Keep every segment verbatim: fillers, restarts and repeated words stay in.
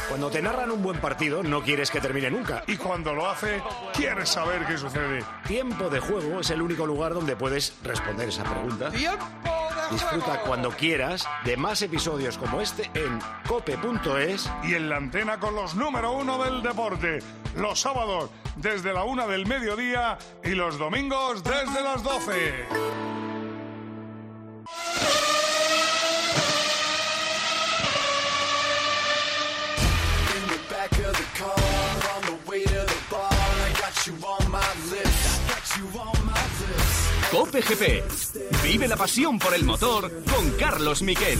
Cuando te narran un buen partido, no quieres que termine nunca. Y cuando lo hace, quieres saber qué sucede. Tiempo de Juego es el único lugar donde puedes responder esa pregunta. ¡Tiempo de Disfruta juego! cuando quieras de más episodios como este en cope punto es. Y en la antena con los número uno del deporte. Los sábados desde la una del mediodía y los domingos desde las doce. Cope G P. Vive la pasión por el motor con Carlos Miquel.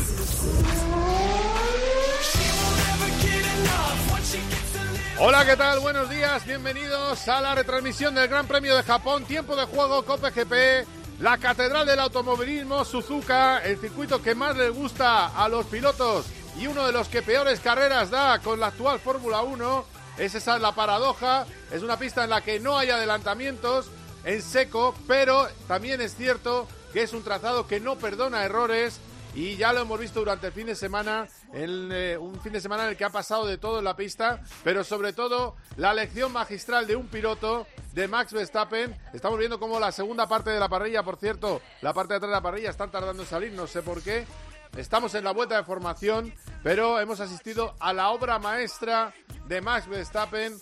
Hola, ¿qué tal? Buenos días, bienvenidos a la retransmisión del Gran Premio de Japón, tiempo de juego Cope G P, la catedral del automovilismo, Suzuka, el circuito que más les gusta a los pilotos y uno de los que peores carreras da con la actual Fórmula uno, es esa la paradoja, es una pista en la que no hay adelantamientos en seco, pero también es cierto que es un trazado que no perdona errores. Y ya lo hemos visto durante el fin de semana, el, eh, un fin de semana en el que ha pasado de todo en la pista, pero sobre todo la lección magistral de un piloto, de Max Verstappen. Estamos viendo cómo la segunda parte de la parrilla, por cierto, la parte de atrás de la parrilla están tardando en salir, no sé por qué. Estamos en la vuelta de formación, pero hemos asistido a la obra maestra de Max Verstappen.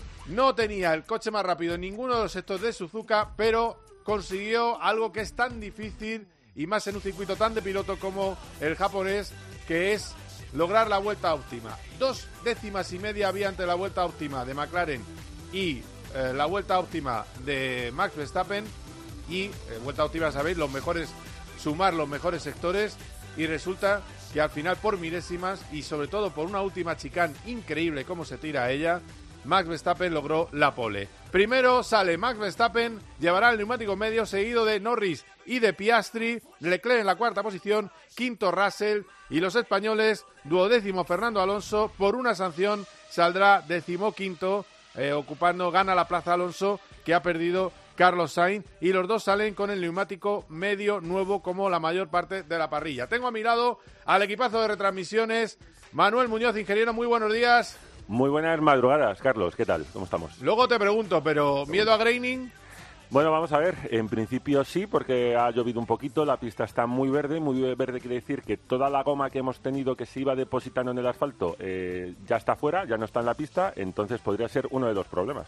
No tenía el coche más rápido en ninguno de los sectores de Suzuka, pero consiguió algo que es tan difícil y más en un circuito tan de piloto como el japonés, que es lograr la vuelta óptima. Dos décimas y media había entre la vuelta óptima de McLaren y eh, la vuelta óptima de Max Verstappen. Y eh, vuelta óptima, sabéis, los mejores, sumar los mejores sectores, y resulta que al final por milésimas y sobre todo por una última chicane increíble cómo se tira a ella, Max Verstappen logró la pole. Primero sale Max Verstappen, llevará el neumático medio, seguido de Norris y de Piastri, Leclerc en la cuarta posición, quinto Russell, y los españoles, duodécimo Fernando Alonso, por una sanción saldrá decimoquinto, eh, ocupando, gana la plaza Alonso, que ha perdido Carlos Sainz, y los dos salen con el neumático medio nuevo como la mayor parte de la parrilla. Tengo a mi lado al equipazo de retransmisiones, Manuel Muñoz, ingeniero, muy buenos días. Muy buenas madrugadas, Carlos. ¿Qué tal? ¿Cómo estamos? Luego te pregunto, pero ¿miedo a graining? Bueno, vamos a ver. En principio sí, porque ha llovido un poquito. La pista está muy verde. Muy verde quiere decir que toda la goma que hemos tenido que se iba depositando en el asfalto eh, ya está fuera, ya no está en la pista. Entonces podría ser uno de los problemas.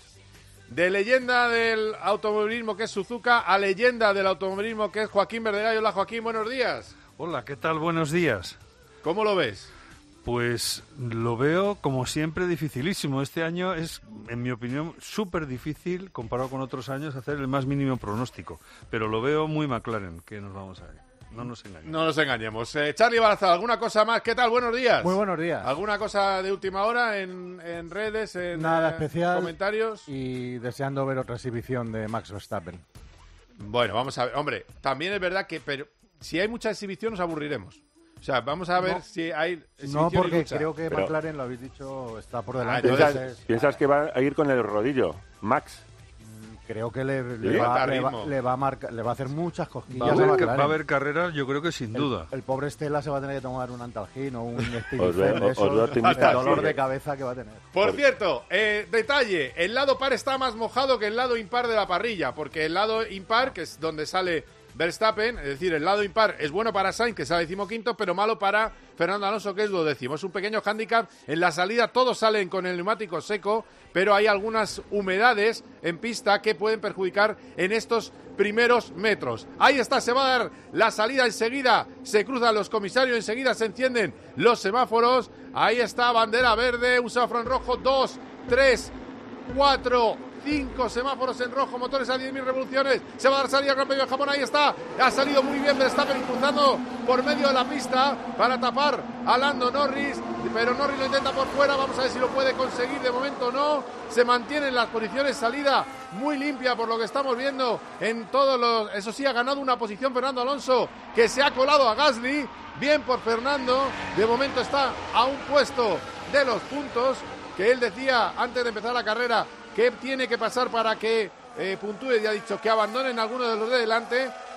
De leyenda del automovilismo que es Suzuka a leyenda del automovilismo que es Joaquín Verdelay. Hola, Joaquín, buenos días. Hola, ¿qué tal? Buenos días. ¿Cómo lo ves? Pues lo veo, como siempre, dificilísimo. Este año es, en mi opinión, súper difícil, comparado con otros años, hacer el más mínimo pronóstico. Pero lo veo muy McLaren, que nos vamos a ver. No nos engañemos. No nos engañemos. Eh, Charlie Barazal, ¿alguna cosa más? ¿Qué tal? Buenos días. Muy buenos días. ¿Alguna cosa de última hora en, en redes, en Nada eh, especial, comentarios? Y deseando ver otra exhibición de Max Verstappen. Bueno, vamos a ver. Hombre, también es verdad que pero si hay mucha exhibición nos aburriremos. O sea, vamos a ver no, si hay exhibición. No, porque y lucha. creo que Pero, McLaren, lo habéis dicho, está por Ah, delante. entonces- ¿Piensas, Entonces, piensas que va a ir con el rodillo, Max? creo que le, le, Sí, va, mata le, va, ritmo. le va a marcar, le va a hacer muchas cosquillas Va a, a haber, McLaren. va a haber carreras, yo creo que sin El- duda. El, pobre Estela se va a tener que tomar un Antalgin o un Os veo- Spiridfen de os esos, veo optimista, el dolor sí, de eh. cabeza que va a tener. Por cierto, eh, detalle, el lado par está más mojado que el lado impar de la parrilla, porque el lado impar, que es donde sale Verstappen, es decir, el lado impar es bueno para Sainz, que sale decimoquinto, pero malo para Fernando Alonso, que es duodécimo. Es un pequeño hándicap. En la salida todos salen con el neumático seco, pero hay algunas humedades en pista que pueden perjudicar en estos primeros metros. Ahí está, se va a dar la salida enseguida, se cruzan los comisarios, enseguida se encienden los semáforos. Ahí está, bandera verde, un semáforo en rojo, dos, tres, cuatro, cinco semáforos en rojo, motores a diez mil revoluciones, se va a dar salida al Gran Premio de Japón, ahí está, ha salido muy bien Verstappen cruzando por medio de la pista para tapar a Lando Norris, pero Norris lo intenta por fuera, vamos a ver si lo puede conseguir, de momento no, se mantienen las posiciones, salida muy limpia por lo que estamos viendo en todos los, eso sí, ha ganado una posición Fernando Alonso, que se ha colado a Gasly, bien por Fernando, de momento está a un puesto de los puntos, que él decía antes de empezar la carrera, ¿qué tiene que pasar para que eh, puntúe? Ya ha dicho que abandonen algunos de los de delante,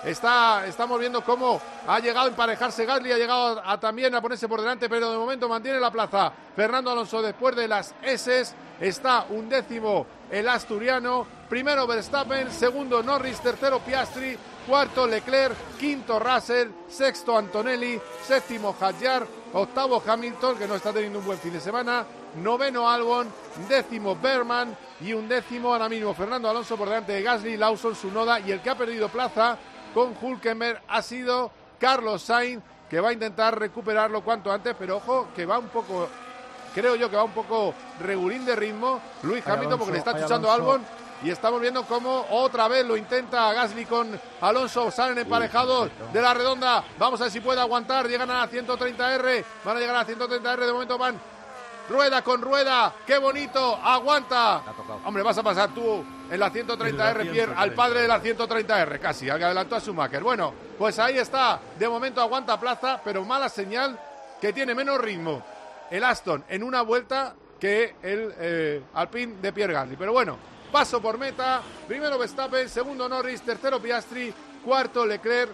Está, estamos viendo cómo ha llegado a emparejarse Gasly, ha llegado a, a también a ponerse por delante, pero de momento mantiene la plaza Fernando Alonso después de las S. Está undécimo el asturiano, primero Verstappen, segundo Norris, tercero Piastri, cuarto Leclerc, quinto Russell, sexto Antonelli, séptimo Hadjar, octavo Hamilton, que no está teniendo un buen fin de semana, noveno Albon, décimo Berman y undécimo ahora mismo Fernando Alonso por delante de Gasly, Lawson, Tsunoda, y el que ha perdido plaza con Hülkenberg ha sido Carlos Sainz, que va a intentar recuperarlo cuanto antes, pero ojo que va un poco, creo yo que va un poco regulín de ritmo Luis Hamilton, Alonso, porque le está chuchando a Albon, y estamos viendo cómo otra vez lo intenta Gasly con Alonso, salen emparejados de la redonda, vamos a ver si puede aguantar, llegan a la ciento treinta erre, van a llegar a la ciento treinta erre, de momento van rueda con rueda, qué bonito, aguanta, hombre, vas a pasar tú en la ciento treinta erre, Pierre, al padre de la ciento treinta erre, casi, al que adelantó a Schumacher. Bueno, pues ahí está, de momento aguanta plaza, pero mala señal que tiene menos ritmo el Aston en una vuelta que el eh, Alpine de Pierre Gasly, pero bueno, paso por meta, primero Verstappen, segundo Norris, tercero Piastri, cuarto Leclerc,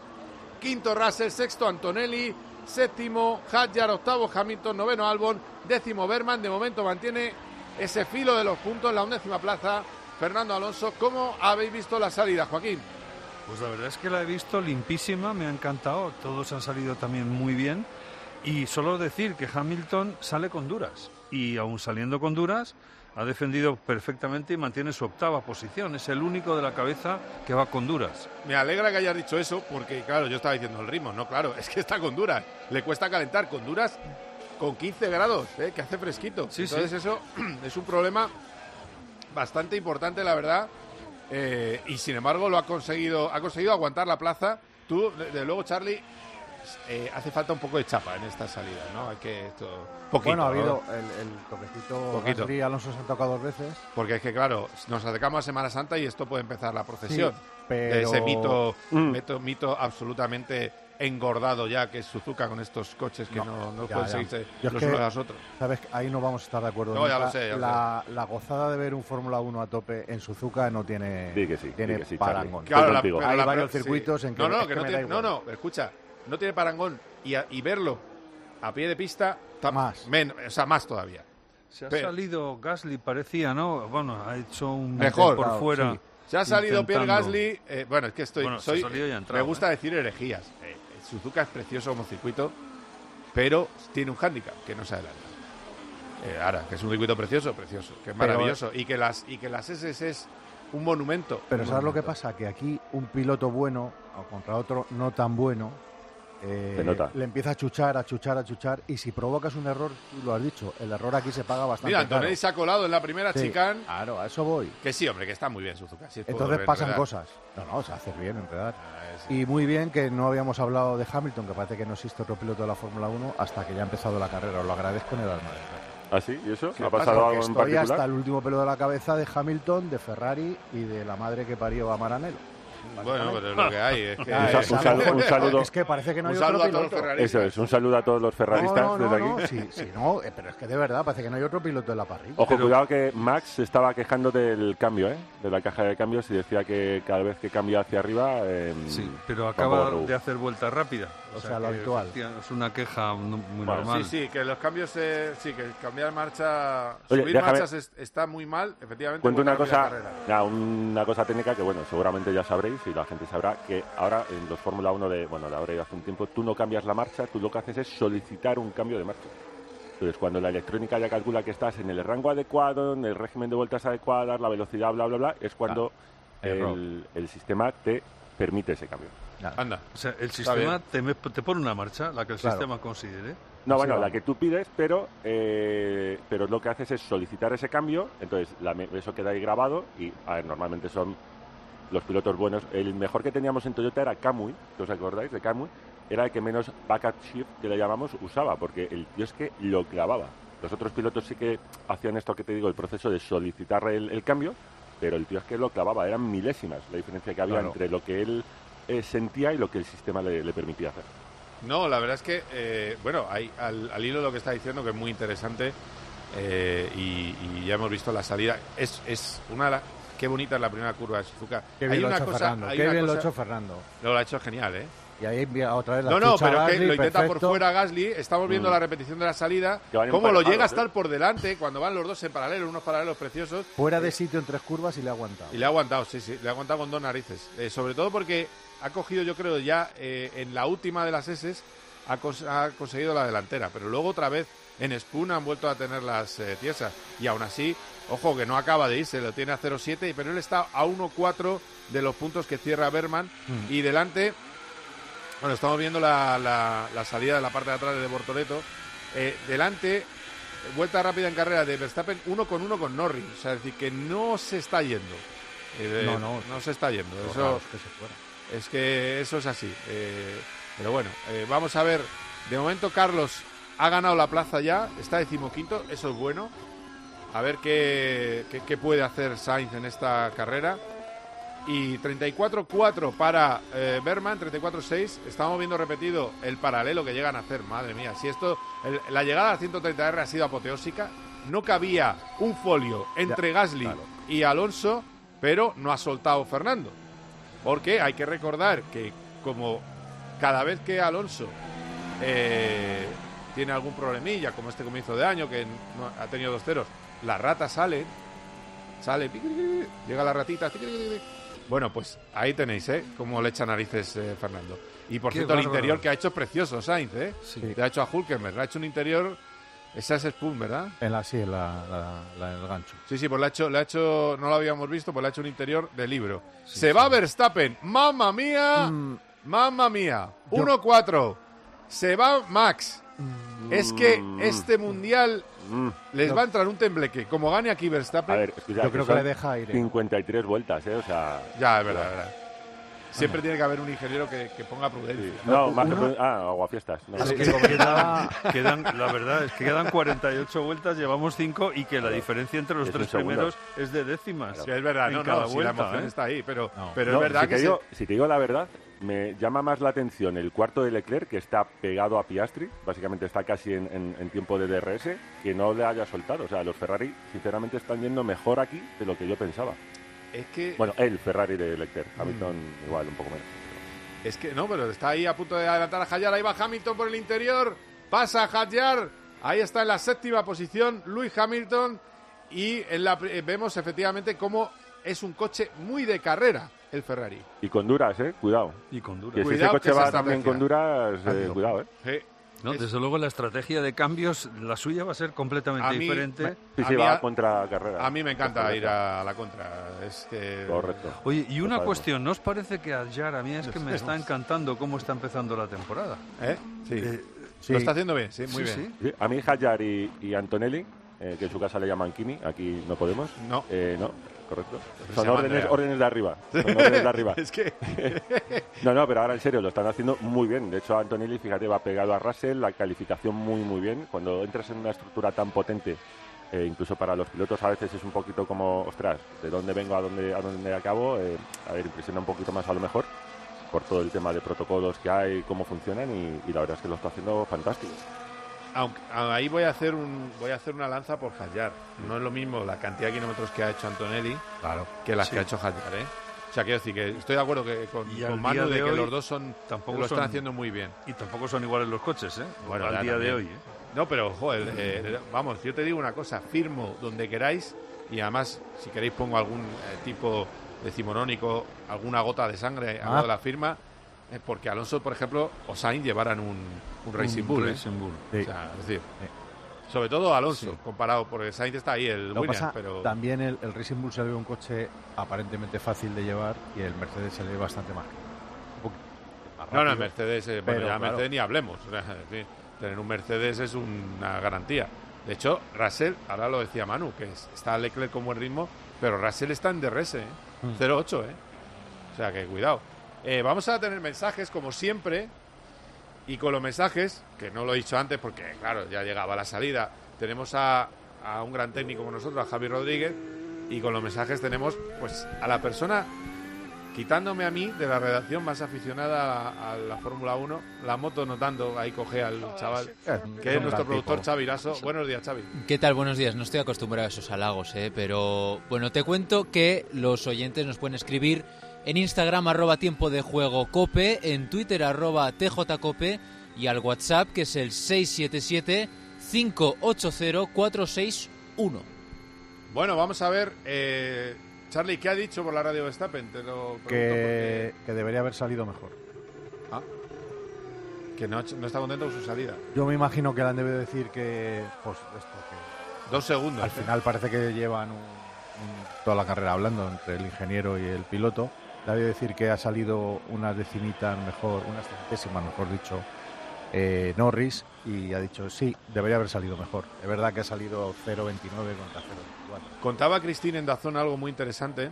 quinto Russell, sexto Antonelli, séptimo Hadjar, octavo Hamilton, noveno Albon, décimo Berman, de momento mantiene ese filo de los puntos en la undécima plaza Fernando Alonso. ¿Cómo habéis visto la salida, Joaquín? Pues la verdad es que la he visto limpísima, me ha encantado, todos han salido también muy bien, y solo decir que Hamilton sale con duras, y aún saliendo con duras ha defendido perfectamente y mantiene su octava posición. Es el único de la cabeza que va con duras. Me alegra que hayas dicho eso, porque claro, yo estaba diciendo el ritmo, no, claro, es que está con duras, le cuesta calentar con duras con quince grados, ¿eh? Que hace fresquito. Sí, entonces sí. Eso es un problema bastante importante, la verdad, eh, y sin embargo lo ha conseguido, ha conseguido aguantar la plaza. Tú, de luego, Charlie, eh, hace falta un poco de chapa en esta salida, ¿no? Hay que esto poquito, bueno, ha habido ¿no? el, el toquecito. Poquito. Gasly y Alonso se han tocado dos veces. Porque es que, claro, nos acercamos a Semana Santa y esto puede empezar la procesión. Sí, pero... De ese mito, Mm. mito, mito absolutamente engordado ya, que es Suzuka con estos coches que no, no, no ya, pueden ya. seguirse Yo es los que- unos a los otros. Sabes, ahí no vamos a estar de acuerdo. No, ya nunca. lo sé, ya lo la, la gozada de ver un Fórmula uno a tope en Suzuka no tiene, Sí que sí, tiene sí que sí, parangón. Charlie. Estoy la- contigo. pero Hay la- varios sí. circuitos en que No, no, es que que no me tiene, da no, igual. no, escucha, no tiene parangón y, a- y verlo a pie de pista ta- Más. men- o sea, más todavía. Se ha Pero- salido Gasly, parecía, ¿no? Bueno, ha hecho un Mejor, por claro, fuera. sí. Se ha salido Pierre intentando. Gasly, eh, bueno, es que estoy, Bueno, se ha soy, salido y ha entrado, me gusta ¿eh? decir herejías. Eh, Suzuka es precioso como circuito, pero tiene un hándicap, que no se adelanta. Eh, ahora, que es un circuito precioso, precioso, que es Pero- maravilloso, y que las y que las S S es un monumento. Pero un ¿sabes lo que monumento. pasa? Que aquí un piloto bueno o contra otro no tan bueno eh, Se nota. le empieza a chuchar, a chuchar, a chuchar, y si provocas un error, tú lo has dicho, el error aquí se paga bastante Mira, caro. Antonelli se ha colado en la primera Sí, chicane, Claro, a eso voy. que sí, hombre, que está muy bien Suzuka. sí, es por Entonces pasan enredar. cosas. No, no, se hace bien, enredar. Ah, sí. Y muy bien que no habíamos hablado de Hamilton, que parece que no existe otro piloto de la Fórmula uno hasta que ya ha empezado la carrera. Os lo agradezco en el alma. ¿Ah, sí? ¿Y eso? ¿Qué ¿Ha pasa? pasado Porque algo en estoy particular? hasta el último pelo de la cabeza de Hamilton, de Ferrari y de la madre que parió a Maranello. Bueno, pero es lo que hay. Es que, Ah, Un sa- es un saludo- algo- un saludo- Es que parece que no hay un otro saludo a todos los piloto. ferraristas. Eso es, un saludo a todos los ferraristas No, no, desde no, aquí. no, sí, sí, no, eh, pero es que de verdad parece que no hay otro piloto en la parrilla. Ojo, Pero- cuidado que Max se estaba quejando del cambio, ¿eh? De la caja de cambios y decía que cada vez que cambia hacia arriba... eh, Sí, pero va acaba un poco de hacer vuelta rápida. O sea, lo que, habitual. hostia, es una queja no- muy Bueno, normal. Sí, sí, que los cambios, eh, sí, que cambiar marcha, Oye, subir déjame- marchas es- está muy mal, efectivamente. Cuento buena una cosa, carrera. ya, una cosa técnica que, bueno, seguramente ya sabréis y la gente sabrá que ahora en los Fórmula uno de, bueno, de ahora y hace un tiempo, tú no cambias la marcha, tú lo que haces es solicitar un cambio de marcha. Entonces, cuando la electrónica ya calcula que estás en el rango adecuado, en el régimen de vueltas adecuadas, la velocidad, bla, bla, bla, es cuando Error. el, el sistema te permite ese cambio. Anda. O sea, el Está sistema te, me- te pone una marcha, la que el Claro. sistema considere. No, Así bueno, va. la que tú pides, pero eh, pero lo que haces es solicitar ese cambio, entonces la me- eso queda ahí grabado y, a ver, normalmente son los pilotos buenos. El mejor que teníamos en Toyota era Kamui, ¿os acordáis de Kamui? Era el que menos backup shift, que le llamamos, usaba, porque el tío es que lo clavaba. Los otros pilotos sí que hacían esto que te digo, el proceso de solicitar el, el cambio, pero el tío es que lo clavaba, eran milésimas la diferencia que había Claro. entre lo que él eh, sentía y lo que el sistema le, le permitía hacer. No, la verdad es que, eh, bueno, hay, al, al hilo de lo que está diciendo, que es muy interesante, eh, y, y ya hemos visto la salida, es, es una de las... qué bonita es la primera curva de Suzuka. Qué bien hay lo una ha hecho cosa, Fernando, hay qué una bien lo ha cosa- hecho Fernando. Lo ha hecho genial, ¿eh? Y ahí envía otra vez la No, no, chucha pero a que Gasly, lo intenta por perfecto. fuera Gasly. Estamos viendo Mm. la repetición de la salida. Que van Cómo lo emparejados, llega a ¿eh? estar por delante cuando van los dos en paralelo, unos paralelos preciosos. Fuera de sitio en tres curvas y le ha aguantado. Y le ha aguantado, sí, sí, le ha aguantado con dos narices. Eh, sobre todo porque ha cogido, yo creo, ya eh, en la última de las S ha, cons- ha conseguido la delantera. Pero luego otra vez en Spoon han vuelto a tener las eh, tiesas. Y aún así, ojo, que no acaba de irse, lo tiene a cero siete, pero él está a uno cuatro de los puntos que cierra Berman. Mm. Y delante, bueno, estamos viendo la, la- la salida de la parte de atrás de Bortoleto. Eh, delante, vuelta rápida en carrera de Verstappen, uno con uno con Norris. O sea, es decir, que no se está yendo. Eh, No, no. no se está yendo. Lo Eso, raro es que se fuera. es que eso es así. Eh, pero bueno, eh, vamos a ver. De momento, Carlos ha ganado la plaza ya, está decimoquinto, eso es bueno. A ver qué, qué, qué puede hacer Sainz en esta carrera. Y treinta y cuatro cuatro para eh, Berman, treinta y cuatro seis. Estamos viendo repetido el paralelo que llegan a hacer. Madre mía, si esto. El- la llegada al ciento treinta R ha sido apoteósica. No cabía un folio entre Gasly claro. y Alonso, pero no ha soltado Fernando. Porque hay que recordar que, como cada vez que Alonso eh, tiene algún problemilla, como este comienzo de año, que no- ha tenido dos ceros, la rata sale, sale, llega la ratita. Bueno, pues ahí tenéis, ¿eh? Cómo le echa narices eh, Fernando. Y por Qué cierto, el bárbaro. interior que ha hecho es precioso, Sainz, ¿eh? Sí. Le ha hecho a Hülkenberg, le ha hecho un interior. Esa es Spoon, ¿verdad? En la, sí, en la, la, la- el gancho. Sí, sí, pues le ha hecho, le ha hecho, no lo habíamos visto, pues le ha hecho un interior de libro. Se va Verstappen, mamma mía, Mm, mamma mía, Yo- uno cuatro. Se va Max. Es que Mm. este mundial Mm. les No. va a entrar un tembleque. Como gane aquí Verstappen, A ver, escucha, Yo creo que son le deja aire. cincuenta y tres vueltas, ¿eh? O sea... ya, es verdad, es verdad. Siempre tiene que haber un ingeniero que, que ponga prudencia. sí. No, más que... Uno- Ah, aguafiestas. No, Es no. que quedan, quedan, la verdad es que quedan cuarenta y ocho vueltas, llevamos cinco y que la diferencia entre los Es un tres segundo. primeros es de décimas. Sí, es verdad, En no, cada no, si vuelta, la emoción ¿eh? está ahí, pero, No. pero No, es verdad si que te se- digo, si te digo la verdad, me llama más la atención el cuarto de Leclerc, que está pegado a Piastri, básicamente está casi en, en- en tiempo de D R S, que no le haya soltado. O sea, los Ferrari, sinceramente, están yendo mejor aquí de lo que yo pensaba. es que Bueno, el Ferrari de Leclerc, Mm. Hamilton igual, un poco menos. Es que no, pero está ahí a punto de adelantar a Hadjar. Ahí va Hamilton por el interior. Pasa a Hadjar. Ahí está en la séptima posición Lewis Hamilton. Y en la, eh, vemos efectivamente cómo es un coche muy de carrera el Ferrari. Y con duras, ¿eh? Cuidado. Y con duras. Que si ese Cuidado, coche que va esa también estrategia. con duras, eh, Amigo. cuidado, ¿eh? Sí. No, Es- desde luego la estrategia de cambios, la suya va a ser completamente A mí- diferente. Sí, A sí, mí va a- contra carrera. A mí me encanta ir a la contra. Es que... Correcto. Oye, y una Totalmente. cuestión, ¿no os parece que Hadjar a mí es que me está encantando cómo está empezando la temporada? ¿Eh? Sí. Eh, Sí. Lo está haciendo bien, sí, muy sí, bien. sí. Sí, a mí Hadjar y, y Antonelli, eh, que en su casa le llaman Kimi, aquí no podemos. No. Eh, no, correcto. se Son llama órdenes, Andrea. órdenes de arriba. Son órdenes de arriba. Es que... No, no, pero ahora en serio, lo están haciendo muy bien. De hecho, Antonelli, fíjate, va pegado a Russell, la calificación muy, muy bien. Cuando entras en una estructura tan potente, eh, incluso para los pilotos a veces es un poquito como, ostras, ¿de dónde vengo a dónde, a dónde acabo? Eh, a ver, impresiona un poquito más a lo mejor por todo el tema de protocolos que hay, cómo funcionan y, y la verdad es que lo está haciendo fantástico. Aunque, ahí voy a hacer un voy a hacer una lanza por Hadjar. No es lo mismo la cantidad de kilómetros que ha hecho Antonelli Claro. que las Sí. que ha hecho Hadjar, ¿eh? O sea, quiero decir que estoy de acuerdo que con, Y con al Manu día de, de que hoy los dos son tampoco lo están son- haciendo muy bien. Y tampoco son iguales los coches, ¿eh? Bueno, al ya día de también. hoy, ¿eh? No, pero joder, eh, vamos, yo te digo una cosa, firmo donde queráis y además si queréis pongo algún eh, tipo decimonónico, alguna gota de sangre al Ah. lado de la firma, eh, porque Alonso, por ejemplo, o Sainz llevaran un, un Racing Un Bull, ¿eh? Racing Bull. Sí. O sea, es decir, sobre todo Alonso, Sí. comparado, porque Sainz está ahí, el Lo que Williams, pasa, pero... también el, el Racing Bull se le ve un coche aparentemente fácil de llevar y el Mercedes se le ve bastante más. Un poquito más No, no, rápido. Mercedes, eh, bueno, Pero, ya claro. Mercedes ni hablemos. O sea, en fin, tener un Mercedes es una garantía. De hecho, Russell, ahora lo decía Manu, que es- está Leclerc con buen ritmo, pero Russell está en D R S, ¿eh? Mm. cero ocho, ¿eh? O sea, que cuidado. Eh, vamos a tener mensajes, como siempre, y con los mensajes, que no lo he dicho antes porque, claro, ya llegaba la salida, tenemos a, a un gran técnico como nosotros, a Javi Rodríguez, y con los mensajes tenemos, pues, a la persona quitándome a mí de la redacción más aficionada a, a la Fórmula uno, la moto notando, ahí coge al chaval, que es nuestro productor Xavi Raso. Buenos días, Xavi. ¿Qué tal? Buenos días. No estoy acostumbrado a esos halagos, ¿eh? Pero bueno, te cuento que los oyentes nos pueden escribir en Instagram, arroba tiempo de juego cope, en Twitter, arroba tjcope, y al WhatsApp, que es el seis siete siete, cinco ocho cero, cuatro seis uno. Bueno, vamos a ver, eh, Charlie, ¿qué ha dicho por la radio Verstappen? Te lo pregunto Que, porque... que debería haber salido mejor. Ah, que no, no está contento con su salida. Yo me imagino que le han debido decir que, pues esto, que Dos segundos. al ¿eh? final parece que llevan un, un- toda la carrera hablando entre el ingeniero y el piloto. Le ha debido decir que ha salido unas decimitas mejor, unas centésimas mejor dicho, eh, Norris, y ha dicho sí, debería haber salido mejor. Es verdad que ha salido cero veintinueve contra cero veinticuatro. Contaba Cristina en Dazón algo muy interesante,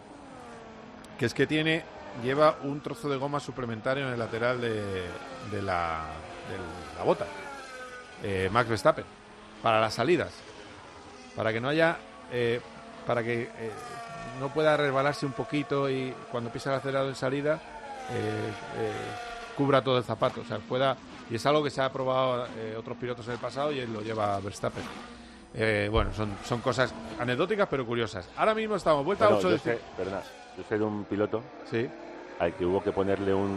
que es que tiene lleva un trozo de goma suplementario en el lateral de, de, la, de la bota, eh, Max Verstappen, para las salidas, para que no haya, eh, para que eh, no pueda resbalarse un poquito y cuando pisa el acelerador en salida eh, eh, cubra todo el zapato, o sea, pueda, y es algo que se ha probado eh, otros pilotos en el pasado y él lo lleva a Verstappen. Eh, bueno, son, son cosas anecdóticas pero curiosas. Ahora mismo estamos vuelta Bueno, a ocho yo de... sé, perdona, yo sé de un piloto Sí. al que hubo que ponerle un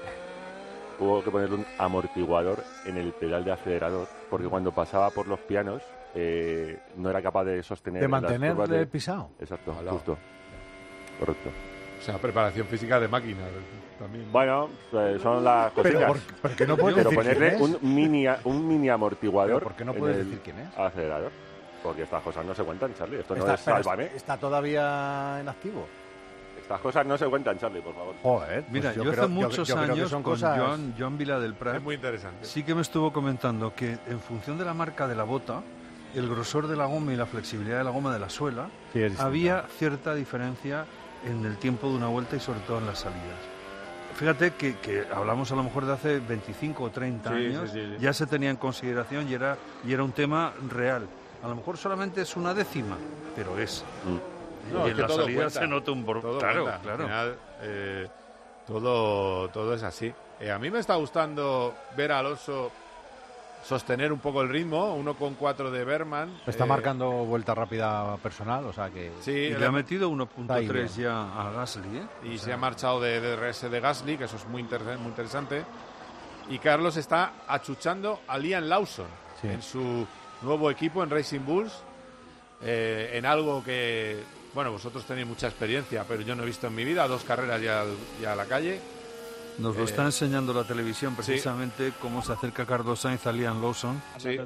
hubo que ponerle un amortiguador en el pedal de acelerador porque cuando pasaba por los pianos eh, no era capaz de sostener De las curvas mantenerle de- pisado. Exacto, Hola. justo. Correcto. O sea, preparación física de máquina también. Bueno, pues son las Pero cositas. ¿por, ¿por qué no puedes Pero decir ponerle quién es? un mini a- un mini amortiguador ¿Pero por qué no en puedes el decir quién es? acelerador. Porque estas cosas no se cuentan, Charlie. Esto no Está, es pero Sálvame. está todavía en activo. Estas cosas no se cuentan, Charlie, por favor. Joder, pues Mira, yo, creo- hace muchos yo creo que años son con cosas- Joan, Joan Vila del Prat Es muy interesante. sí que me estuvo comentando que en función de la marca de la bota, el grosor de la goma y la flexibilidad de la goma de la suela, Sí, es distinto. había cierta diferencia en el tiempo de una vuelta y sobre todo en las salidas. Fíjate que, que hablamos a lo mejor de hace veinticinco o treinta Sí, años, sí, sí, sí. ya se tenía en consideración y era, y era un tema real. A lo mejor solamente es una décima, pero es. Mm. No, y es en que la todo salida cuenta. se nota un bor- Todo Claro, cuenta. claro. Al final, eh, todo, todo es así. Eh, a mí me está gustando ver a Alonso sostener un poco el ritmo, uno coma cuatro de Berman. Está eh, marcando vuelta rápida personal, o sea que... Sí, Y el- le ha metido uno punto Ahí tres bien. ya a Gasly, ¿eh? y O se sea, ha marchado de D R S de Gasly, que eso es muy, inter- muy interesante. Y Carlos está achuchando a Liam Lawson Sí. en su nuevo equipo, en Racing Bulls, eh, en algo que, bueno, vosotros tenéis mucha experiencia, pero yo no he visto en mi vida, dos carreras ya, al- ya a la calle. Nos lo eh, está enseñando la televisión precisamente cómo se acerca Carlos Sainz a Liam Lawson. Sí.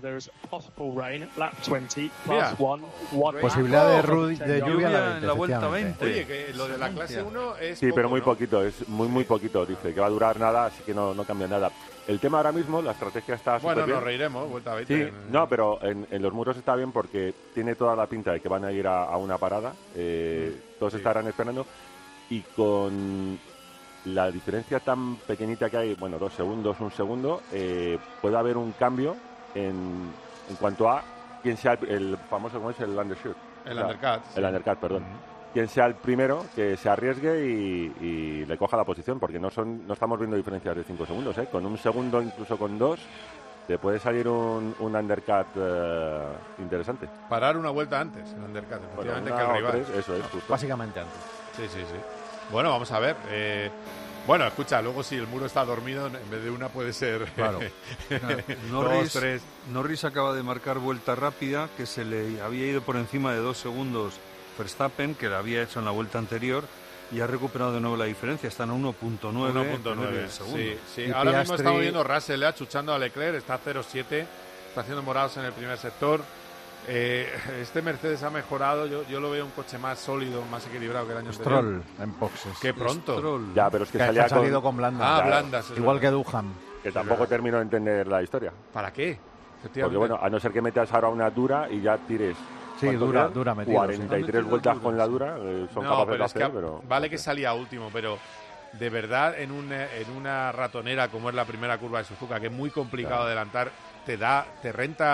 Mira. Posibilidad de, ru- de Lluvia lluvia a la en veinte, la vuelta efectivamente. Oye, que lo de la clase uno es Sí, poco, pero muy ¿no? poquito, es muy, muy poquito. Dice que va a durar nada, así que no, no cambia nada. El tema ahora mismo, la estrategia está Bueno, súper nos bien. reiremos, vuelta a veinte. Sí, no, pero en, en los muros está bien porque tiene toda la pinta de que van a ir a, a una parada. eh, todos Sí. estarán esperando. Y con la diferencia tan pequeñita que hay, bueno, dos segundos, un segundo, eh, puede haber un cambio en, en cuanto a quién sea el, el famoso, ¿cómo es? El undershoot. El O sea, undercut. El undercut, perdón. Quien sea el primero que se arriesgue y, y le coja la posición, porque no son no estamos viendo diferencias de cinco segundos, ¿eh? Con un segundo, incluso con dos, te puede salir un, un undercut eh, interesante. Parar una vuelta antes, el undercut, Bueno, efectivamente, una que el o rival. tres, eso es, justo. Básicamente antes. Sí, sí, sí. Bueno, vamos a ver. eh, bueno, escucha, luego si el muro está dormido, en vez de una puede ser Claro. Norris, dos, tres. Norris acaba de marcar vuelta rápida, que se le había ido por encima de dos segundos Verstappen, que la había hecho en la vuelta anterior, y ha recuperado de nuevo la diferencia. Están a uno punto nueve uno punto nueve. segundos. Sí, sí. Y Ahora mismo Piastri- estamos viendo Russell achuchando a Leclerc, está a cero siete, está haciendo morados en el primer sector. Eh, este Mercedes ha mejorado, yo, yo lo veo un coche más sólido, más equilibrado que el año anterior. Stroll en boxes. Qué pronto. Stroll. Ya, pero es que Que salía ha salido con, con Blanda. Ah, Claro. blandas. es Igual verdad. que Duhan. que tampoco terminó de entender la historia. ¿Para qué? Porque Efectivamente. bueno, a no ser que metas ahora una dura y ya tires. Sí, ¿cuánto dura, quedan? dura metido, cuarenta y sí. tres vueltas Dura, con la sí. dura, eh, son no, capaces pero de es que hacer, pero... vale que salía último, pero de verdad en una, en una ratonera como es la primera curva de Suzuka, que es muy complicado Claro. adelantar, te da, te renta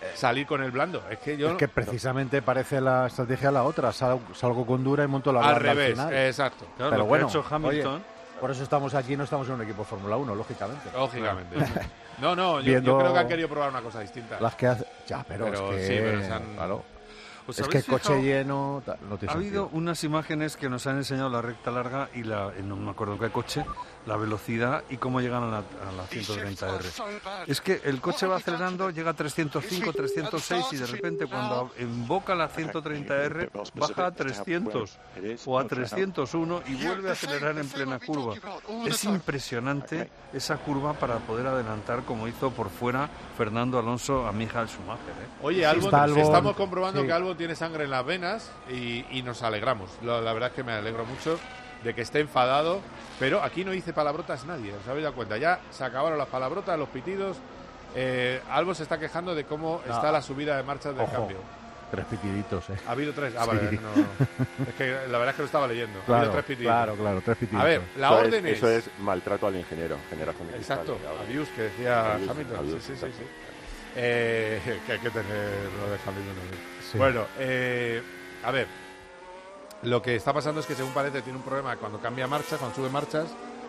salir con el blando. Es que yo es que precisamente no. parece la estrategia la otra. Sal, salgo con dura y monto la blanda al revés. Al final. Exacto. Claro, Pero lo bueno, que ha hecho Hamilton. Oye, por eso estamos aquí, no estamos en un equipo Fórmula uno, lógicamente. Lógicamente. No, no, yo, yo creo que han querido probar una cosa distinta. Las que hace... Ya, pero, pero es que... Sí, pero se han... Claro. ¿Os es que el coche lleno no tiene Ha habido sentido. unas imágenes que nos han enseñado la recta larga y la, no me acuerdo qué coche, la velocidad y cómo llegan a la, a la ciento treinta erre. Es que el coche va acelerando, llega a trescientos cinco, trescientos seis y de repente cuando invoca la ciento treinta erre baja a trescientos o a trescientos uno y vuelve a acelerar en plena curva. Es impresionante esa curva para poder adelantar como hizo por fuera Fernando Alonso a Michael Schumacher. ¿eh? Oye, Albon, Albon, estamos comprobando sí. que Albon tiene sangre en las venas y, y nos alegramos. La, la verdad es que me alegro mucho de que esté enfadado, pero aquí no dice palabrotas nadie, ¿os habéis dado cuenta? Ya se acabaron las palabrotas, los pitidos. Eh, Albon se está quejando de cómo no. está la subida de marchas del Ojo. cambio. Tres pitiditos, ¿eh? Ha habido tres. Ah, sí. vale, no. Es que la verdad es que lo estaba leyendo. Claro, ha habido tres pitiditos. Claro, claro, tres pitiditos. A ver, la eso orden es, es... Eso es maltrato al ingeniero, generación de Exacto, cristal, abuse, que decía abuse, Hamilton. abuse, sí, sí, sí, sí. Eh, que hay que tener lo de Hamilton. Sí. Bueno, eh, a ver, lo que está pasando es que según parece tiene un problema cuando cambia marcha, cuando sube marchas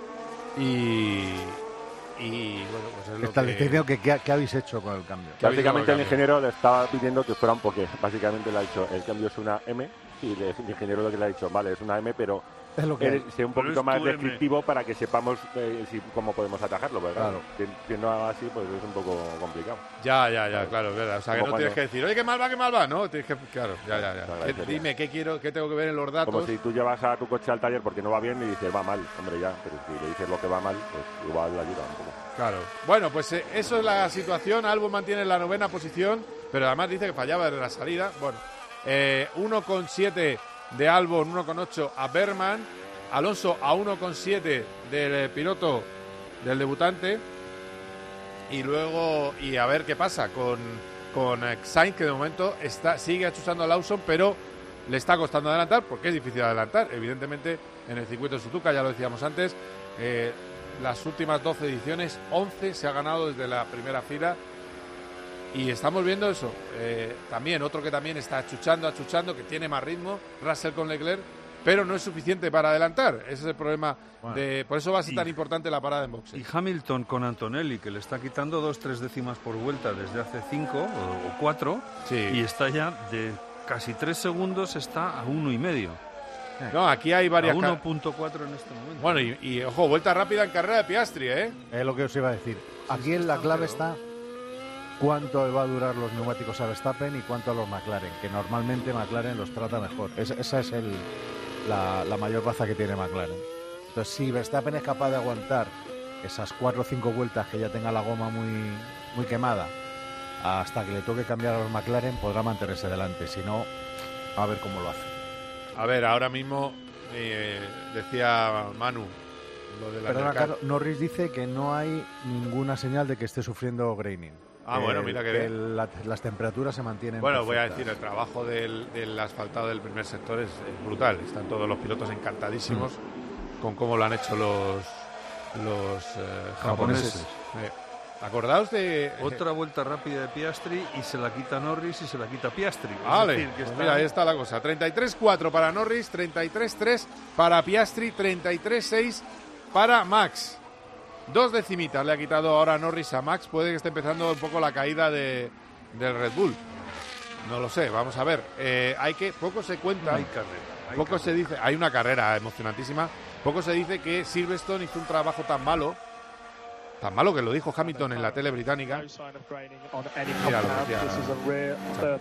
y... Y bueno, pues es lo Está que... diciendo que ¿qué, ¿qué habéis hecho con el cambio? Básicamente el ingeniero le estaba pidiendo que fuera un poqué. Básicamente le ha dicho, el cambio es una M y el ingeniero lo que le ha dicho, vale, es una M, pero es lo que eres, sea un poquito más descriptivo M. para que sepamos eh, si, cómo podemos atajarlo, ¿verdad? Claro. Si, si no así, pues es un poco complicado. Ya, ya, ya, claro, es verdad. O sea, que no cuando... tienes que decir, oye, qué mal va, qué mal va, ¿no? Tienes que, claro, ya, ya, ya. ¿Qué, dime, ¿qué quiero, qué tengo que ver en los datos? Como si tú llevas a tu coche al taller porque no va bien y dices, va mal, hombre, ya. Pero si le dices lo que va mal, pues igual le ayuda un poco. Claro. Bueno, pues eh, eso es la situación. Albon mantiene la novena posición, pero además dice que fallaba desde la salida. Bueno, eh, uno coma siete de Albon, uno coma ocho a Berman. Alonso a uno coma siete del piloto, del debutante. Y luego, y a ver qué pasa con, con Sainz, que de momento está, sigue achuzando a Lawson, pero le está costando adelantar, porque es difícil adelantar. Evidentemente, en el circuito de Suzuka, ya lo decíamos antes, eh, las últimas doce ediciones, once se ha ganado desde la primera fila. Y estamos viendo eso. Eh, también, otro que también está achuchando, achuchando, que tiene más ritmo, Russell con Leclerc, pero no es suficiente para adelantar. Ese es el problema. Bueno, de por eso va a ser y, tan importante la parada en boxes. Y Hamilton con Antonelli, que le está quitando dos, tres décimas por vuelta desde hace cinco o, o cuatro, sí. y está ya de casi tres segundos, está a uno y medio. No, aquí hay varias... uno punto cuatro en este momento. Bueno, y, y ojo, vuelta rápida en carrera de Piastri, ¿eh? Es lo que os iba a decir. Aquí en la clave está cuánto va a durar los neumáticos a Verstappen y cuánto a los McLaren, que normalmente McLaren los trata mejor. Es, esa es el, la, la mayor baza que tiene McLaren. Entonces, si Verstappen es capaz de aguantar esas cuatro o cinco vueltas que ya tenga la goma muy, muy quemada, hasta que le toque cambiar a los McLaren, podrá mantenerse delante. Si no, a ver cómo lo hace. A ver, ahora mismo eh, decía Manu lo de la Perdona, Carlos, Norris dice que no hay ninguna señal de que esté sufriendo graining. Ah, eh, bueno, mira que bien. La, las temperaturas se mantienen Bueno, perfectas. voy a decir, el trabajo del, del asfaltado del primer sector es, es brutal. Están todos los pilotos encantadísimos mm. con cómo lo han hecho los, los eh, japoneses. japoneses. Eh, ¿Acordaos de...? Otra vuelta rápida de Piastri y se la quita Norris y se la quita Piastri. Vale, es decir, que pues está... mira, ahí está la cosa. treinta y tres cuatro para Norris, treinta y tres tres para Piastri, treinta y tres seis para Max. Dos decimitas le ha quitado ahora Norris a Max. Puede que esté empezando un poco la caída de, del Red Bull. No lo sé, vamos a ver. Eh, hay que, poco se cuenta... Hay carrera. Hay poco carrera. se dice... Hay una carrera emocionantísima. Poco se dice que Silverstone hizo un trabajo tan malo... Tan malo que lo dijo Hamilton en la tele británica. Mira lo decía.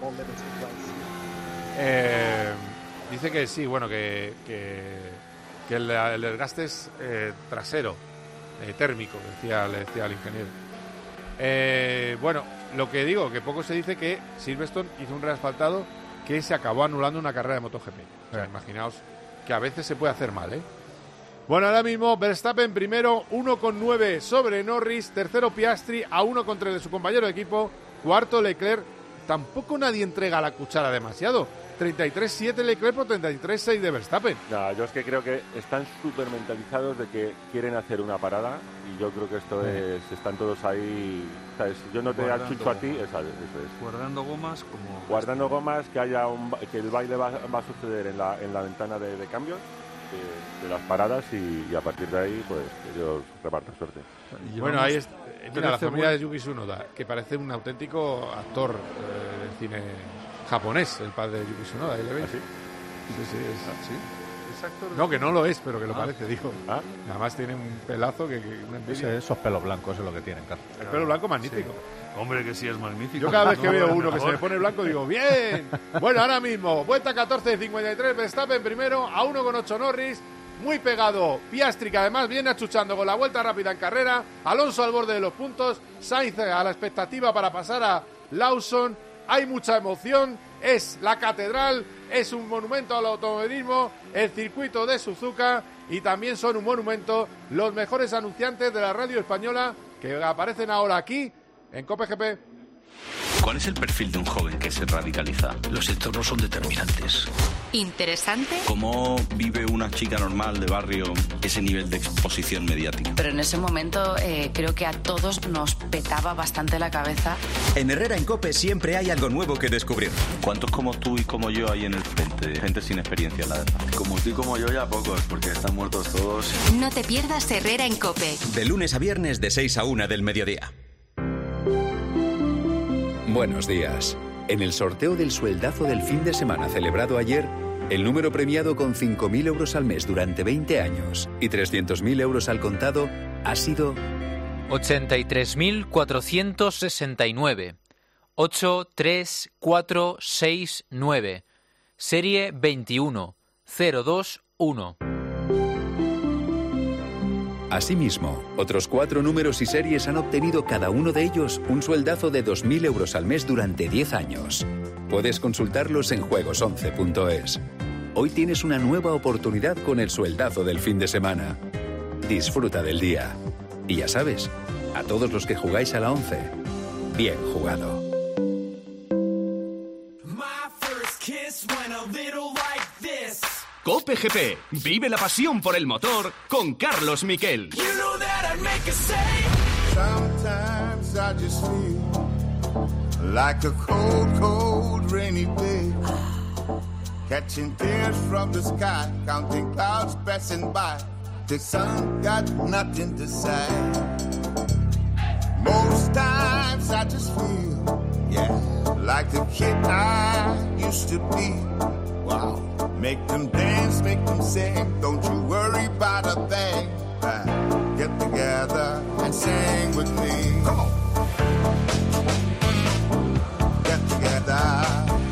Eh, dice que sí, bueno, que, que, que el, el desgaste es eh, trasero, eh, térmico, decía, le decía al ingeniero. Eh, bueno, lo que digo, que poco se dice que Silverstone hizo un reasfaltado que se acabó anulando una carrera de MotoGP. O sea, imaginaos que a veces se puede hacer mal, ¿eh? Bueno, ahora mismo Verstappen primero, uno coma nueve sobre Norris, tercero Piastri, a uno contra el de su compañero de equipo, cuarto Leclerc, tampoco nadie entrega la cuchara demasiado. treinta y tres siete Leclerc por treinta y tres seis de Verstappen. No, yo es que creo que están súper mentalizados de que quieren hacer una parada y yo creo que esto sí. es, están todos ahí, ¿sabes? Yo no te Guardando, achucho a ti, eso, eso es. Guardando gomas como... Guardando gomas, que haya un, que el baile va, va a suceder en la, en la ventana de, de cambios de, de las paradas y, y a partir de ahí, pues, ellos repartan suerte. Y bueno, ahí es, mira, la familia de Yuki Tsunoda, que parece un auténtico actor eh, del cine japonés, el padre de Yuki Tsunoda, ¿ahí le veis? ¿Ah, sí? Sí, sí, es, ¿Ah, sí? ¿Es actor? No, que no lo es, pero que lo Ah. parece, digo. ¿Ah? Además tiene un pelazo que, que una envidia. Ese- esos pelos blancos es lo que tienen, Carlos. El pelo blanco magnífico. Sí. Hombre, que sí es magnífico. Yo cada vez que No, veo por uno que se favor. le pone blanco digo, ¡bien! Bueno, ahora mismo, vuelta catorce de cincuenta y tres, Verstappen primero, a uno con ocho Norris, muy pegado Piastri, que además viene achuchando con la vuelta rápida en carrera, Alonso al borde de los puntos, Sainz a la expectativa para pasar a Lawson, hay mucha emoción, es la catedral, es un monumento al automovilismo, el circuito de Suzuka y también son un monumento los mejores anunciantes de la radio española que aparecen ahora aquí en Cope G P. ¿Cuál es el perfil de un joven que se radicaliza? Los entornos son determinantes. ¿Interesante? ¿Cómo vive una chica normal de barrio ese nivel de exposición mediática? Pero en ese momento eh, creo que a todos nos petaba bastante la cabeza. En Herrera en COPE siempre hay algo nuevo que descubrir. ¿Cuántos como tú y como yo hay en el frente? Gente sin experiencia, la verdad. Como tú y como yo ya pocos, porque están muertos todos. No te pierdas Herrera en COPE. De lunes a viernes de seis a una del mediodía. Buenos días. En el sorteo del sueldazo del fin de semana celebrado ayer, el número premiado con cinco mil euros al mes durante veinte años y trescientos mil euros al contado ha sido ochenta y tres mil cuatrocientos sesenta y nueve. ocho tres cuatro seis nueve. Serie veintiuno cero dos uno. Asimismo, otros cuatro números y series han obtenido cada uno de ellos un sueldazo de dos mil euros al mes durante diez años. Puedes consultarlos en juegos once punto es. Hoy tienes una nueva oportunidad con el sueldazo del fin de semana. Disfruta del día. Y ya sabes, a todos los que jugáis a la once, bien jugado. COPE G P. Vive la pasión por el motor con Carlos Miquel. Sometimes I just feel like a cold, cold, rainy day. Catching tears from the sky, counting clouds passing by. The sun got nothing to say. Most times I just feel, yeah, like the kid I used to be. Wow. Make them dance, make them sing. Don't you worry about a thing. Uh, get together and sing with me. Come on. Get together.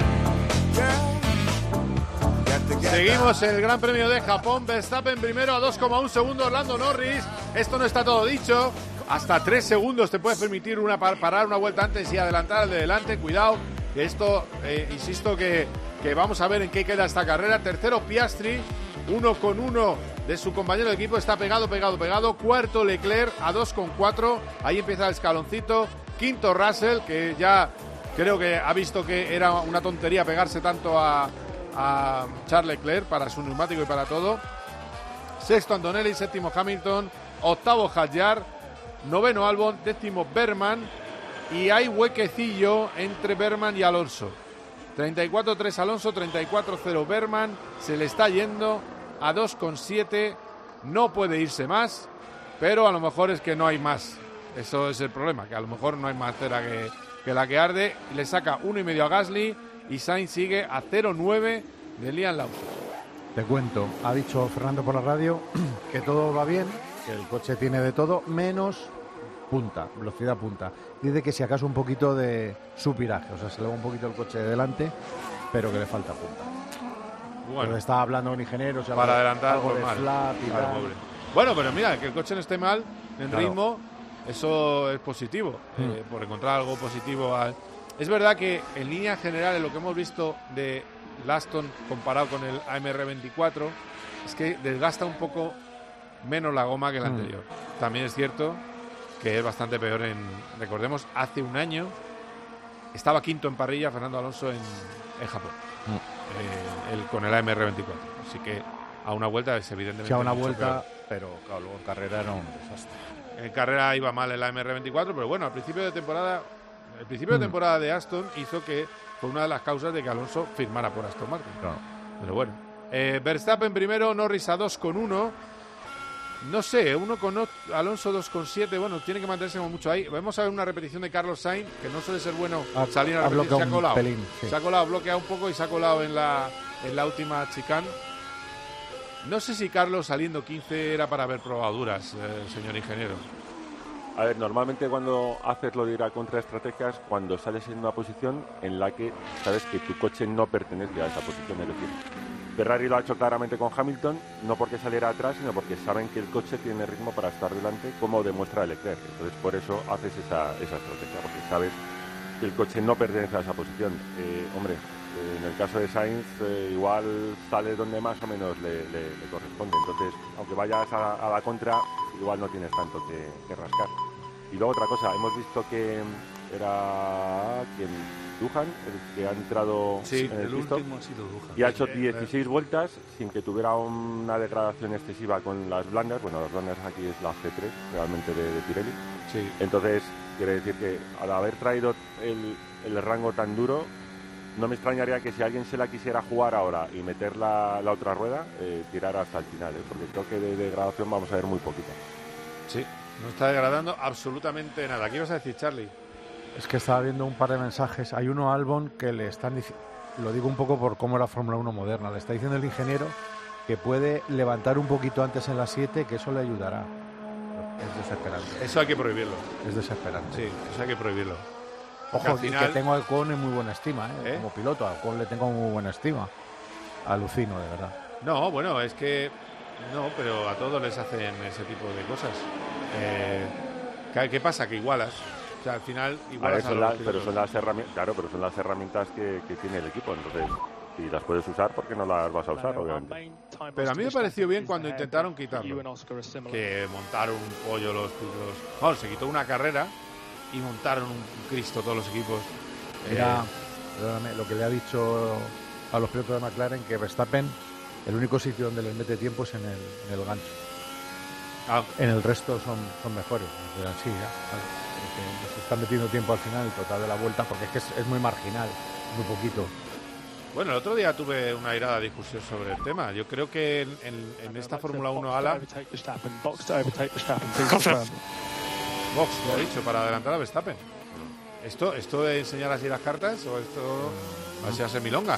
Yeah. Get together. Seguimos en el Gran Premio de Japón. Verstappen primero a dos coma uno segundos. Lando Norris. Esto no está todo dicho. Hasta tres segundos te puedes permitir una parar una vuelta antes y adelantar al de delante. Cuidado. Que esto, eh, insisto que, que vamos a ver en qué queda esta carrera. Tercero Piastri, uno con uno de su compañero de equipo. Está pegado, pegado, pegado. Cuarto Leclerc a dos con cuatro. Ahí empieza el escaloncito. Quinto Russell, que ya creo que ha visto que era una tontería pegarse tanto a, a Charles Leclerc para su neumático y para todo. Sexto Antonelli, séptimo Hamilton. Octavo Hadjar. Noveno Albon. Décimo Berman. Y hay huequecillo entre Berman y Alonso. treinta y cuatro tres Alonso, treinta y cuatro cero Berman. Se le está yendo a dos coma siete. No puede irse más, pero a lo mejor es que no hay más. Eso es el problema, que a lo mejor no hay más cera que, que la que arde. Le saca uno y medio a Gasly y Sainz sigue a cero coma nueve de Liam Lawson. Te cuento, ha dicho Fernando por la radio que todo va bien, que el coche tiene de todo, menos punta, velocidad punta. Dice que si acaso un poquito de supiraje, o sea, se le va un poquito el coche de delante, pero que le falta punta. Bueno, pero estaba hablando con ingenieros y para algo, adelantar algo pues de mal. flap y Claro, tal. pobre. Bueno, pero mira, que el coche no esté mal en Claro. ritmo, eso es positivo, Mm. eh, por encontrar algo positivo. Al... Es verdad que en línea general, en lo que hemos visto de Aston comparado con el A M R veinticuatro, es que desgasta un poco menos la goma que el Mm. anterior. También es cierto que es bastante peor en, recordemos, hace un año estaba quinto en parrilla Fernando Alonso en, en Japón, mm. eh, el, con el A M R veinticuatro. Así que a una vuelta es evidentemente. Sí, a una vuelta, peor. Pero claro, luego en carrera era un desastre. En carrera iba mal el A M R veinticuatro, pero bueno, al principio de temporada, el principio mm. de temporada de Aston hizo que fue una de las causas de que Alonso firmara por Aston Martin. Claro. Pero bueno, eh, Verstappen primero, Norris a dos con uno. No sé, uno con o- Alonso dos con siete, bueno, tiene que mantenerse como mucho ahí. Vamos a ver una repetición de Carlos Sainz, que no suele ser bueno ha, salir a repetir, se ha colado. Pelín, sí. Se ha colado, bloquea un poco y se ha colado en la, en la última chicane. No sé si Carlos saliendo quince era para haber probaduras, eh, señor ingeniero. A ver, normalmente cuando haces lo de ir a contraestrategias, cuando sales en una posición en la que sabes que tu coche no pertenece a esa posición, es decir, Ferrari lo ha hecho claramente con Hamilton, no porque saliera atrás, sino porque saben que el coche tiene ritmo para estar delante, como demuestra Leclerc. Entonces, por eso haces esa, esa estrategia, porque sabes que el coche no pertenece a esa posición. Eh, hombre, eh, en el caso de Sainz, eh, igual sale donde más o menos le, le, le corresponde. Entonces, aunque vayas a, a la contra, igual no tienes tanto que, que rascar. Y luego otra cosa, hemos visto que era quien Duhan, el que ha entrado sí, en el, el pisto, último ha sido Duhan. y ha hecho dieciséis vueltas sin que tuviera una degradación excesiva con las blandas. Bueno, las blandas aquí es la C tres realmente de, de Pirelli. Sí. Entonces, quiere decir que al haber traído el, el rango tan duro, no me extrañaría que si alguien se la quisiera jugar ahora y meter la, la otra rueda, eh, tirara hasta el final, ¿eh? Porque creo que de degradación vamos a ver muy poquito. Sí, no está degradando absolutamente nada. ¿Qué ibas a decir, Charlie? Es que estaba viendo un par de mensajes. Hay uno a Albon que le están diciendo, lo digo un poco por cómo es la Fórmula uno moderna, le está diciendo el ingeniero que puede levantar un poquito antes en las siete, que eso le ayudará. Es desesperante. Eso hay que prohibirlo. Es desesperante. Sí, eso hay que prohibirlo. Ojo, final... que tengo a Ocon en muy buena estima, ¿eh? ¿Eh? Como piloto, a Ocon le tengo muy buena estima. Alucino, de verdad. No, bueno, es que no, pero a todos les hacen ese tipo de cosas. Eh, ¿Qué pasa? Que igualas. O sea, al final igualas a, a son los la, pero son las herramientas, claro, pero son las herramientas que, que tiene el equipo. Entonces, si las puedes usar, ¿por qué no las vas a usar? Obviamente. Pero a mí me pareció bien cuando intentaron quitarlo. Que montaron un pollo los pilotos. Bueno, se quitó una carrera y montaron un Cristo todos los equipos. Mira, eh, perdóname, lo que le ha dicho a los pilotos de McLaren, que Verstappen, el único sitio donde les mete tiempo es en el, en el gancho. Ah. En el resto son, son mejores. Pero sí, ya, vale. Se están metiendo tiempo al final, el total de la vuelta, porque es que es, es muy marginal, muy poquito. Bueno, el otro día tuve una airada discusión sobre el tema. Yo creo que en, en, en esta Fórmula uno ala... Box, lo he dicho, para adelantar a Verstappen. ¿Esto, esto de enseñar así las cartas o esto va a ser milonga?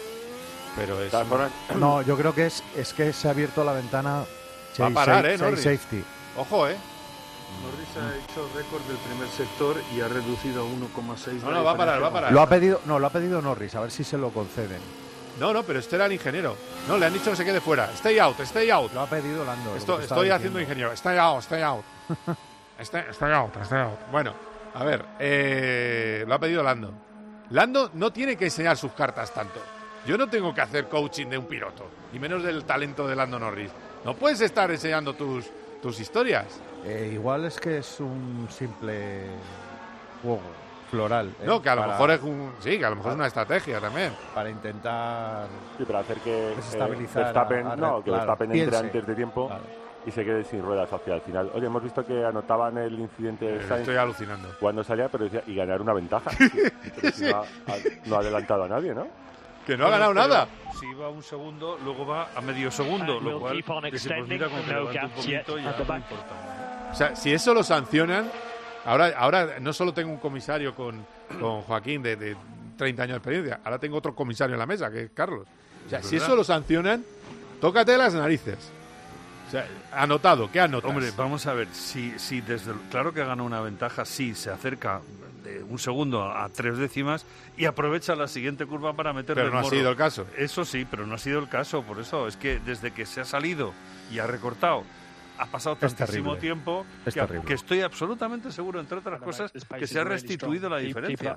Pero es... No, yo creo que es, es que se ha abierto la ventana. Va a parar, ¿eh, Norris? Safety. Ojo, ¿eh? Norris ha hecho récord del primer sector y ha reducido a uno coma seis. No, no, va a parar, va a parar. Lo ha pedido, no, lo ha pedido Norris, a ver si se lo conceden. No, no, pero este era el ingeniero. No, le han dicho que se quede fuera. Stay out, stay out. Lo ha pedido Lando. Esto, estoy haciendo ingeniero. Stay out, stay out. stay, stay out, stay out. Bueno, a ver, eh, lo ha pedido Lando. Lando no tiene que enseñar sus cartas tanto. Yo no tengo que hacer coaching de un piloto, y menos del talento de Lando Norris. No puedes estar enseñando tus, tus historias. Eh, igual es que es un simple juego floral. ¿eh? No, que a lo para, mejor es un, sí, que a lo mejor para, es una estrategia también. Para intentar sí, para hacer que desestabilizar eh, Verstappen, a, a, no, que claro, Verstappen entre antes de tiempo claro. y se quede sin ruedas hacia el final. Oye, hemos visto que anotaban el incidente de Sainz. Estoy alucinando. Cuando salía, pero decía, y ganar una ventaja. Pero si no, ha, no ha adelantado a nadie, ¿no? Que no ha ganado nada. Si va un segundo, luego va a medio segundo, lo cual que se pues mira con que levante un poquito ya no importa. O sea, si eso lo sancionan, ahora, ahora no solo tengo un comisario con, con Joaquín de, de treinta años de experiencia, ahora tengo otro comisario en la mesa, que es Carlos. O sea, si eso lo sancionan, tócate las narices. O sea, anotado, ¿qué anotas? Hombre, vamos a ver, si, si desde claro que gana una ventaja, sí, se acerca de un segundo a tres décimas y aprovecha la siguiente curva para meterle Pero no el ha morro. sido el caso. Eso sí, pero no ha sido el caso, por eso es que desde que se ha salido y ha recortado, ha pasado tantísimo tiempo que, que estoy absolutamente seguro, entre otras cosas, que se ha restituido la diferencia.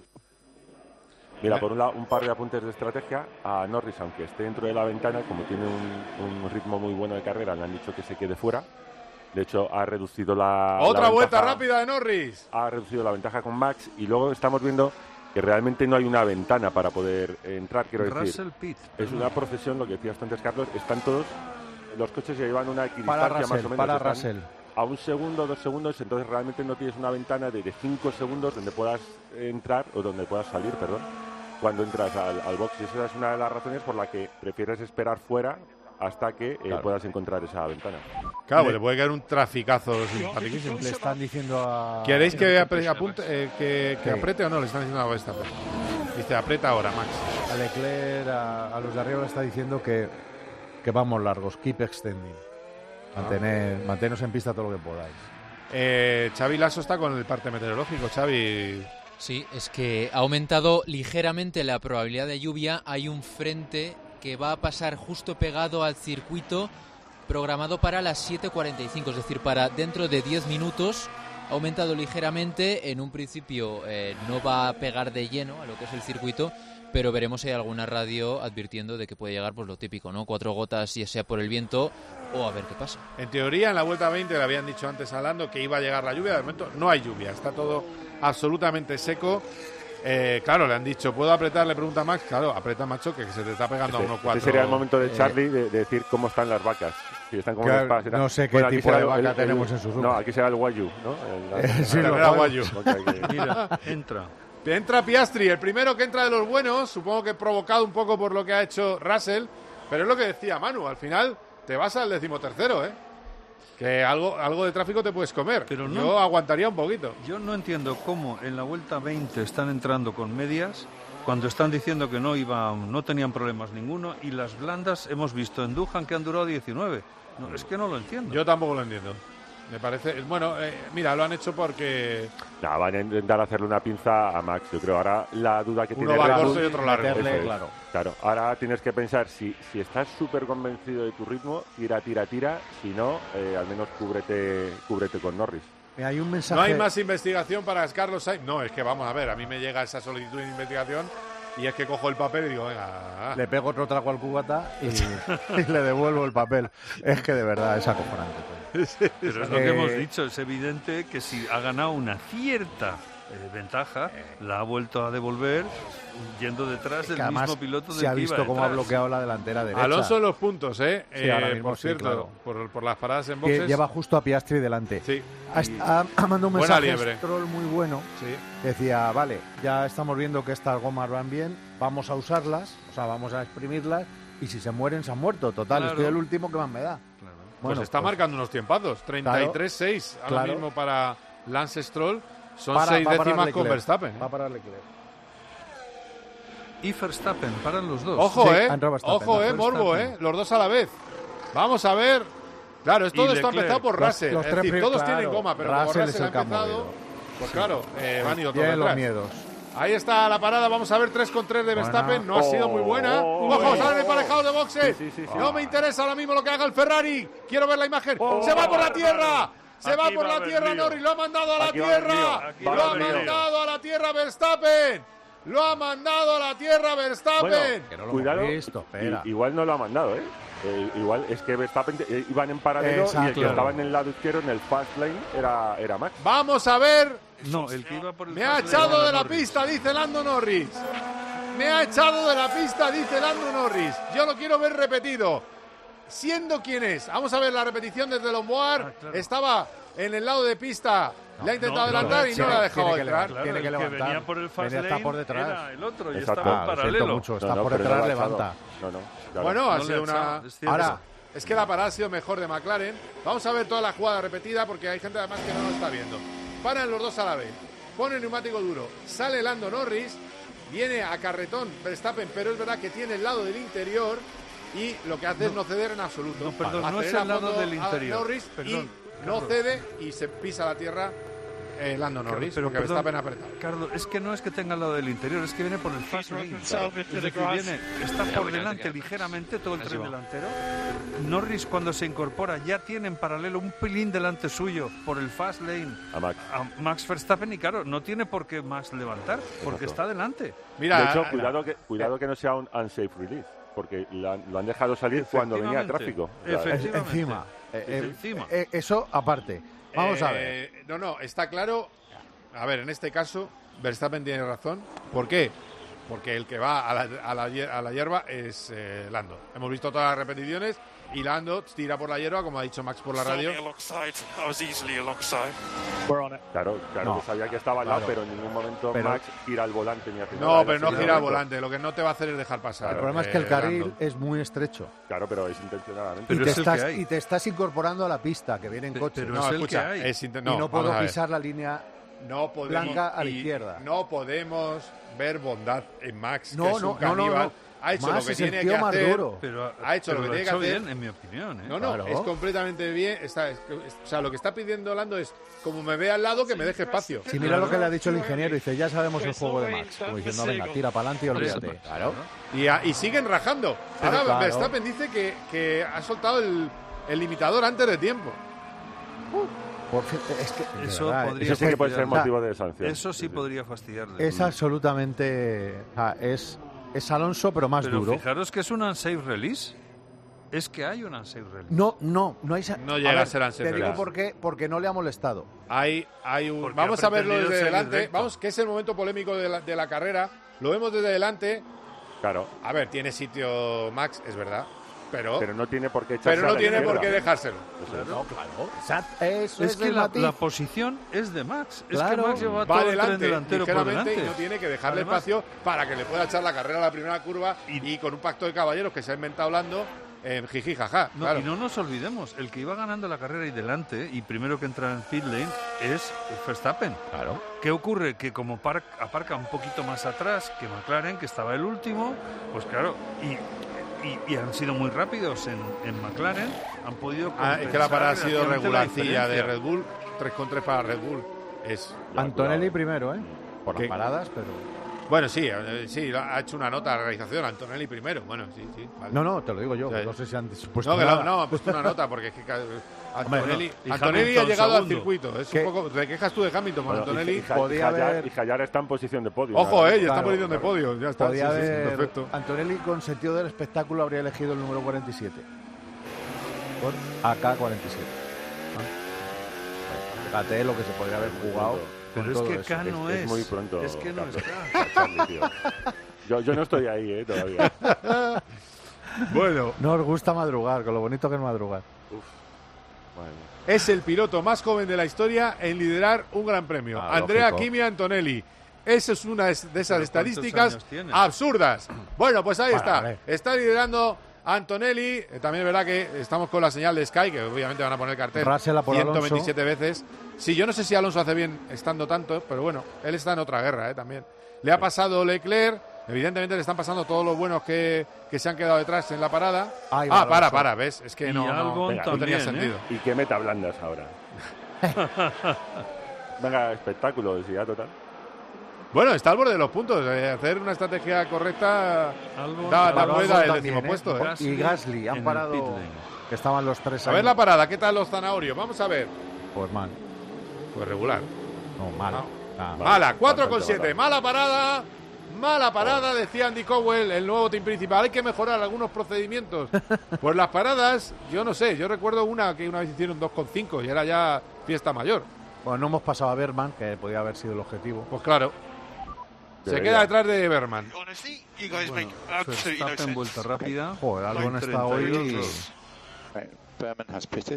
Mira, por un lado, un par de apuntes de estrategia. A Norris, aunque esté dentro de la ventana, como tiene un, un ritmo muy bueno de carrera, le han dicho que se quede fuera. De hecho, ha reducido la... ¡Otra la vuelta ventaja, rápida de Norris! Ha reducido la ventaja con Max. Y luego estamos viendo que realmente no hay una ventana para poder entrar, quiero decir. Russell Pitt. Es una procesión, lo que decías antes, Carlos, están todos, los coches ya llevan una equidistancia para Russell, más o menos. Para están Russell. a un segundo, dos segundos, entonces realmente no tienes una ventana de, de cinco segundos donde puedas entrar, o donde puedas salir, perdón, cuando entras al, al box. Y esa es una de las razones por la que prefieres esperar fuera hasta que eh, Claro. puedas encontrar esa ventana. Claro, pues le puede caer un traficazo simpaticísimo. Le están diciendo a... ¿Queréis que, apre- apunte, eh, que, que Sí. apriete o no? Le están diciendo a Verstappen. Dice, aprieta ahora, Max. A Leclerc, a, a los de arriba le está diciendo que, que vamos largos, keep extending. Mantener, Ah. manteneros en pista todo lo que podáis. Eh, Xavi Lasso está con el parte meteorológico. Xavi, Sí, es que ha aumentado ligeramente la probabilidad de lluvia. Hay un frente que va a pasar justo pegado al circuito programado para las siete cuarenta y cinco, es decir, para dentro de diez minutos. Ha aumentado ligeramente, en un principio eh, no va a pegar de lleno a lo que es el circuito, pero veremos si hay alguna radio advirtiendo de que puede llegar pues lo típico, ¿no? Cuatro gotas, ya sea por el viento o a ver qué pasa. en teoría, en la vuelta veinte le habían dicho antes a Lando que iba a llegar la lluvia. De momento no hay lluvia, está todo absolutamente seco. Eh, claro, le han dicho, ¿puedo apretar? Le pregunta Max. Claro, aprieta, macho, que se te está pegando Este, a uno cuatro. este sería el momento de Eh, Charlie de, de decir cómo están las vacas. Si están como Claro, las vacas, no sé qué aquí tipo será de el- vaca el- tenemos el- en Suzuka. No, aquí será el Wagyu, ¿no? El, Eh, sí, la lo carrera Wagyu. Wagyu. O sea que- Mira, entra. Entra Piastri, el primero que entra de los buenos, supongo que provocado un poco por lo que ha hecho Russell, pero es lo que decía Manu, al final te vas al decimotercero, ¿eh? Que algo, algo de tráfico te puedes comer. Pero no- Yo aguantaría un poquito. Yo no entiendo cómo en la vuelta veinte están entrando con medias cuando están diciendo que no iban, no tenían problemas ninguno, y las blandas hemos visto en Duhan que han durado diecinueve. No, es que no lo entiendo. Yo tampoco lo entiendo. Me parece, bueno, eh, mira, lo han hecho porque Nah, van a intentar hacerle una pinza a Max, yo creo. Ahora la duda que uno tiene va Red corto Bull- y otro largo. Eso Meterle, es. claro. Claro, ahora tienes que pensar, si, si estás súper convencido de tu ritmo, tira, tira, tira. Si no, eh, al menos cúbrete, cúbrete con Norris. Mira, hay un mensaje... No hay más investigación para Carlos Sainz. No, es que vamos a ver, a mí me llega esa solicitud de investigación y es que cojo el papel y digo, venga. Le pego otro trago al cubata y, y le devuelvo el papel. Es que de verdad es acojonante. Todo. Pero es lo Eh, que hemos dicho, es evidente que si ha ganado una cierta eh, ventaja, la ha vuelto a devolver yendo detrás del Que además mismo piloto del se ha que visto iba cómo ha detrás. bloqueado la delantera derecha. Alonso en los puntos, ¿eh? Sí, ahora Eh, mismo por sí, cierto, claro. por, por las paradas en Que boxes. lleva justo a Piastri delante. Sí. Ha, ha- ha mandado un Buena mensaje liebre. a Stroll muy bueno. Sí. Decía, vale, ya estamos viendo que estas gomas van bien, vamos a usarlas, o sea, vamos a exprimirlas, y si se mueren, se han muerto. Total, Claro. estoy el último que más me da. Pues está marcando unos tiempazos. treinta y tres seis ahora claro. mismo para Lance Stroll. Son Para- seis va a parar décimas con Leclerc. Verstappen. ¿eh? Va a parar Leclerc. Y Verstappen, paran los dos. Ojo, Sí, eh. ha entrado Verstappen, Ojo, ¿no? eh, Morbo, eh. Verstappen. Los dos a la vez. Vamos a ver. Claro, es- Y todo esto ha Leclerc. empezado por Los- Russell. los es tres decir, prim- todos claro, tienen goma, pero como Russell es Russell ha el que ha empezado, movido. pues claro, eh, van ido todo Tienen los detrás. miedos. Ahí está la parada, vamos a ver tres con tres de Verstappen, no ha sido muy buena. Oh, Ojo, oh, salen oh. emparejados de boxes. Sí, sí, sí, sí. No me interesa ahora mismo lo que haga el Ferrari. Quiero ver la imagen. Se va por la tierra. Se Aquí va por va a la haber tierra lío. Norris, lo ha mandado a la Aquí va a haber lío. tierra. Aquí va Lo a ha haber lío. mandado a la tierra Verstappen. Lo ha mandado a la tierra Verstappen. Bueno, Que no lo cuidado, hemos visto, espera. i- igual no lo ha mandado, ¿eh? Eh, igual es que Verstappen eh, iban en paralelo y el Exacto. que estaba en el lado izquierdo, en el fast lane, era, era Max. Vamos a ver. No, el que iba por el Me ha fast lane echado era de la Norris. pista, dice Lando Norris. Me ha echado de la pista, dice Lando Norris. Yo lo quiero ver repetido. Siendo quien es. Vamos a ver la repetición desde Lomboar. Ah, claro. Estaba en el lado de pista. Le ha intentado no, adelantar no, y sí, no le ha dejado tiene que entrar. levantar. Tiene que el levantar. venía por el fast Venía, está lane por detrás. era el otro y Exacto. estaba en Ah, lo siento paralelo. mucho, está No, no, por pero detrás, no lo ha echado. levanta. No, no, claro. Bueno, ha No le sido ha una. echado, es cierto. Ahora, Es que la parada ha sido mejor de McLaren. Vamos a ver toda la jugada repetida porque hay gente además que no lo está viendo. Paran los dos a la vez. Pone el neumático duro. Sale Lando Norris. Viene a carretón Verstappen, pero es verdad que tiene el lado del interior y lo que hace es no ceder en absoluto. No, perdón, no Acelera es el a lado fondo del a interior. Norris Perdón, y no Carlos. cede y se pisa la tierra eh, Lando Norris, Pero, porque perdón, Verstappen ha apretado. Carlos, es que no es que tenga el lado del interior, es que viene por el fast lane. Es decir, viene, está por delante ligeramente todo el tren delantero. Norris, cuando se incorpora, ya tiene en paralelo un pelín delante suyo por el fast lane A Max. a Max Verstappen y claro, no tiene por qué más levantar, porque Exacto. está delante. Mira, de hecho, ah, cuidado que, cuidado que no sea un unsafe release, porque lo han, lo han dejado salir cuando venía el tráfico. O sea, Efectivamente. es- encima. Eh, eh, Encima. eh, eso aparte. Vamos a ver. Eh, no, no, está claro. A ver, en este caso, Verstappen tiene razón. ¿Por qué? Porque el que va a la, a la, a la hierba es eh, Lando. Hemos visto todas las repeticiones y Lando tira por la hierba, como ha dicho Max por la radio. Claro, claro, No, que sabía que estaba al lado, claro. pero en ningún momento Pero- Max gira el volante ni hace No, nada. pero no Ese gira el momento. volante. Lo que no te va a hacer es dejar pasar. El problema es que el eh, carril Lando. es muy estrecho. Claro, pero es intencionadamente. Y te, estás, y te estás incorporando a la pista, que vienen coches. no, escucha, es inte- no, y no vamos puedo a ver. pisar la línea No podemos, blanca a la y izquierda. No podemos ver bondad en Max, No, que es no, un no, no, caníbal. no. Ha hecho Max lo que es el tiene tío que más hacer. duro. Pero- ha hecho pero lo que lo ha tiene hecho que hacer. bien, en mi opinión, ¿eh? No, no, Claro. es completamente bien. Está, es- es- o sea, lo que está pidiendo Lando es, como me ve al lado, que me deje espacio. Si mira lo que le ha dicho el ingeniero, dice, ya sabemos el juego de Max. Como diciendo, venga, tira para adelante y olvídate. Claro. Y, a- y siguen rajando. Pero Ahora claro. Verstappen dice que, que ha soltado el, el limitador antes de tiempo. Por fin, es que, de Eso verdad, podría Eso sí que puede ser fastidiarle. motivo de sanción. Eso sí podría fastidiarle. es absolutamente... o sea, es, es Alonso, pero más Pero duro. fijaros que es un unsafe release. Es que hay un unsafe release. No, no, no hay... sa- No llega ver, a ser unsafe Te digo release. por qué, porque no le ha molestado. Hay, hay un... Porque Vamos ha a verlo pretendido desde seguir delante. recto. Vamos, que es el momento polémico de la, de la carrera. Lo vemos desde delante. Claro. A ver, tiene sitio Max, es verdad. Pero, Pero no tiene por qué echarse pero a no la tiene por izquierda. qué dejárselo. Eso es. No, claro. Exacto, Eso Es es, que el la, matiz. la posición es de Max. Es Claro. que Max lleva Va todo el tren adelante delantero por ligeramente delante. y no tiene que dejarle Además, espacio para que le pueda echar la carrera a la primera curva y, con un pacto de caballeros que se ha inventado Lando en jiji jaja. No, claro. Y no nos olvidemos, el que iba ganando la carrera y delante, y primero que entra en pit lane, es Verstappen. Claro. ¿Qué ocurre? Que como par- aparca un poquito más atrás que McLaren, que estaba el último, pues claro, y, y- y han sido muy rápidos en, en McLaren, han podido Ah, es que la parada ha sido compensar relativamente la regularcilla de diferencia. Red Bull. tres con tres para Red Bull. Es Antonelli primero, ¿eh? Por ¿Qué? las paradas, pero... Bueno, sí, eh, sí, ha hecho una nota de realización. Antonelli primero. Bueno, sí, sí. vale. No, no, te lo digo yo. Sí. No sé si han puesto No, que nada. no, no, han puesto una nota porque es que ca- Antonelli, no, y Antonelli ha Hamilton llegado al segundo. circuito. Es ¿Qué? un poco, te quejas tú de Hamilton con Bueno, Antonelli. y, y, Ja- podía y Jallar- haber- y Jallar está en posición de podio. Ojo, ¿no? eh, ya está Claro, poniendo de claro. podio. Ya está. Podía sí, sí, sí, haber... perfecto. Antonelli, con sentido del espectáculo, habría elegido el número cuarenta y siete. Por A K cuarenta y siete. Fíjate lo que se podría haber jugado. Pero con es todo que eso. K no es, es. es muy pronto. Es que no Carlos. está. Charlie, tío. Yo, yo no estoy ahí, eh, todavía. Bueno, No os gusta madrugar, con lo bonito que es madrugar. Madre mía. es el piloto más joven de la historia en liderar un gran premio. Ah, Andrea lógico. Kimi Antonelli. Esa es una de esas ¿Pero cuántos estadísticas años tiene? absurdas. Bueno, pues ahí Bueno, está. vale. Está liderando Antonelli. Eh, También es verdad que estamos con la señal de Sky, que obviamente van a poner cartel Russell a por ciento veintisiete veces. Sí, yo no sé si Alonso hace bien estando tanto, pero bueno, él está en otra guerra eh, también. Le ha pasado Leclerc. Evidentemente le están pasando todos los buenos que, que se han quedado detrás en la parada. Ahí va Ah, para, Alonso. para, ¿ves? Es que Y no, no, Albon venga, no tenía también, sentido. ¿Y qué meta blandas ahora? Venga, espectáculo, sí, ya total. Bueno, está al borde de los puntos. eh, hacer una estrategia correcta Albon, da, da Albon rueda el también, décimo ¿eh? puesto. ¿eh? Y Gasly, han en el parado, pit lane. que estaban los tres A ahí. ver la parada, ¿qué tal los zanahorios? Vamos a ver. Pues mal. Pues regular. No, mal. Ah, Mala, cuatro con bastante siete. Mala parada. Mala parada, decía Andy Cowell, el nuevo team principal. Hay que mejorar algunos procedimientos. Pues las paradas, yo no sé. Yo recuerdo una que una vez hicieron dos con cinco y era ya fiesta mayor. Bueno, no hemos pasado a Berman, que podía haber sido el objetivo. Pues claro. Se Debería. queda detrás de Berman. Bueno, Verstappen vuelta rápida. Joder, Albon está hoy... treinta y dos. Berman has pitted.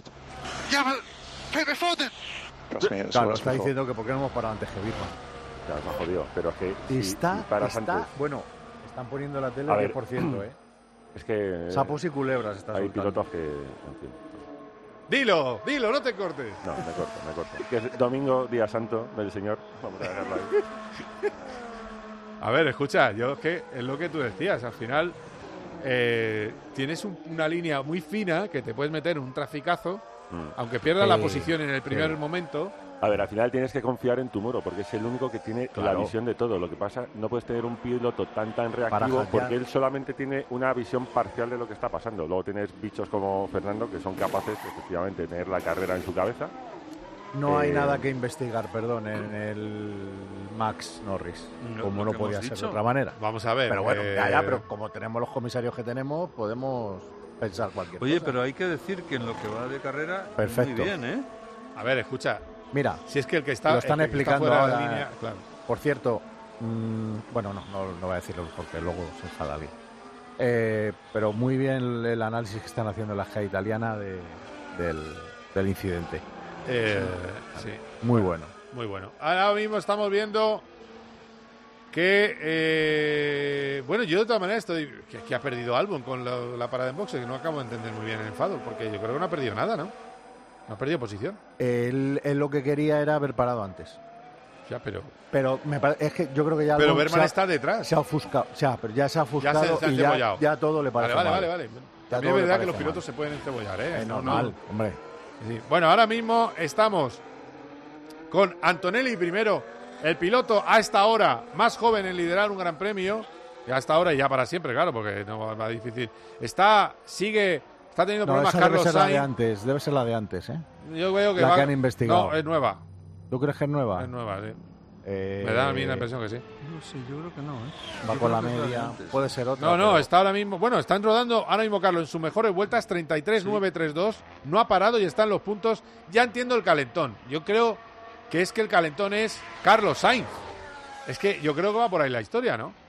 Claro, está diciendo que por qué no hemos parado antes que Birman. Ya nos ha jodido, pero es que si- Está, si paras está, antes, bueno, están poniendo la tele A al ver, diez por ciento, ¿eh? es que Sapos y culebras está hay soltando. pilotos que, en fin, Dilo, dilo, no te cortes. no, me corto, me corto. Que es domingo, día santo del Señor, vamos a dejarlo ahí. A ver, escucha, yo es que es lo que tú decías, al final eh, tienes un- una línea muy fina que te puedes meter en un traficazo, Mm. aunque pierdas la Sí, posición en el primer sí. momento. A ver, al final tienes que confiar en tu muro, porque es el único que tiene la Claro. visión de todo. Lo que pasa, no puedes tener un piloto tan tan Para reactivo, hackear. porque él solamente tiene una visión parcial de lo que está pasando. Luego tienes bichos como Fernando, que son capaces, efectivamente, de tener la carrera en su cabeza. No hay Eh, nada que investigar, perdón, en el Max Norris, No, como lo no que podía hemos ser de dicho. otra manera. Vamos a ver. Pero bueno, eh, ya, ya, pero como tenemos los comisarios que tenemos, podemos pensar cualquier Oye, cosa. pero hay que decir que en lo que va de carrera, Perfecto. muy bien, ¿eh? A ver, escucha. Mira, Si es que el que está, lo están el que está explicando fuera de la ahora. línea, claro. por cierto, mmm, bueno, no, no, no voy a decirlo porque luego se enfada bien. Eh, pero muy bien el, el análisis que están haciendo en la G A italiana de, del, del incidente. Eh, sí. Muy bueno. Muy bueno. Ahora mismo estamos viendo que, eh, bueno, yo de todas maneras estoy, que, que ha perdido Albon con la, la parada en boxe, que no acabo de entender muy bien el enfado, porque yo creo que no ha perdido nada, ¿no? No ha perdido posición. Él, él lo que quería era haber parado antes. Ya, pero... Pero me pare, es que yo creo que ya... Pero Berman está detrás. Se ha ofuscado, o sea, pero ya se ha ofuscado ya se, se ha y ya, ya todo le parece Vale, mal. vale, vale. vale. También es verdad que los pilotos mal. se pueden encebollar, ¿eh? Es normal, no, no. hombre. Sí. Bueno, ahora mismo estamos con Antonelli primero, el piloto a esta hora más joven en liderar un gran premio, y a esta hora y ya para siempre, claro, porque no va difícil. Está, sigue, está teniendo no, problemas esa Carlos debe ser Sainz. La de antes, debe ser la de antes, ¿eh? Yo veo que la va... que han investigado. No, es nueva. ¿Tú crees que es nueva? Es nueva, sí. Eh... Me da a mí la impresión que sí. No sé, yo creo que no, ¿eh? Va yo con la media, puede ser otra. No, no, pero... está ahora mismo... Bueno, están rodando ahora mismo Carlos en sus mejores vueltas, treinta y tres nueve treinta y dos. No ha parado y están los puntos. Ya entiendo el calentón. Yo creo que es que el calentón es Carlos Sainz. Es que yo creo que va por ahí la historia, ¿no?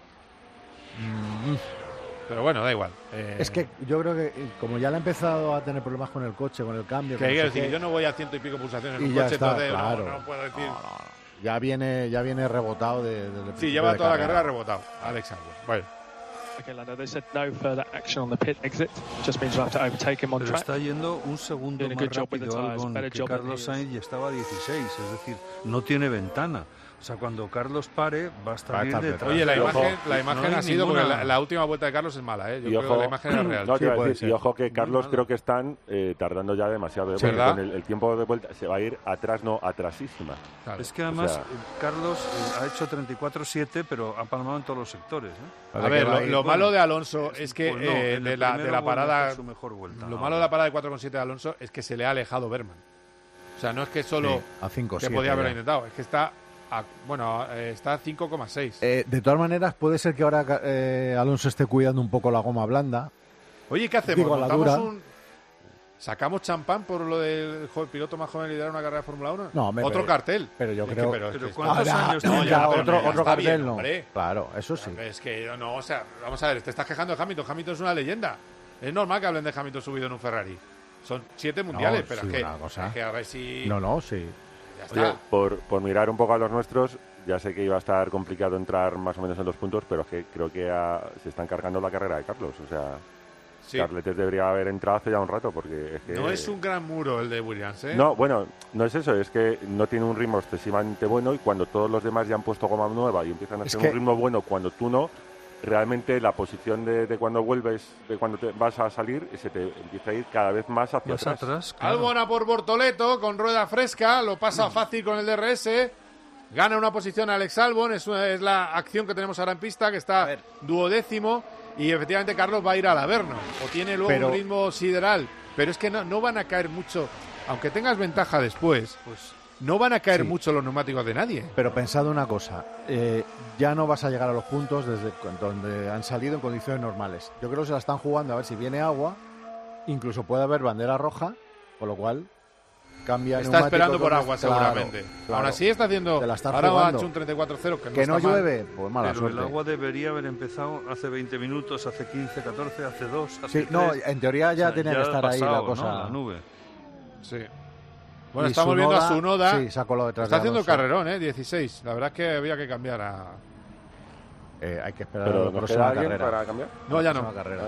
Mm. Pero bueno, da igual. Eh... Es que yo creo que como ya le ha empezado a tener problemas con el coche, con el cambio... Que quiero decir, yo no voy a ciento y pico pulsaciones en un coche, está, entonces claro. no, no puedo decir... No, no. Ya viene, ya viene rebotado de, de, de Sí, lleva toda carrera. la carrera rebotado. Alex Albon. Bueno. Okay, Lando, they said no further action on the pit exit. Just means you have to overtake him on Pero track. está yendo un segundo más rápido Albon que Carlos Sainz y estaba a dieciséis. Es decir, no tiene ventana. O sea, cuando Carlos pare, va a estar bien detrás. Oye, la imagen, la imagen no ha sido ninguna... porque la, la última vuelta de Carlos es mala, ¿eh? Yo y creo ojo, que la imagen era real. No, sí, decir, ser. Y ojo que Carlos creo que están eh, tardando ya demasiado. ¿eh? Sí, ¿verdad? Con el, el tiempo de vuelta se va a ir atrás, no, atrasísima. Claro. Es que además o sea, Carlos eh, ha hecho treinta y cuatro siete, pero ha palmado en todos los sectores. ¿eh? A ver, lo, lo bueno, malo de Alonso es que pues no, eh, de, la, de la parada... Su mejor vuelta. Lo malo de la parada de cuatro coma siete de Alonso es que se le ha alejado Berman. O sea, no es que solo sí, a cinco, que siete, podía haberlo ya. intentado, es que está... A, bueno, eh, está a cinco coma seis. Eh, de todas maneras, puede ser que ahora eh, Alonso esté cuidando un poco la goma blanda. Oye, ¿qué hacemos? Digo, la ¿Montamos dura. un... ¿Sacamos champán por lo del joven, piloto más joven liderar una carrera de Fórmula uno? No, me, Otro pero, cartel. Pero yo es creo... que, pero, pero es que ¿cuántos ahora, años no, ya, ya, pero otro, ya otro está cartel bien, no. Hombre. Claro, eso sí. Es que no, o sea, vamos a ver, te estás quejando de Hamilton. Hamilton es una leyenda. Es normal que hablen de Hamilton subido en un Ferrari. Son siete mundiales, No, pero sí, es, que, una cosa. es que a ver si... No, no, sí. Ya está. Oye, por, por mirar un poco a los nuestros, ya sé que iba a estar complicado entrar más o menos en los puntos, pero es que creo que a, se están cargando la carrera de Carlos. O sea, sí. Carletes debería haber entrado hace ya un rato, porque es que... No es un gran muro el de Williams, ¿eh? No, bueno, no es eso, es que no tiene un ritmo excesivamente bueno y cuando todos los demás ya han puesto goma nueva y empiezan a Es hacer que- un ritmo bueno cuando tú no, realmente la posición de, de cuando vuelves, de cuando te vas a salir, se te empieza a ir cada vez más hacia Más atrás. atrás, claro. Albon a por Bortoleto con rueda fresca, lo pasa fácil con el D R S. Gana una posición Alex Albon, es, una- es la acción que tenemos ahora en pista, que está duodécimo. Y efectivamente Carlos va a ir al Averno, o tiene luego Pero- un ritmo sideral. Pero es que no, no van a caer mucho, aunque tengas ventaja después, Pues no van a caer Sí. mucho los neumáticos de nadie. Pero pensad una cosa, eh, ya no vas a llegar a los puntos desde cu- donde han salido en condiciones normales. Yo creo que se la están jugando a ver si viene agua, incluso puede haber bandera roja, con lo cual cambia Está neumáticos esperando por donde- agua, claro, seguramente. claro. Aún así está haciendo... Te la estás Ahora ha jugando. hecho un treinta y cuatro cero, que no, Que no está mal. llueve, pues mala pero suerte. el agua debería haber empezado hace veinte minutos, hace quince, catorce, hace dos, hace Sí, no, tres. en teoría ya O sea, tenía ya que ha estar ahí la pasado, cosa. ¿no? La nube. Sí. Bueno, Y estamos viendo a Tsunoda, Tsunoda. sí, se ha colado detrás Está de haciendo Alonso. carrerón, ¿eh? dieciséis. La verdad es que había que cambiar a... Eh, hay que esperar a Pero la ¿nos próxima queda alguien carrera. para cambiar? No, ya La no. próxima carrera.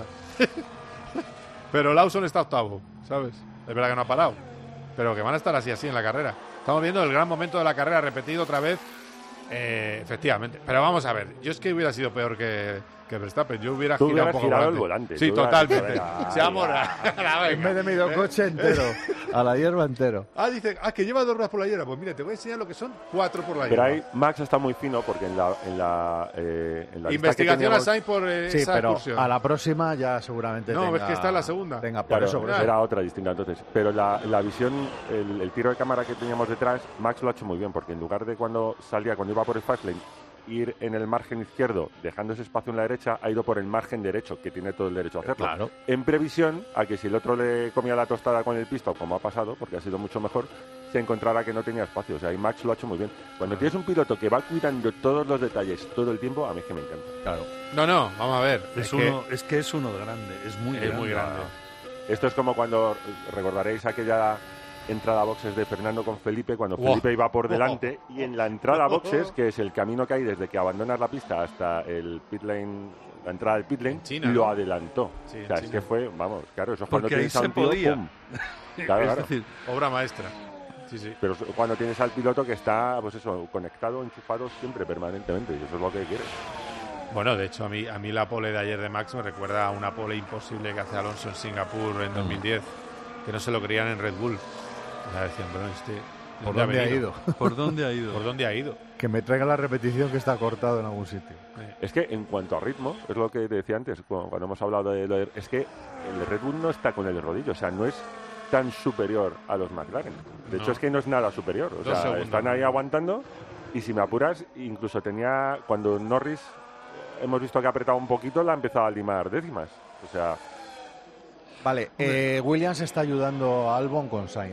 Pero Lawson está octavo, ¿sabes? Es verdad que no ha parado. Pero que van a estar así, así en la carrera. Estamos viendo el gran momento de la carrera repetido otra vez. Eh, efectivamente. Pero vamos a ver. Yo es que hubiera sido peor que, que Verstappen. Yo hubiera Tú girado un hubieras poco girado volante. el volante. Sí, Tú hubieras totalmente. dicho, venga, Se amora. En vez de medio coche entero, a la hierba entero. Ah, dice, ah, que lleva dos ruedas por la hierba. Pues mira, te voy a enseñar lo que son cuatro por la Pero hierba. ahí Max está muy fino porque en la, en la, eh, en la lista que Investigación a teníamos- Sainz por eh, Sí, esa pero excursión. a la próxima ya seguramente No, tenga... es que está en la segunda. Tenga, por Claro, eso, por eso. era otra distinta entonces. Pero la, la visión, el, el tiro de cámara que teníamos detrás, Max lo ha hecho muy bien, porque en lugar de cuando salía, cuando iba por el fastlane, ir en el margen izquierdo, dejando ese espacio en la derecha, ha ido por el margen derecho, que tiene todo el derecho a hacerlo. Claro. En previsión a que si el otro le comía la tostada con el pistón, como ha pasado, porque ha sido mucho mejor, se encontrara que no tenía espacio. O sea, y Max lo ha hecho muy bien. Cuando tienes un piloto que va cuidando todos los detalles todo el tiempo, a mí es que me encanta. Claro. No, no, vamos a ver. Es, es, uno, que... es que es uno grande, es muy es grande. muy grande. Esto es como cuando, recordaréis aquella entrada a boxes de Fernando con Felipe, cuando Wow. Felipe iba por delante, y en la entrada a boxes, que es el camino que hay desde que abandonas la pista hasta el pit lane, la entrada del pit lane, China, lo ¿no? adelantó. Sí, o sea, es China. que fue, vamos, claro, eso es cuando Porque ahí tienes al se piloto, podía. ¡pum! Claro, Es claro. decir, Obra maestra. Sí, sí. Pero cuando tienes al piloto que está, pues eso, conectado, enchufado siempre, permanentemente, y eso es lo que quieres. Bueno, de hecho, a mí, a mí la pole de ayer de Max me recuerda a una pole imposible que hace Alonso en Singapur en dos mil diez, que no se lo creían en Red Bull. O sea, decían, bueno, este... ¿Por dónde ha ido? ¿Por dónde ha ido? ¿Por dónde ha ido? Que me traiga la repetición que está cortado en algún sitio. Es que en cuanto a ritmo, es lo que te decía antes, cuando, cuando hemos hablado de lo de... Es que el Red Bull no está con el rodillo, o sea, no es tan superior a los McLaren. De No. hecho, es que no es nada superior. O Dos sea, segundos. están ahí aguantando y si me apuras, incluso tenía... Cuando Norris hemos visto que ha apretado un poquito, la ha empezado a limar décimas. O sea... Vale, eh, Williams está ayudando a Albon con Sainz.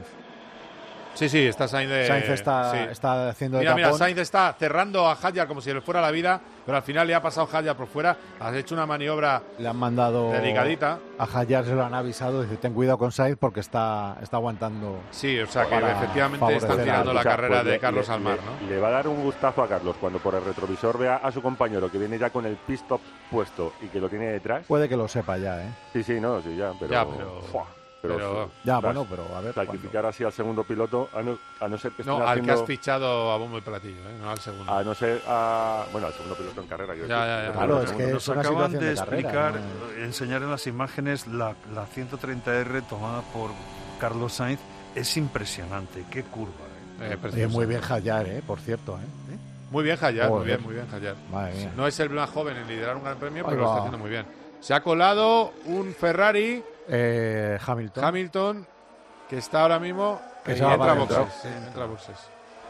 Sí, sí, está Sainz de... Sainz está, sí. está haciendo de Mira, mira, tapón. Sainz está cerrando a Hadjar como si le fuera la vida, pero al final le ha pasado Hadjar por fuera. Has hecho una maniobra Le han mandado delicadita. a Hadjar, se lo han avisado, dice ten cuidado con Sainz porque está, está aguantando. Sí, o sea que para efectivamente favorecer están tirando a- la O sea, carrera pues de le- Carlos le- Almar, le- ¿no? Le va a dar un gustazo a Carlos cuando por el retrovisor vea a su compañero que viene ya con el pit stop puesto y que lo tiene detrás. Puede que lo sepa ya, ¿eh? Sí, sí, no, sí, ya, pero... Ya, pero- ¡fua! Pero, pero- Ya, ostras, bueno, pero a ver. sacrificar así al segundo piloto, a no, a no ser que estén No, al que haciendo... has fichado a bombo y platillo, ¿eh? No al segundo. A no ser a... Bueno, al segundo piloto en carrera. quiero Ya, decir. ya, ya. Claro, es Segundo. que Nos es una acaban situación de, de carrera, explicar, ¿no? enseñar en las imágenes la, la ciento treinta R tomada por Carlos Sainz. Es impresionante, qué curva. ¿eh? Eh, Oye, precioso. muy bien Hadjar, ¿eh? Por cierto, ¿eh? ¿Eh? Muy bien Hadjar, muy Joder. bien, muy bien Hadjar. Madre mía. No es el más joven en liderar un gran premio, Ahí pero lo va. está haciendo muy bien. Se ha colado un Ferrari Eh, Hamilton. Hamilton que está ahora mismo Que eh, se va entra a para boxes, adentro. sí, entra a boxes.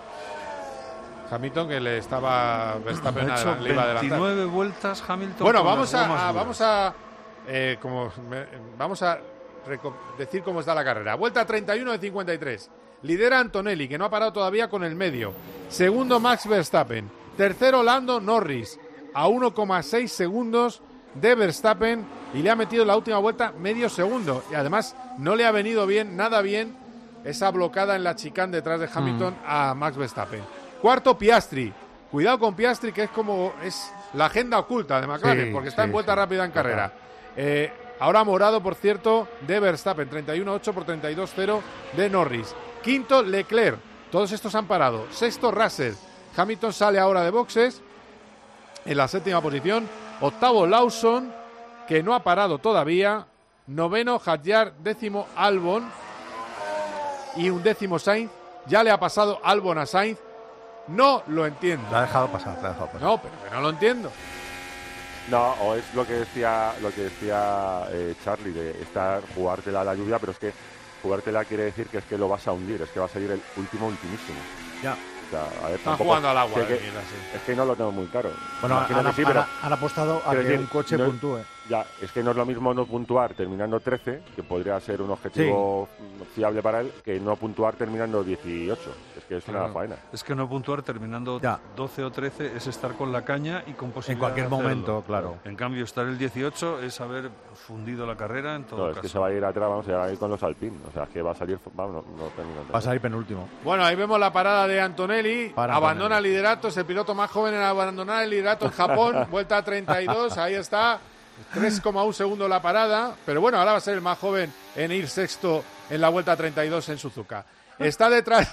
Hamilton que le estaba Verstappen Ha hecho adela- le iba a adelantar. veintinueve vueltas Hamilton. Bueno, con vamos las a, gomas a- duras. vamos a eh, como me- vamos a reco- decir cómo está la carrera. Vuelta treinta y uno de cincuenta y tres. Lidera Antonelli, que no ha parado todavía con el medio. Segundo Max Verstappen. Tercero Lando Norris, a uno coma seis segundos de Verstappen, y le ha metido en la última vuelta medio segundo. Y además no le ha venido bien, nada bien, esa blocada en la chicane detrás de Hamilton a Max Verstappen. Cuarto Piastri. Cuidado con Piastri, que es como es la agenda oculta de McLaren, Sí, porque está sí, en vuelta sí. rápida en carrera. Eh, ahora morado, por cierto, de Verstappen, treinta y uno ocho por treinta y dos cero de Norris. Quinto Leclerc, todos estos han parado. Sexto Russell. Hamilton sale ahora de boxes en la séptima posición. Octavo Lawson, que no ha parado todavía. Noveno Hadjar, décimo Albon y un décimo Sainz. Ya le ha pasado Albon a Sainz. No lo entiendo. La ha dejado pasar, la ha dejado pasar. No, pero que no lo entiendo. No, o es lo que decía lo que decía eh, Charlie, de estar jugártela a la lluvia, pero es que jugártela quiere decir que es que lo vas a hundir, es que va a salir el último ultimísimo. Ya. O sea, a ver, Están tampoco- jugando al agua. sé eh, que- mira, sí. es que no lo tengo muy claro. Bueno, Imagino han, que sí, pero- han- han apostado a quiero que decir, un coche no- puntúe. Ya, es que no es lo mismo no puntuar terminando trece, que podría ser un objetivo fiable para él, que no puntuar terminando dieciocho. Es que es una Claro. faena. Es que no puntuar terminando Ya. doce o trece es estar con la caña y con posibilidad En cualquier de hacerlo. momento, claro. En cambio, estar el dieciocho es haber fundido la carrera en todo No, es caso. que se va a ir atrás, vamos, se va a ir con los Alpine. O sea, es que va a salir, vamos, no, no termina. Va a salir penúltimo. Bueno, ahí vemos la parada de Antonelli. Para Abandona Antonelli. el liderato. Es el piloto más joven en abandonar el liderato en Japón. Vuelta a treinta y dos. Ahí está. tres coma uno segundos la parada. Pero bueno, ahora va a ser el más joven en ir sexto en la vuelta a treinta y dos en Suzuka. Está detrás.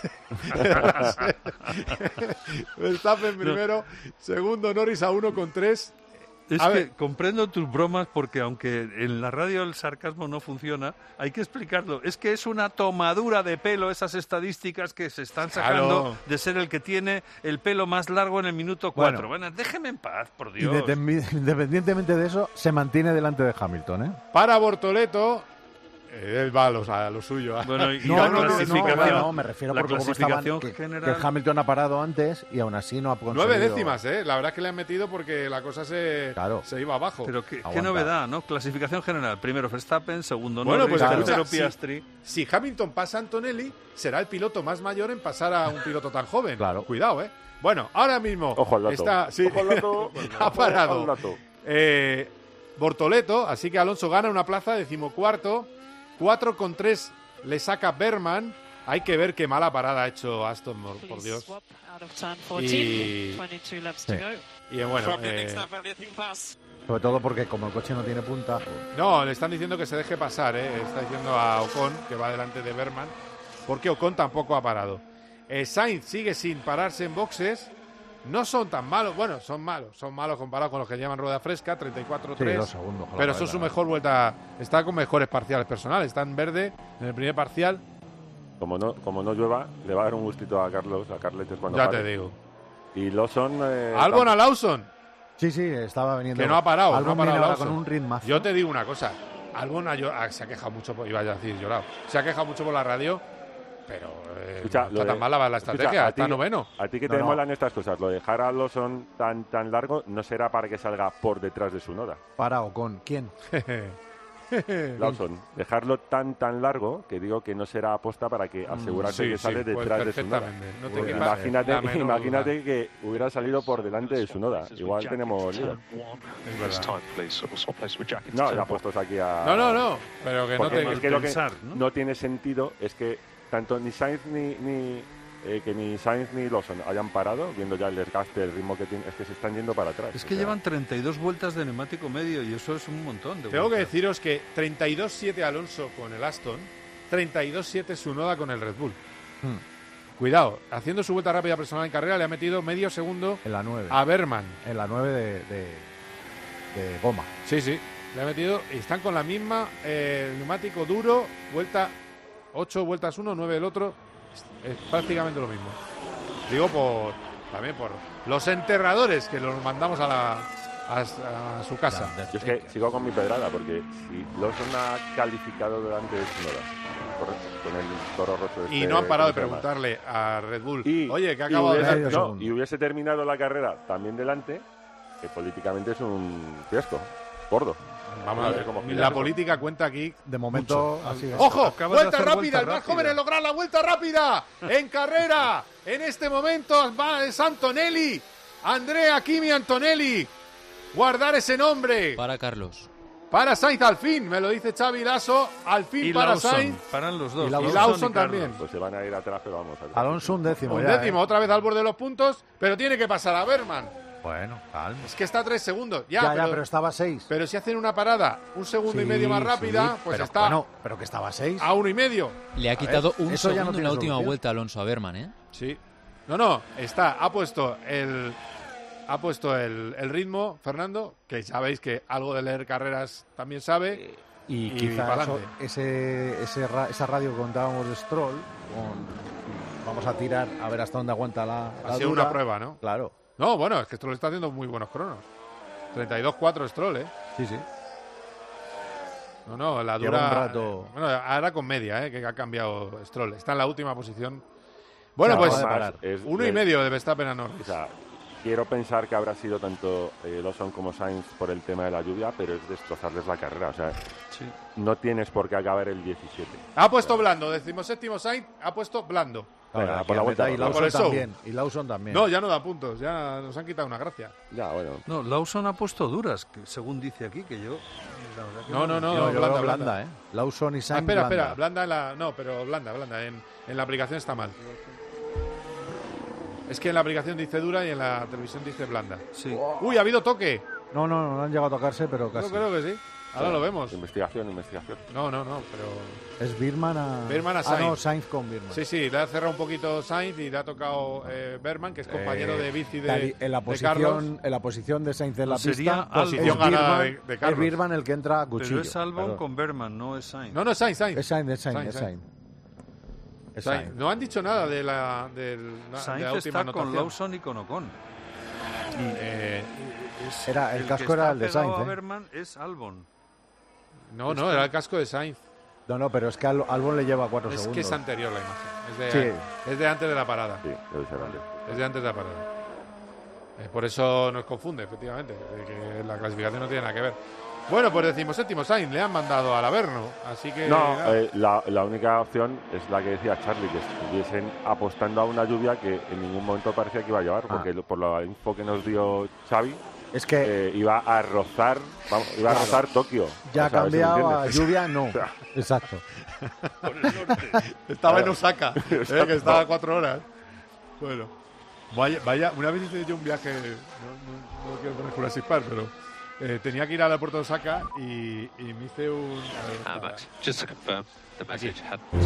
Verstappen primero. Segundo Norris a uno con tres. Es A que ver. comprendo tus bromas porque aunque en la radio el sarcasmo no funciona, hay que explicarlo. Es que es una tomadura de pelo esas estadísticas que se están sacando Claro. de ser el que tiene el pelo más largo en el minuto cuatro. Bueno. Bueno, déjeme en paz, por Y Dios. de- de- independientemente de eso, se mantiene delante de Hamilton, ¿eh? Para Bortoleto. Eh, él va a lo, a lo suyo. Bueno, y No, la no, no, clasificación, no, no, me refiero la porque como estaban, clasificación que, general... que Hamilton ha parado antes y aún así no ha conseguido... Nueve décimas, ¿eh? La verdad es que le han metido porque la cosa se, Claro. se iba abajo. Pero qué, qué Aguanta. novedad, ¿no? Clasificación general. Primero Verstappen, segundo Bueno, Norris, pues tercero escucha, Piastri. Si, si Hamilton pasa a Antonelli, será el piloto más mayor en pasar a un piloto tan joven. Claro. Cuidado, ¿eh? Bueno, ahora mismo Ojo al dato. está... Sí, Ojo al dato. ha parado. Ojo al dato. Eh, Bortoleto, así que Alonso gana una plaza, decimocuarto. cuatro con tres le saca Berman. Hay que ver qué mala parada ha hecho Aston, por, por Dios. Y, Sí. y bueno, eh, Sobre todo porque como el coche no tiene punta... no, le están diciendo que se deje pasar, ¿eh? Está diciendo a Ocon, que va delante de Berman, porque Ocon tampoco ha parado. Eh, Sainz sigue sin pararse en boxes. No son tan malos, bueno, son malos, son malos comparados con los que llevan rueda fresca, treinta y cuatro tres. Sí, dos segundos, ojalá pero para son su ganar. mejor vuelta, está con mejores parciales personales, está en verde en el primer parcial. Como no, como no llueva, le va a dar un gustito a Carlos, a Carletes cuando Ya pare. te digo. Y Lawson... Eh, Albon tam- a Lawson, Sí, sí, estaba viniendo... que no ha parado, Albon no ha parado viene ahora Lawson. con un ritmazo. Yo te digo una cosa, Albon ha llo- ah, se ha quejado mucho, por, iba a decir llorado, se ha quejado mucho por la radio, pero eh, Escucha, no lo está de- tan mala la escucha, estrategia, a está ti- noveno. A ti que No, te no. molan estas cosas, lo de dejar a Lawson tan, tan largo no será para que salga por detrás de su noda. Para Ocon. ¿Quién? Lawson, dejarlo tan tan largo que digo que no será aposta para que asegurarse sí, que sí, sale pues detrás de su noda. perfectamente. No te Pues quepa imagínate la menor imagínate duda. que hubiera salido por delante de su noda. Igual tenemos lío. Es verdad. No, ya puestos aquí a... No, no, no, pero que no Porque te... es que lo que pensar, ¿no? ¿no? tiene sentido es que tanto ni Sainz ni, ni eh, que ni Sainz ni Lawson hayan parado, viendo ya el desgaste, el ritmo que tiene, es que se están yendo para atrás. Es o que sea, llevan treinta y dos vueltas de neumático medio y eso es un montón de Tengo que vueltas. deciros que treinta y dos siete Alonso con el Aston, treinta y dos siete Tsunoda con el Red Bull. Hmm. Cuidado, haciendo su vuelta rápida personal en carrera le ha metido medio segundo En la nueve. a Berman. En la nueve de, de, de goma. Sí, sí, le ha metido y están con la misma, eh, el neumático duro, vuelta ocho, vueltas uno, nueve el otro, es, es prácticamente lo mismo. Digo por también por los enterradores que los mandamos a la a, a su casa. Yo es que sigo con mi pedrada, porque si Lawson ha calificado delante de su noda, correcto, con el toro rosso Y este, no han parado de ¿cómo se llama? preguntarle a Red Bull, Y, oye, que y acaba de hubiese, hacer? no, y hubiese terminado la carrera también delante, que políticamente es un fiasco, gordo. Vamos a ver, cómo la gira. política cuenta aquí. De momento, mucho. así es. ¡Ojo! Acabas de ¡Vuelta hacer rápida! vuelta ¡El más rápida. joven en lograr la vuelta rápida! ¡En carrera! En este momento va es Antonelli. Andrea Kimi Antonelli. Guardar ese nombre. Para Carlos. Para Sainz al fin, me lo dice Xavi Lasso. Al fin Y para Lawson, Sainz. paran los dos. Y Lawson. Y Lawson Carlos. también. Pues se van a ir atrás, pero vamos a ver. Alonso un décimo. Un ya, décimo, ¿eh? otra vez al borde de los puntos, pero tiene que pasar a Berman. Bueno, calma. Es que está a tres segundos. Ya, Ya, pero, ya, pero estaba a seis. pero si hacen una parada un segundo y Sí, medio más rápida, sí, pues pero, está Bueno, pero que estaba a seis. a uno y medio. Le ha quitado ver, un eso ya no segundo en tiene la última solución. vuelta Alonso a Berman, ¿eh? Sí. No, no, está, ha puesto el ha puesto el, el ritmo, Fernando, que sabéis que algo de leer carreras también sabe. Y, y quizá pa'lante. eso- ese, ese ra- esa radio que contábamos de Stroll, con- vamos a tirar a ver hasta dónde aguanta la, Ha la sido dura. una prueba, ¿no? Claro, No, bueno, es que Stroll está haciendo muy buenos cronos. treinta y dos cuatro Stroll, ¿eh? sí, sí. No, no, la Lleva dura... un rato- Bueno, ahora con media, ¿eh? Que ha cambiado Stroll. Está en la última posición. Bueno, No, pues va de Además, parar. es uno de- y medio de Verstappen a Norris. O sea, quiero pensar que habrá sido tanto eh, Lawson como Sainz por el tema de la lluvia, pero es destrozarles la carrera. O sea, Sí. no tienes por qué acabar el diecisiete. Ha puesto blando, decimoséptimo Sainz, ha puesto blando. Venga, Ahora, por la que vuelta, meta- y por el Lawson show. también. Y Lawson también. No, ya no da puntos, ya nos han quitado una gracia. Ya, bueno. No, Lawson ha puesto duras, que según dice aquí, que yo... la verdad que No, no, no, No, yo blanda, veo blanda. blanda, ¿eh? Lawson y Ah, Sainz espera, blanda. espera, blanda en la... No, pero blanda, blanda. En, en la aplicación está mal. Es que en la aplicación dice dura y en la televisión dice blanda. Sí. Uy, ha habido toque. No, no, no han llegado a tocarse, pero casi. Yo creo que sí. Ahora lo vemos. Investigación, investigación. No, no, no, pero... Es Birman a... Birman a Ah, Sainz. no, Sainz con Birman. Sí, sí, le ha cerrado un poquito Sainz y le ha tocado eh, Berman, que es compañero Eh, de bici de, Cari- en la de Carlos. posición en la posición de Sainz en la Sería pista Albon. Posición es ganada Birman- de- de Carlos. es Birman el que entra a cuchillo. Pero es Albon claro. con Berman, no es Sainz. No, no, Sainz, Sainz. Es Sainz, es Sainz, Sainz, es Sainz. Sainz. Es Sainz. Sainz. No han dicho nada de la, del- de Sainz la última está anotación. con Lawson y con Ocon. Eh, Era, el, que casco está era el de pegado Sainz, a ¿eh? Berman es Albon. no, no, era el casco de Sainz. No, no, pero es que Al- Albon le lleva cuatro Es segundos. que es anterior la imagen. Es de, Sí. es de antes de la parada. Sí, debe ser antes. Es de antes de la parada. Eh, por eso nos confunde, efectivamente, de que la clasificación no tiene nada que ver. Bueno, pues decimos séptimo Sainz, le han mandado al Averno, así que... No, nada. eh, la, la única opción es la que decía Charlie, que estuviesen apostando a una lluvia que en ningún momento parecía que iba a llevar, porque lo- por la info que nos dio Xavi, es que eh, iba a rozar, vamos, iba a Claro. rozar Tokio. Ya O sea, a ver si me cambiado a entiendes. lluvia, no. O sea, Exacto. Estaba en Claro. Osaka, eh, Exacto. que estaba a cuatro horas. Bueno, vaya, vaya, una vez hice yo un viaje, no, no, no quiero poner Jurassic Park, pero eh, tenía que ir al aeropuerto de Osaka y, y me hice un... a ver, Uh, Max, just to confirm, the message had Ah,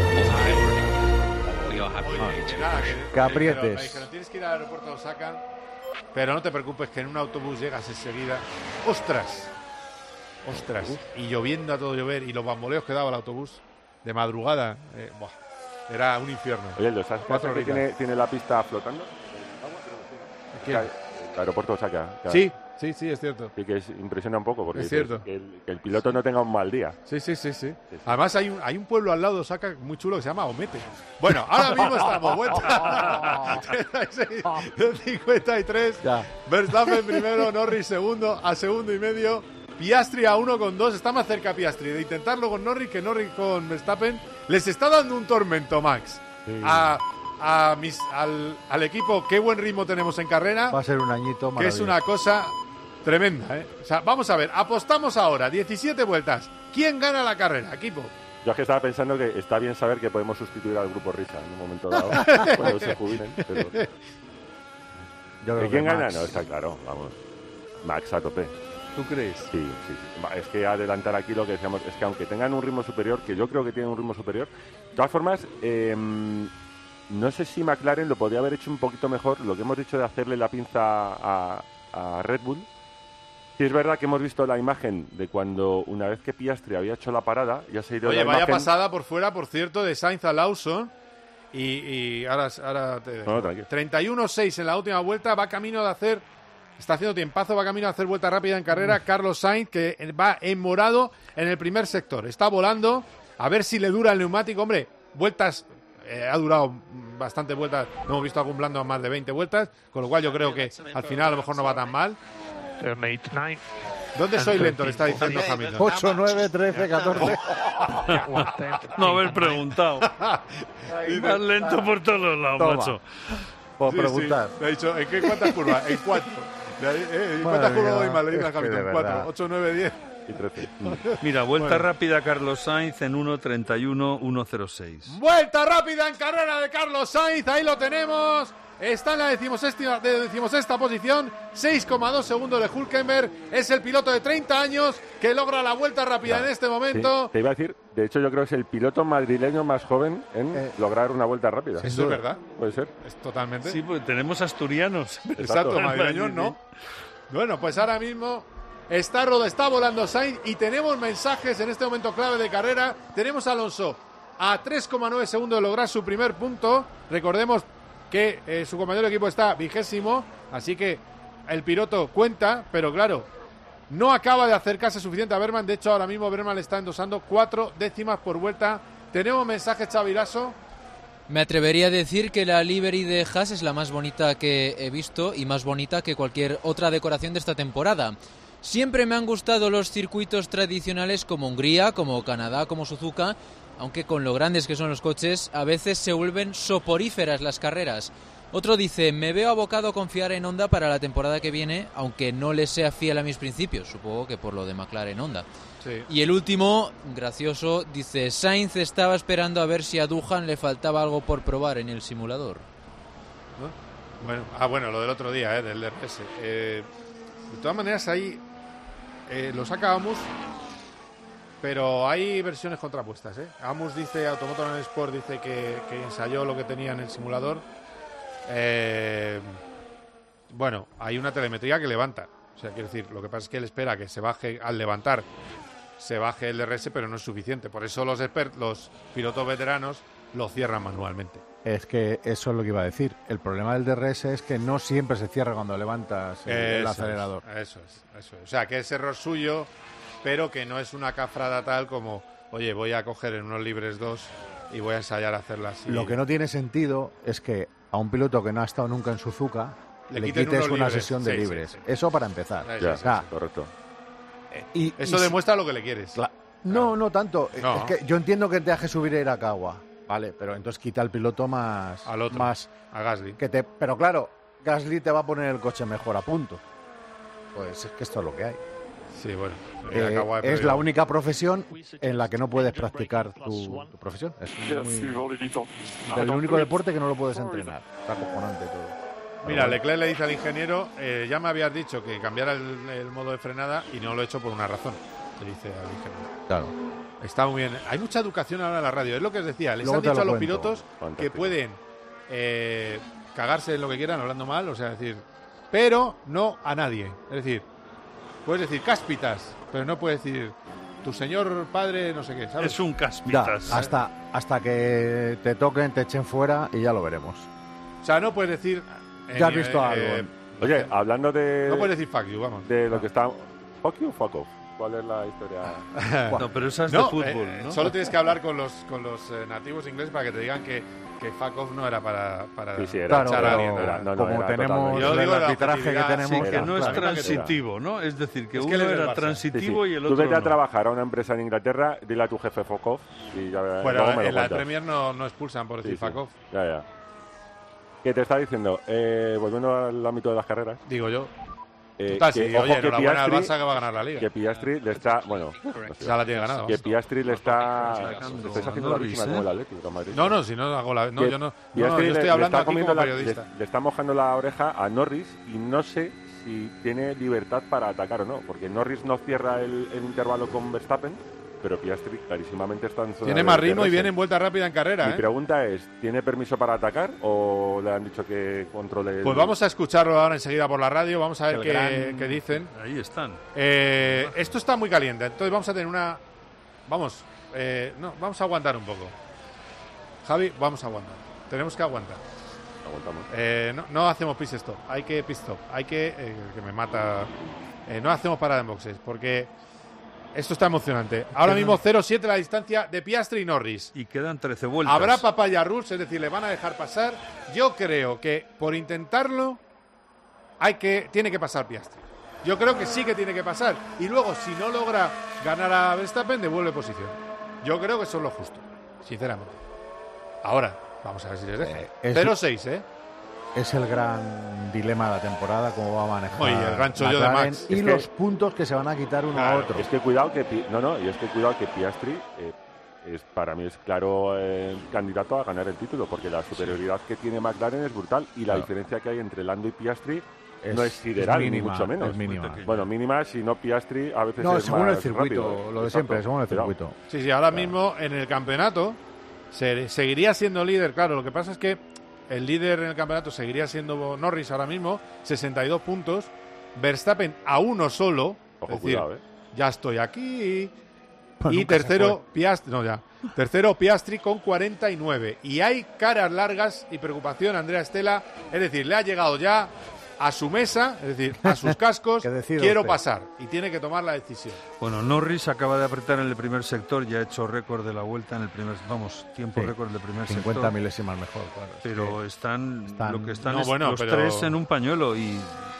we are happy Oye, to que nada, que- Que me dijeron- aprietes. me dijeron, tienes que ir al aeropuerto de Osaka, pero no te preocupes que en un autobús llegas enseguida. ¡Ostras! ¡Ostras! Y lloviendo a todo llover y los bamboleos que daba el autobús de madrugada. eh, buah, era un infierno. Oye, ¿lo sabes Cuatro que horitas. tiene, tiene la pista flotando? ¿Quién? El aeropuerto de Osaka. claro. Sí, sí, sí, es cierto. Sí, que es, impresiona un poco, porque Es dices cierto. Que, el, que el piloto no tenga un mal día. Sí, sí, sí, sí. Además hay un, hay un pueblo al lado de Osaka muy chulo que se llama Omete. Bueno, ahora mismo estamos, vuelta. treinta y seis de cincuenta y tres. Ya. Verstappen primero, Norris segundo, a segundo y medio. Piastri a uno con dos. Está más cerca Piastri de intentarlo con Norris que Norris con Verstappen. Les está dando un tormento, Max. Sí. A, a mis, al, al equipo, qué buen ritmo tenemos en carrera. Va a ser un añito Que es maravilloso. una cosa tremenda, ¿eh? O sea, vamos a ver, apostamos ahora, diecisiete vueltas. ¿Quién gana la carrera, equipo? Yo es que estaba pensando que está bien saber que podemos sustituir al grupo Risa en un momento dado, cuando se jubilen. Pero... Yo creo ¿De que quién gana? Max. No, está claro, vamos. Max a tope. ¿Tú crees? Sí, sí, sí. Va, Es que adelantar aquí lo que decíamos, es que aunque tengan un ritmo superior, que yo creo que tienen un ritmo superior, de todas formas, eh, no sé si McLaren lo podría haber hecho un poquito mejor, lo que hemos dicho de hacerle la pinza a, a Red Bull. Sí, es verdad que hemos visto la imagen de cuando, una vez que Piastri había hecho la parada, ya se ha ido Oye, la vaya imagen... pasada por fuera, por cierto, de Sainz a Lawson. Y, y ahora, ahora te dejo. No, tranquilo. treinta y uno seis en la última vuelta, va camino de hacer, está haciendo tiempazo, va camino de hacer vuelta rápida en carrera. Carlos Sainz, que va en morado en el primer sector, está volando, a ver si le dura el neumático. Hombre, vueltas, eh, ha durado bastante vueltas, no hemos visto algún blando a más de veinte vueltas, con lo cual yo creo que al final a lo mejor no va tan mal. ¿Dónde soy lento? Le está diciendo Hamilton. ocho, nueve, trece, catorce. No haber preguntado. Más lento por todos los lados, Toma. macho. Por Sí, preguntar. sí. Le ha dicho, ¿en qué cuántas curvas? En cuatro. Le ha- eh, ¿En cuántas Madre curvas mía, voy mal? Le dice a es que Hamilton. de Cuatro, verdad. ocho, nueve, diez. Y trece. Mira, vuelta Bueno. rápida Carlos Sainz en uno treinta y uno uno cero seis. Vuelta rápida en carrera de Carlos Sainz. Ahí lo tenemos. Está en la decimosexta, de decimosexta posición. seis coma dos segundos de Hülkenberg. Es el piloto de treinta años que logra la vuelta rápida en este momento. Sí, te iba a decir, de hecho yo creo que es el piloto madrileño más joven en Eh. lograr una vuelta rápida. Eso es verdad. Puede ser. Es totalmente. Sí, porque tenemos asturianos. Exacto, madrileños no. Bueno, pues ahora mismo está Roda, está volando Sainz y tenemos mensajes en este momento clave de carrera. Tenemos a Alonso a tres coma nueve segundos de lograr su primer punto. Recordemos que eh, su compañero de equipo está vigésimo, así que el piloto cuenta, pero claro, no acaba de acercarse suficiente a Berman. De hecho, ahora mismo Berman le está endosando cuatro décimas por vuelta. Tenemos mensajes, Xavi Lasso. Me atrevería a decir que la livery de Haas es la más bonita que he visto y más bonita que cualquier otra decoración de esta temporada. Siempre me han gustado los circuitos tradicionales como Hungría, como Canadá, como Suzuka, aunque con lo grandes que son los coches, a veces se vuelven soporíferas las carreras. Otro dice, me veo abocado a confiar en Honda para la temporada que viene, aunque no le sea fiel a mis principios, supongo que por lo de McLaren Honda. Sí. Y el último, gracioso, dice, Sainz estaba esperando a ver si a Duhan le faltaba algo por probar en el simulador. ¿No? Bueno, ah, bueno, lo del otro día, ¿eh? Del D R S. Eh, de todas maneras, ahí eh, lo saca Amus, pero hay versiones contrapuestas, ¿eh? Amus dice, Automotor and Sport dice que, que ensayó lo que tenía en el simulador. Eh, bueno, hay una telemetría que levanta. O sea, quiero decir, lo que pasa es que él espera que se baje al levantar, se baje el D R S, pero no es suficiente. Por eso los expert, los pilotos veteranos lo cierran manualmente. Es que eso es lo que iba a decir. El problema del D R S es que no siempre se cierra cuando levantas el, el Eso acelerador. es, eso es, eso es. O sea, que es error suyo, pero que no es una cafrada tal como oye, voy a coger en unos libres dos y voy a ensayar a hacerla así. Lo que no tiene sentido es que a un piloto que no ha estado nunca en Suzuka le, Le quites una libres. sesión de Sí, libres. sí, sí. Eso para empezar. Sí, sí, O sea, sí, correcto. Y, Eso y demuestra lo que le quieres. Cla- No, no tanto. No. Es que yo entiendo que te deje subir a Irakawa, vale, pero entonces quita al piloto más, Al otro, más a Gasly. que te, pero claro, Gasly te va a poner el coche mejor a punto. Pues es que esto es lo que hay. Sí, bueno. Eh, Irakawa, es pero- la única profesión en la que no puedes practicar tu, tu profesión. Es muy- el único deporte que no lo puedes entrenar. Está acojonante todo. Mira, Leclerc le dice al ingeniero, eh, ya me habías dicho que cambiara el, el modo de frenada y no lo he hecho por una razón, le dice al ingeniero. Claro. Está muy bien. Hay mucha educación ahora en la radio. Es lo que os decía. Les Luego han te dicho lo a los cuento. pilotos que Fantástico. pueden eh, cagarse en lo que quieran, hablando mal, o sea, decir, pero no a nadie. Es decir, puedes decir cáspitas, pero no puedes decir tu señor padre, no sé qué, ¿sabes? Es un Ya, caspitas. hasta, hasta que te toquen, te echen fuera y ya lo veremos. O sea, no puedes decir... eh, Ya has visto eh, algo. Oye, hablando de... No puedes decir fuck you, vamos. De lo que está... Fuck you, fuck off. ¿Cuál es la historia? No, pero esa es No, de fútbol, eh, ¿no? Solo tienes que hablar con los con los eh, nativos ingleses para que te digan que, que fuck off no era para, para Sí, sí, era- Claro, echar a pero alguien. era- no, no, como era tenemos totalmente. Yo el digo la arbitraje que objetividad, tenemos, Sí, que Era, no es claro. transitivo, ¿no? Es decir, que Es que uno él es del era Barça. transitivo Sí, sí. y el Tú otro vete a no. trabajar a una empresa en Inglaterra, dile a tu jefe fuck off y ya Bueno, luego me lo en la cuentas. Premier no, no expulsan por Sí, decir sí. fuck off, Ya, ya. ¿Qué te está diciendo? Eh, volviendo al ámbito de las carreras. digo yo. eh, Total, que, sí, ojo, oye, que enhorabuena al Piastri- Barça que va a ganar la Liga. Que Piastri le está... Bueno, no sé. Ya la tiene ganada. Que vamos. Piastri le está... Sacando Le estáis haciendo a la Norris, víctima ¿eh? como el Atlético de Madrid. No, no, si no hago la... No, Que yo no. No, Piastri no, yo le- estoy le hablando está aquí comiendo como la- periodista. Le, le está mojando la oreja a Norris y no sé si tiene libertad para atacar o no, porque Norris no cierra el, el intervalo con Verstappen, pero Piastri clarísimamente está en zona Tiene de- más de ritmo y racing. viene en vuelta rápida en carrera, Mi ¿eh? pregunta es, ¿tiene permiso para atacar o le han dicho que controle el... Pues vamos a escucharlo ahora enseguida por la radio, vamos a ver El qué, gran- qué dicen. Ahí están. Eh, esto está muy caliente, entonces vamos a tener una... Vamos, eh, no, vamos a aguantar un poco. Javi, vamos a aguantar. Tenemos que aguantar. Aguantamos. Eh, no, no hacemos pit stop, hay que pit stop, hay que... eh, que me mata... Eh, no hacemos parada en boxes, porque esto está emocionante. Ahora Quedan- mismo cero siete la distancia de Piastri y Norris. Y quedan trece vueltas. Habrá papaya rules, es decir, le van a dejar pasar. Yo creo que por intentarlo hay que tiene que pasar Piastri. Yo creo que sí que tiene que pasar. Y luego, si no logra ganar a Verstappen, devuelve posición. Yo creo que eso es lo justo, sinceramente. Ahora, vamos a ver si les deja. Eh, es- cero seis, ¿eh? Es el gran dilema de la temporada, cómo va a manejar Oye, el gran chollo de McLaren Max. y Es que- los puntos que se van a quitar uno a Claro, otro. Es que cuidado que... Pi- No, no, y es que cuidado que Piastri... eh, es, para mí es claro eh, candidato a ganar el título, porque la superioridad que tiene McLaren es brutal y la Claro. diferencia que hay entre Lando y Piastri Es- no es sideral, es ni mínima, mucho menos. es mínima. Bueno, mínima, si no Piastri a veces No, es según más el circuito, rápido. lo de Exacto. siempre, según el Cuidado. circuito. Sí, sí, ahora mismo en el campeonato se- seguiría siendo líder. Claro, lo que pasa es que el líder en el campeonato seguiría siendo Norris ahora mismo, sesenta y dos puntos. Verstappen a uno solo. Ojo, es decir, cuidado, ¿eh? ya estoy aquí. Pues y nunca se tercero, Piastri, no, ya. Tercero, Piastri con cuarenta y nueve. Y hay caras largas y preocupación, Andrea Estela. Es decir, le ha llegado ya a su mesa, es decir, a sus cascos. Que decida Quiero usted. pasar. Y tiene que tomar la decisión. Bueno, Norris acaba de apretar en el primer sector, ya ha hecho récord de la vuelta en el primer, vamos, tiempo Sí, récord del primer cincuenta sector. milésimas mejor, claro. Es Pero que están, están- lo que están No, es bueno, los pero- tres en un pañuelo y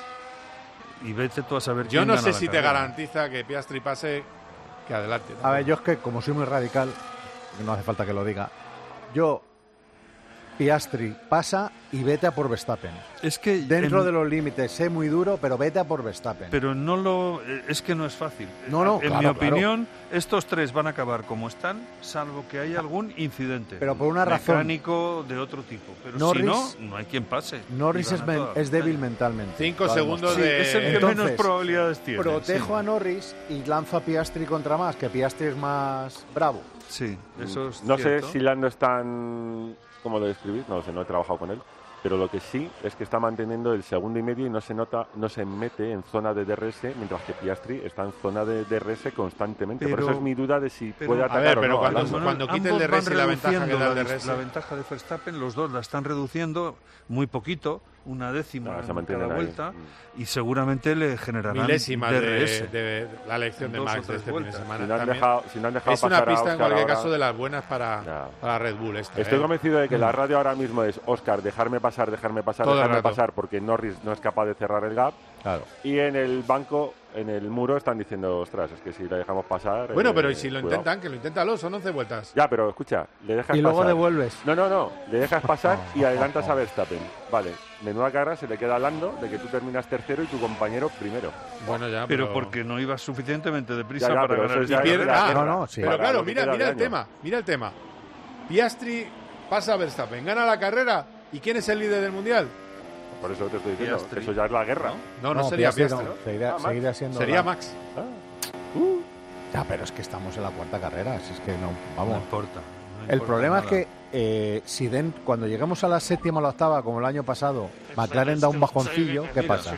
y vete tú a saber Yo quién no gana sé la si te carrera. garantiza que Piastri pase, que adelante. A ver, yo es que como soy muy radical, no hace falta que lo diga, yo, Piastri pasa y vete a por Verstappen. Es que Dentro en- de los límites, sé muy duro, pero vete a por Verstappen. Pero no lo es que no es fácil. No, no, en claro, mi claro. opinión, estos tres van a acabar como están, salvo que haya algún incidente. Pero por una razón. Mecánico de otro tipo. Pero Norris- si no, no hay quien pase. Norris Y es, gana men- toda. es débil mentalmente. Cinco Lo ha segundos demostrado. de- Es el que Entonces, menos probabilidades tiene. Protejo sí. a Norris y lanzo a Piastri contra más, que Piastri es más bravo. Sí, eso es No cierto. sé si Lando es tan... ¿Cómo lo describís? No lo sé, no he trabajado con él. Pero lo que sí es que está manteniendo el segundo y medio y no se nota, no se mete en zona de D R S, mientras que Piastri está en zona de D R S constantemente. Por Pero- eso es mi duda de si pero- puede a atacar ver, o pero no. a cuando- Lando. cuando quite el ambos D R S van y la ventaja que reduciendo da el la, D R S. la ventaja de Verstappen, los dos la están reduciendo muy poquito, una décima No, se en mantienen cada ahí. vuelta y seguramente le generarán milésimas D de, R S. de la elección de Dos o Max de tres este fin de vueltas. semana. Si no han también. dejado, si no han dejado Es una pasar a pista en Oscar cualquier ahora, caso de las buenas para, Ya. para Red Bull. Esta, Estoy ¿eh? convencido de que Mm. la radio ahora mismo es Oscar, dejarme pasar, dejarme pasar, Todo el dejarme rato. pasar, porque Norris no es capaz de cerrar el gap. Claro. Y en el banco, en el muro, están diciendo, ostras, es que si le dejamos pasar... Bueno, eh, pero ¿y si lo cuidado". intentan? Que lo intentan, son once vueltas. Ya, pero escucha, le dejas Y luego pasar. devuelves. No, no, no, le dejas pasar y adelantas a Verstappen. Vale, menuda cara se le queda a Lando de que tú terminas tercero y tu compañero primero. Bueno, ya, Pero pero... porque no ibas suficientemente deprisa Ya, ya, para pero ganar eso el es ya- Y pierde- ya- ah, ya- no, no, sí. Pero para claro, lo que mira, queda mira de el año. tema, mira el tema. Piastri pasa a Verstappen, gana la carrera. ¿Y quién es el líder del mundial? Por eso te estoy diciendo, Piastri. eso ya es la guerra. No, no, sería Piastri. no, seguiría, Ah, Max. seguiría siendo Sería la- Max. Ya, pero es que estamos en la cuarta carrera, si es que no, vamos. No importa. no El importa problema nada. es que eh, si den, cuando lleguemos a la séptima o la octava, como el año pasado, McLaren da un bajoncillo, ¿qué pasa?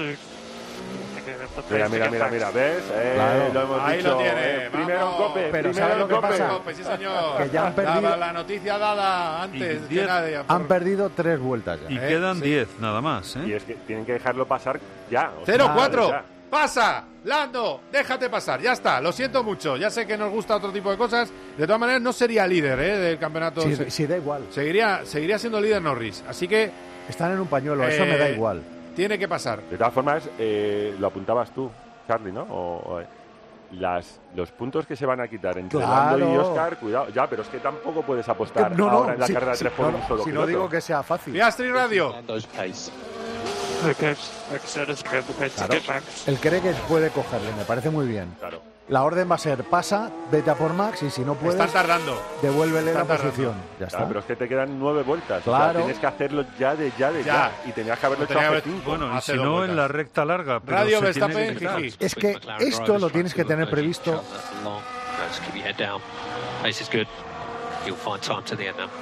Mira, mira, mira, mira, ¿ves? Eh, Claro. Lo hemos Ahí dicho, lo tiene. eh, primero en vamos. Cope, Pero primero ¿sabes en lo que Cope. pasa? Cope, sí, señor. Que ya han perdido- Daba la noticia dada antes Y que diez- nadie. Han perdido tres vueltas ya. Y Eh, quedan sí. diez, nada más. Y ¿eh? es que tienen que dejarlo pasar ya. o sea, cero cuatro. ya. Pasa, Lando, déjate pasar, ya está, lo siento mucho, ya sé que nos gusta otro tipo de cosas, de todas maneras no sería líder ¿eh? del campeonato, Sí, Se- sí, da igual. seguiría, seguiría siendo líder Norris, así que Están en un pañuelo, eso me da Eh, igual. tiene que pasar. De todas formas, eh, lo apuntabas tú, Charlie, ¿no? O, o, eh, las, los puntos que se van a quitar entre Claro. Lando y Oscar, cuidado, ya, pero es que tampoco puedes apostar No, no, ahora en la sí, carrera sí, tres por no, un solo si no piloto. digo que sea fácil. Piastri Radio. Lando's pace. Claro. Él cree que puede cogerle, me parece muy bien. Claro. La orden va a ser, pasa, vete a por Max y si no puedes, Están tardando. devuélvele están la tardando. posición. Ya está. Claro, pero es que te quedan nueve vueltas. O sea, Claro. tienes que hacerlo ya de ya de ya. Ya. Y tenías que haberlo Lo hecho tenía hace que haber- cinco. Bueno, y Hace si dos no, vueltas. en la recta larga. Pero Radio se tiene Verstappen, que quitar. Jiji. Es que esto lo tienes que tener previsto. Just keep your head down. Pace is good. You'll find time to the end now.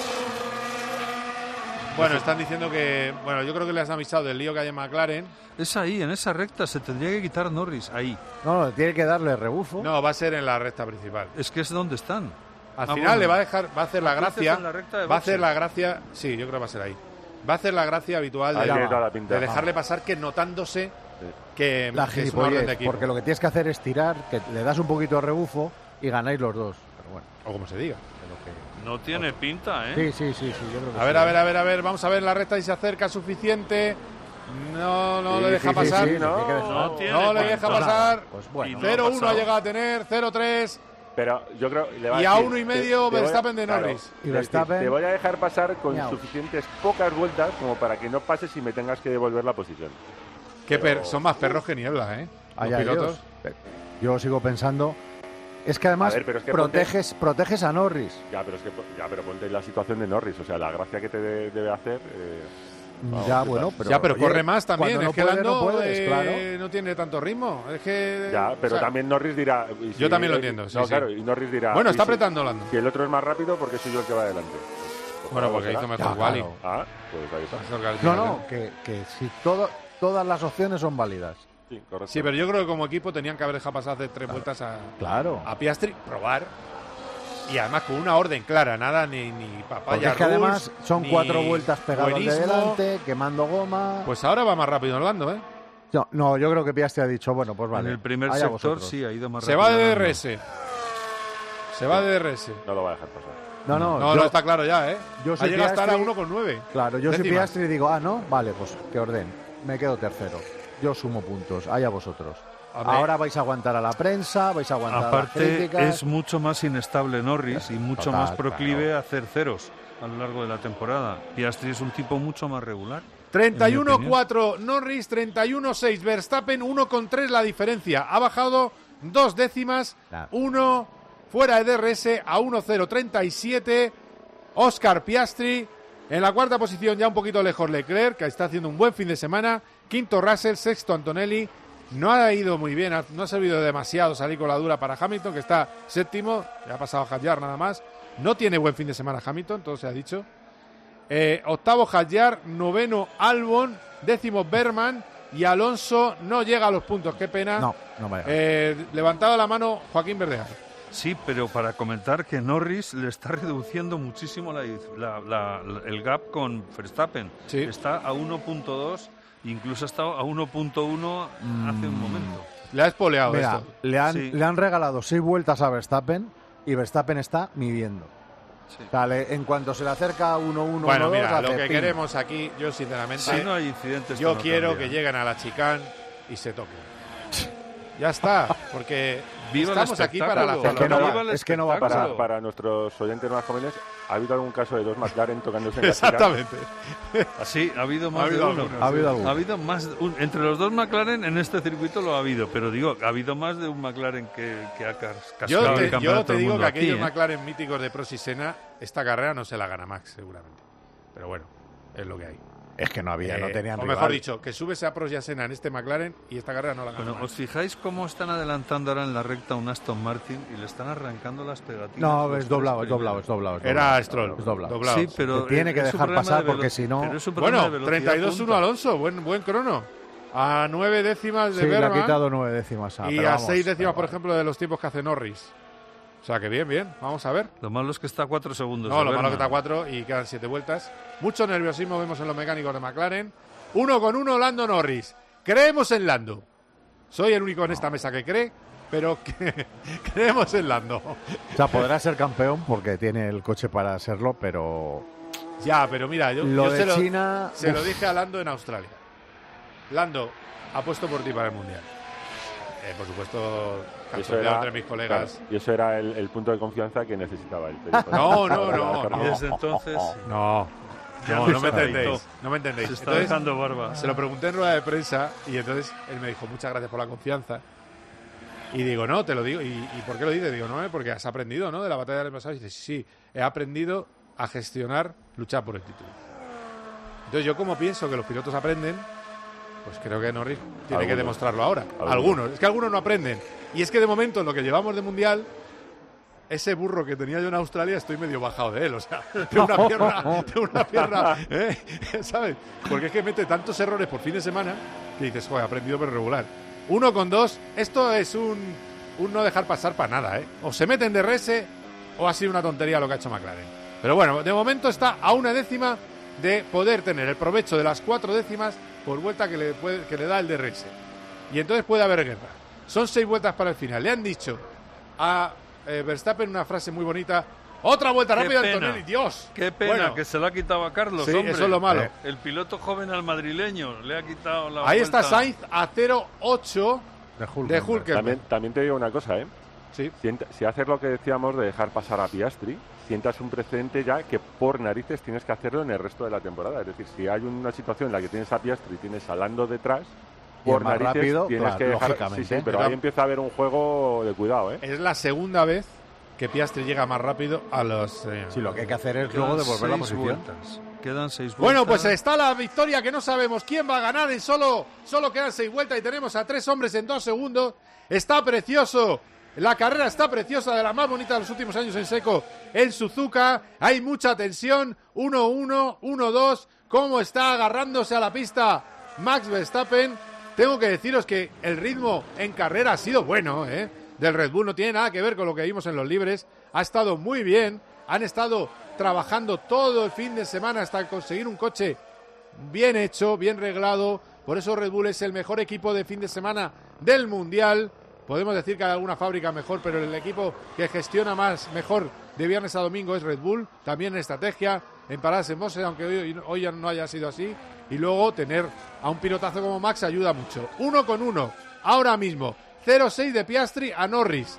Bueno, están diciendo que, bueno, yo creo que les han avisado del lío que hay en McLaren. Es ahí, en esa recta, se tendría que quitar Norris, ahí. No, no, tiene que darle rebufo. No, va a ser en la recta principal. Es que es donde están. Al Ah, final bueno. le va a dejar, va a hacer la ¿Tú dices gracia, en la recta de va a hacer boxes? la gracia, sí, yo creo que va a ser ahí. Va a hacer la gracia habitual Ahí de, tiene toda la pinta. de dejarle pasar que notándose que, La que es una orden de gilipollez, equipo. porque lo que tienes que hacer es tirar, que le das un poquito de rebufo y ganáis los dos. Pero bueno, O como se diga. No tiene pinta, ¿eh? sí, sí, sí, sí, yo creo que A ver, sí. a ver, a ver, a ver, vamos a ver la recta y se acerca suficiente. No, no Sí, le deja sí, sí, pasar. sí, no. tiene que dejar. No tiene No le pinta. deja pasar. Pues bueno. Y no cero ha uno ha pasado. llegado a tener, cero tres. Pero yo creo le va Y a a decir, uno y te- medio te voy a- Verstappen de claro, Norris. Y te- Verstappen- Te voy a dejar pasar con Miau. suficientes pocas vueltas como para que no pases y me tengas que devolver la posición. Que Pero- per- son más perros que niebla, ¿eh? Los Allá pilotos. ellos. Yo sigo pensando. Es que además A ver, pero es que proteges, proteges a Norris. Ya, pero es que ya, pero ponte en la situación de Norris, o sea, la gracia que te de- debe hacer. eh, vamos, ya, ¿qué bueno, tal? pero. ya, pero oye, corre más también. cuando Es no que puede, Lando no puedes, eh, claro. no tiene tanto ritmo. Es que. Ya, pero o sea, también Norris dirá. y si- Yo también lo eh, entiendo, sí, no, sí. claro, y Norris dirá. Bueno, y está si- apretando Lando. Si el otro es más rápido, porque soy yo el que va adelante. Pues, Bueno, algo porque será. hizo mejor Ya, Wally. claro. Ah, pues ahí está. No, no, que, que si todo, todas las opciones son válidas. Sí, correcto. Sí, pero yo creo que como equipo tenían que haber dejado pasar hace tres vueltas a, Claro. a Piastri, probar. Y además con una orden clara, nada ni, ni Porque papaya es que rules, además son ni cuatro vueltas pegados al de buenismo. delante, quemando goma. Pues ahora va más rápido Orlando, ¿eh? No, no, yo creo que Piastri ha dicho, bueno, pues vale. En el primer allá sector vosotros. sí ha ido más Se rápido. va de Lando. D R S. Se va de D R S. No lo va a dejar pasar. No, no, No, yo, no, está claro ya, ¿eh? yo ha soy llegado a estar a Piastri- uno con nueve. Claro, yo soy décimas. Piastri y digo, ah, no, vale, pues que orden. Me quedo tercero. Yo sumo puntos, allá vosotros. Hombre. Ahora vais a aguantar a la prensa, vais a aguantar a las Aparte, críticas. es mucho más inestable Norris y mucho Total, más proclive claro. a hacer ceros a lo largo de la temporada. Piastri es un tipo mucho más regular. treinta y en mi uno opinión. cuatro Norris, treinta y uno seis Verstappen, uno con tres la diferencia. Ha bajado dos décimas, Claro. uno fuera de D R S a uno cero treinta y siete. Oscar Piastri en la cuarta posición, ya un poquito lejos Leclerc, que está haciendo un buen fin de semana. Quinto Russell, sexto Antonelli. No ha ido muy bien, ha- no ha servido demasiado salir con la dura para Hamilton, que está séptimo, ya ha pasado a Hadjar nada más. No tiene buen fin de semana Hamilton, todo se ha dicho. Eh, octavo Hadjar, noveno Albon, décimo Berman y Alonso no llega a los puntos, qué pena. No, no me Eh, levantado la mano Joaquín Verdeja. Sí, pero para comentar que Norris le está reduciendo muchísimo la, la, la, la, el gap con Verstappen. Sí. Está a uno punto dos, incluso ha estado a uno punto uno mm. hace un momento. Le ha espoleado Mira, esto. Le han, Sí. le han regalado seis vueltas a Verstappen y Verstappen está midiendo. Sí. O sea, le- en cuanto se le acerca uno uno Bueno, uno, mira, dos, lo hace que ping. queremos aquí, yo sinceramente, Si no hay incidentes, yo esto no quiero cambia. que lleguen a la chicane y se toquen. Ya está, porque Viva el estamos aquí para la espectáculo. Es que no zona. va, Viva el es que no va a pasar. Para, para nuestros oyentes más jóvenes, ¿ha habido algún caso de dos McLaren tocándose en la chicane? Exactamente. Sí, ha habido más Ha habido de uno. algunos, Ha habido Ha alguno. habido más de un- entre los dos McLaren en este circuito lo ha habido, pero digo, ha habido más de un McLaren que, que ha cas- Yo cascado te, el yo campeonato te del digo mundo que aquí, aquellos ¿eh? McLaren míticos de Prost y Senna, esta carrera no se la gana Max, seguramente. Pero bueno, es lo que hay. Es que no había, no Eh, tenían o rival. mejor dicho, que subes a Prost y a Senna en este McLaren y esta carrera no la gana Bueno, Max. ¿os fijáis cómo están adelantando ahora en la recta un Aston Martin y le están arrancando las pegatinas? No, los es doblado, tres es doblado, es primeros? doblado. es Era doblado. Stroll. Es doblado. Doblado. Sí, pero Te tiene que es un dejar problema pasar de porque velo- si no- pero es un problema Bueno, de velocidad treinta y dos uno punta. Alonso, buen, buen crono. A nueve décimas de Sí, le ha Berman quitado nueve décimas. a- y pero a vamos, seis décimas, da por igual. ejemplo, de los tiempos que hace Norris. O sea que bien, bien. Vamos a ver. Lo malo es que está a cuatro segundos. No, de lo malo que Berman. está a cuatro y quedan siete vueltas. Mucho nerviosismo vemos en los mecánicos de McLaren. Uno con uno, Lando Norris. Creemos en Lando. Soy el único en esta mesa que cree, pero que creemos en Lando. O sea, podrá ser campeón porque tiene el coche para serlo, pero Ya, pero mira, yo, lo yo de se, lo, China... se uf, lo dije a Lando en Australia. Lando, apuesto por ti para el Mundial. Eh, por supuesto, cancionado entre mis colegas. claro, y eso era el, el punto de confianza que necesitaba él. No, no, no, Y no. desde entonces... No, Ya no, se no me afeitó. entendéis. No me entendéis. Se está Entonces, dejando barba. se lo pregunté en rueda de prensa y entonces él me dijo, muchas gracias por la confianza. Y digo, no, te lo digo. ¿Y, y por qué lo dices? Digo, no, eh, porque has aprendido, ¿no? De la batalla del pasado. Y dice, sí, sí, he aprendido a gestionar, luchar por el título. Entonces yo como pienso que los pilotos aprenden, pues creo que Norris tiene que Algunos. demostrarlo ahora. Algunos. Algunos. Es que algunos no aprenden. Y es que de momento en lo que llevamos de Mundial, ese burro que tenía yo en Australia estoy medio bajado de él. O sea, de una pierna, de una pierna, ¿eh? ¿Sabes? Porque es que mete tantos errores por fin de semana que dices, joder, he aprendido pero regular. Uno con dos, esto es un, un no dejar pasar para nada, ¿eh? O se meten de R S o ha sido una tontería lo que ha hecho McLaren. Pero bueno, de momento está a una décima de poder tener el provecho de las cuatro décimas por vuelta que le, puede, que le da el D R S. Y entonces puede haber guerra. Son seis vueltas para el final. Le han dicho a eh, Verstappen una frase muy bonita. Otra vuelta Qué rápida, pena. Antonelli. Dios. Qué pena Bueno, que se la ha quitado a Carlos, sí, hombre. eso es lo malo. Eh, El piloto joven al madrileño le ha quitado la ahí vuelta. está Sainz a cero ocho de Hulkenberg. de Hulkenberg. También, también te digo una cosa, ¿eh? Sí. Si, ent- si haces lo que decíamos de dejar pasar a Piastri, sientas un precedente ya que por narices tienes que hacerlo en el resto de la temporada. Es decir, si hay una situación en la que tienes a Piastri y tienes a Lando detrás, Y por es más narices rápido, tienes claro, que dejar... lógicamente. Sí, sí, pero Pero- ahí empieza a haber un juego de cuidado, ¿eh? Es la segunda vez que Piastri llega más rápido a los... eh, Sí, lo que hay que hacer es Quedan luego devolver la seis posición. vueltas. Quedan seis vueltas. Bueno, pues está la victoria que no sabemos quién va a ganar en solo, solo quedan seis vueltas y tenemos a tres hombres en dos segundos. Está precioso. La carrera está preciosa, de la más bonita de los últimos años en seco en Suzuka. Hay mucha tensión. uno uno, uno dos. Cómo está agarrándose a la pista Max Verstappen. Tengo que deciros que el ritmo en carrera ha sido bueno, ¿eh? Del Red Bull no tiene nada que ver con lo que vimos en los libres. Ha estado muy bien. Han estado trabajando todo el fin de semana hasta conseguir un coche bien hecho, bien reglado. Por eso Red Bull es el mejor equipo de fin de semana del Mundial. Podemos decir que hay alguna fábrica mejor, pero el equipo que gestiona más, mejor de viernes a domingo es Red Bull. También en estrategia, en paradas en boxes, aunque hoy, hoy ya no haya sido así. Y luego tener a un pilotazo como Max ayuda mucho. Uno con uno, ahora mismo. cero seis de Piastri a Norris.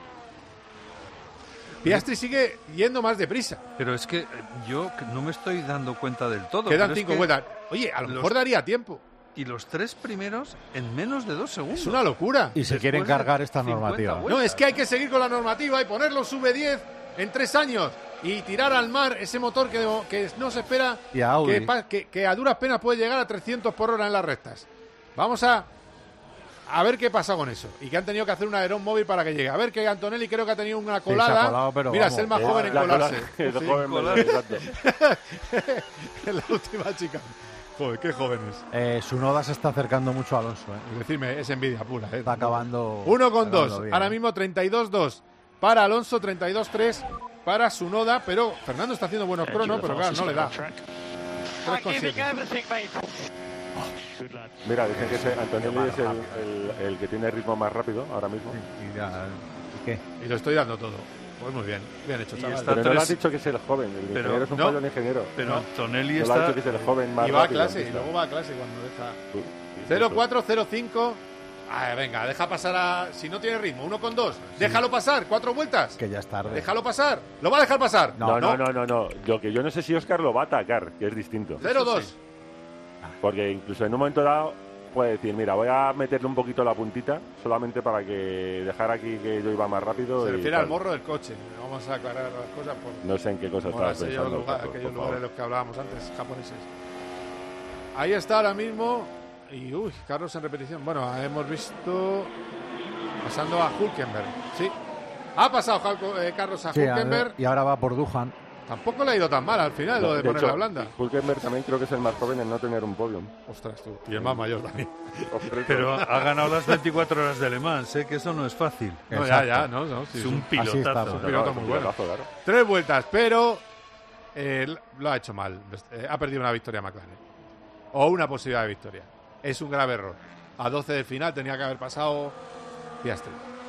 Piastri sigue yendo más deprisa. Pero es que eh, yo que no me estoy dando cuenta del todo. Quedan pero es cinco que vueltas. Oye, a lo los- mejor daría tiempo. Y los tres primeros en menos de dos segundos. Es una locura. Y se Después quieren de cargar esta cincuenta normativa. vueltas. No, es que hay que seguir con la normativa y ponerlo sube diez en tres años y tirar al mar ese motor que, que no se espera, Y a Audi. que, pa- que, que a duras penas puede llegar a trescientos por hora en las rectas. Vamos a, a ver qué pasa con eso. Y que han tenido que hacer un aerón móvil para que llegue. A ver que Antonelli creo que ha tenido una se ha colada. colado, pero Mira, es vamos, el más Eh, joven en la colarse. cola- el Sí. joven colar. medio, exacto. En la última chica. Joder, qué jóvenes. Eh, Tsunoda se está acercando mucho a Alonso. ¿eh? Es decirme, es envidia pura. ¿eh? Está acabando. Uno con acabando dos. bien, Ahora ¿eh? mismo treinta y dos dos. para Alonso, treinta y dos tres para Tsunoda, pero Fernando está haciendo buenos cronos, pero claro, no le da. tres con siete. Mira, dicen que ese Antonelli es el, el, el que tiene ritmo más rápido ahora mismo. Y, ya, ¿y qué? Y lo estoy dando todo. Pues muy bien, bien hecho, chaval. Pero tres... no le has dicho que es el joven, el pero, ingeniero es un no, fallo de ingeniero. Pero no, Antonelli no está... lo ha dicho que es el joven más y va rápido. a clase, y luego va a clase cuando deja... Sí, sí, cero cuatro cero cinco. Ah, venga, deja pasar a... Si no tiene ritmo, uno con dos. Déjalo pasar, cuatro vueltas. Que ya es tarde. Déjalo pasar. ¿Lo va a dejar pasar? No, no, no, no. no. Lo que yo no sé si Óscar lo va a atacar, que es distinto. cero dos. Porque incluso en un momento dado puede decir, mira, voy a meterle un poquito la puntita solamente para que dejar aquí que yo iba más rápido. Se y refiere tal. al morro del coche. Vamos a aclarar las cosas. Por... No sé en qué cosa Como estabas aquellos pensando. lugar- por- aquellos por lugares de favor. los que hablábamos antes, japoneses. Ahí está ahora mismo. Y uy, Carlos en repetición. Bueno, hemos visto pasando a Hülkenberg. Sí. Ha pasado Jalco- eh, Carlos a Sí, Hülkenberg. y ahora va por Duhan. Tampoco le ha ido tan mal al final No, lo de, de poner hecho, la blanda. Hülkenberg también creo que es el más joven en no tener un podium. Ostras, tú. Y el más mayor también. Pero ha ganado las veinticuatro horas de Le Mans, ¿eh? Que eso no es fácil. No, ya, ya, no, no. Sí, es un pilotazo. Es un piloto muy bueno. Tres vueltas, pero eh, lo ha hecho mal. Eh, ha perdido una victoria McLaren. O una posibilidad de victoria. Es un grave error. A doce del final tenía que haber pasado Piastri.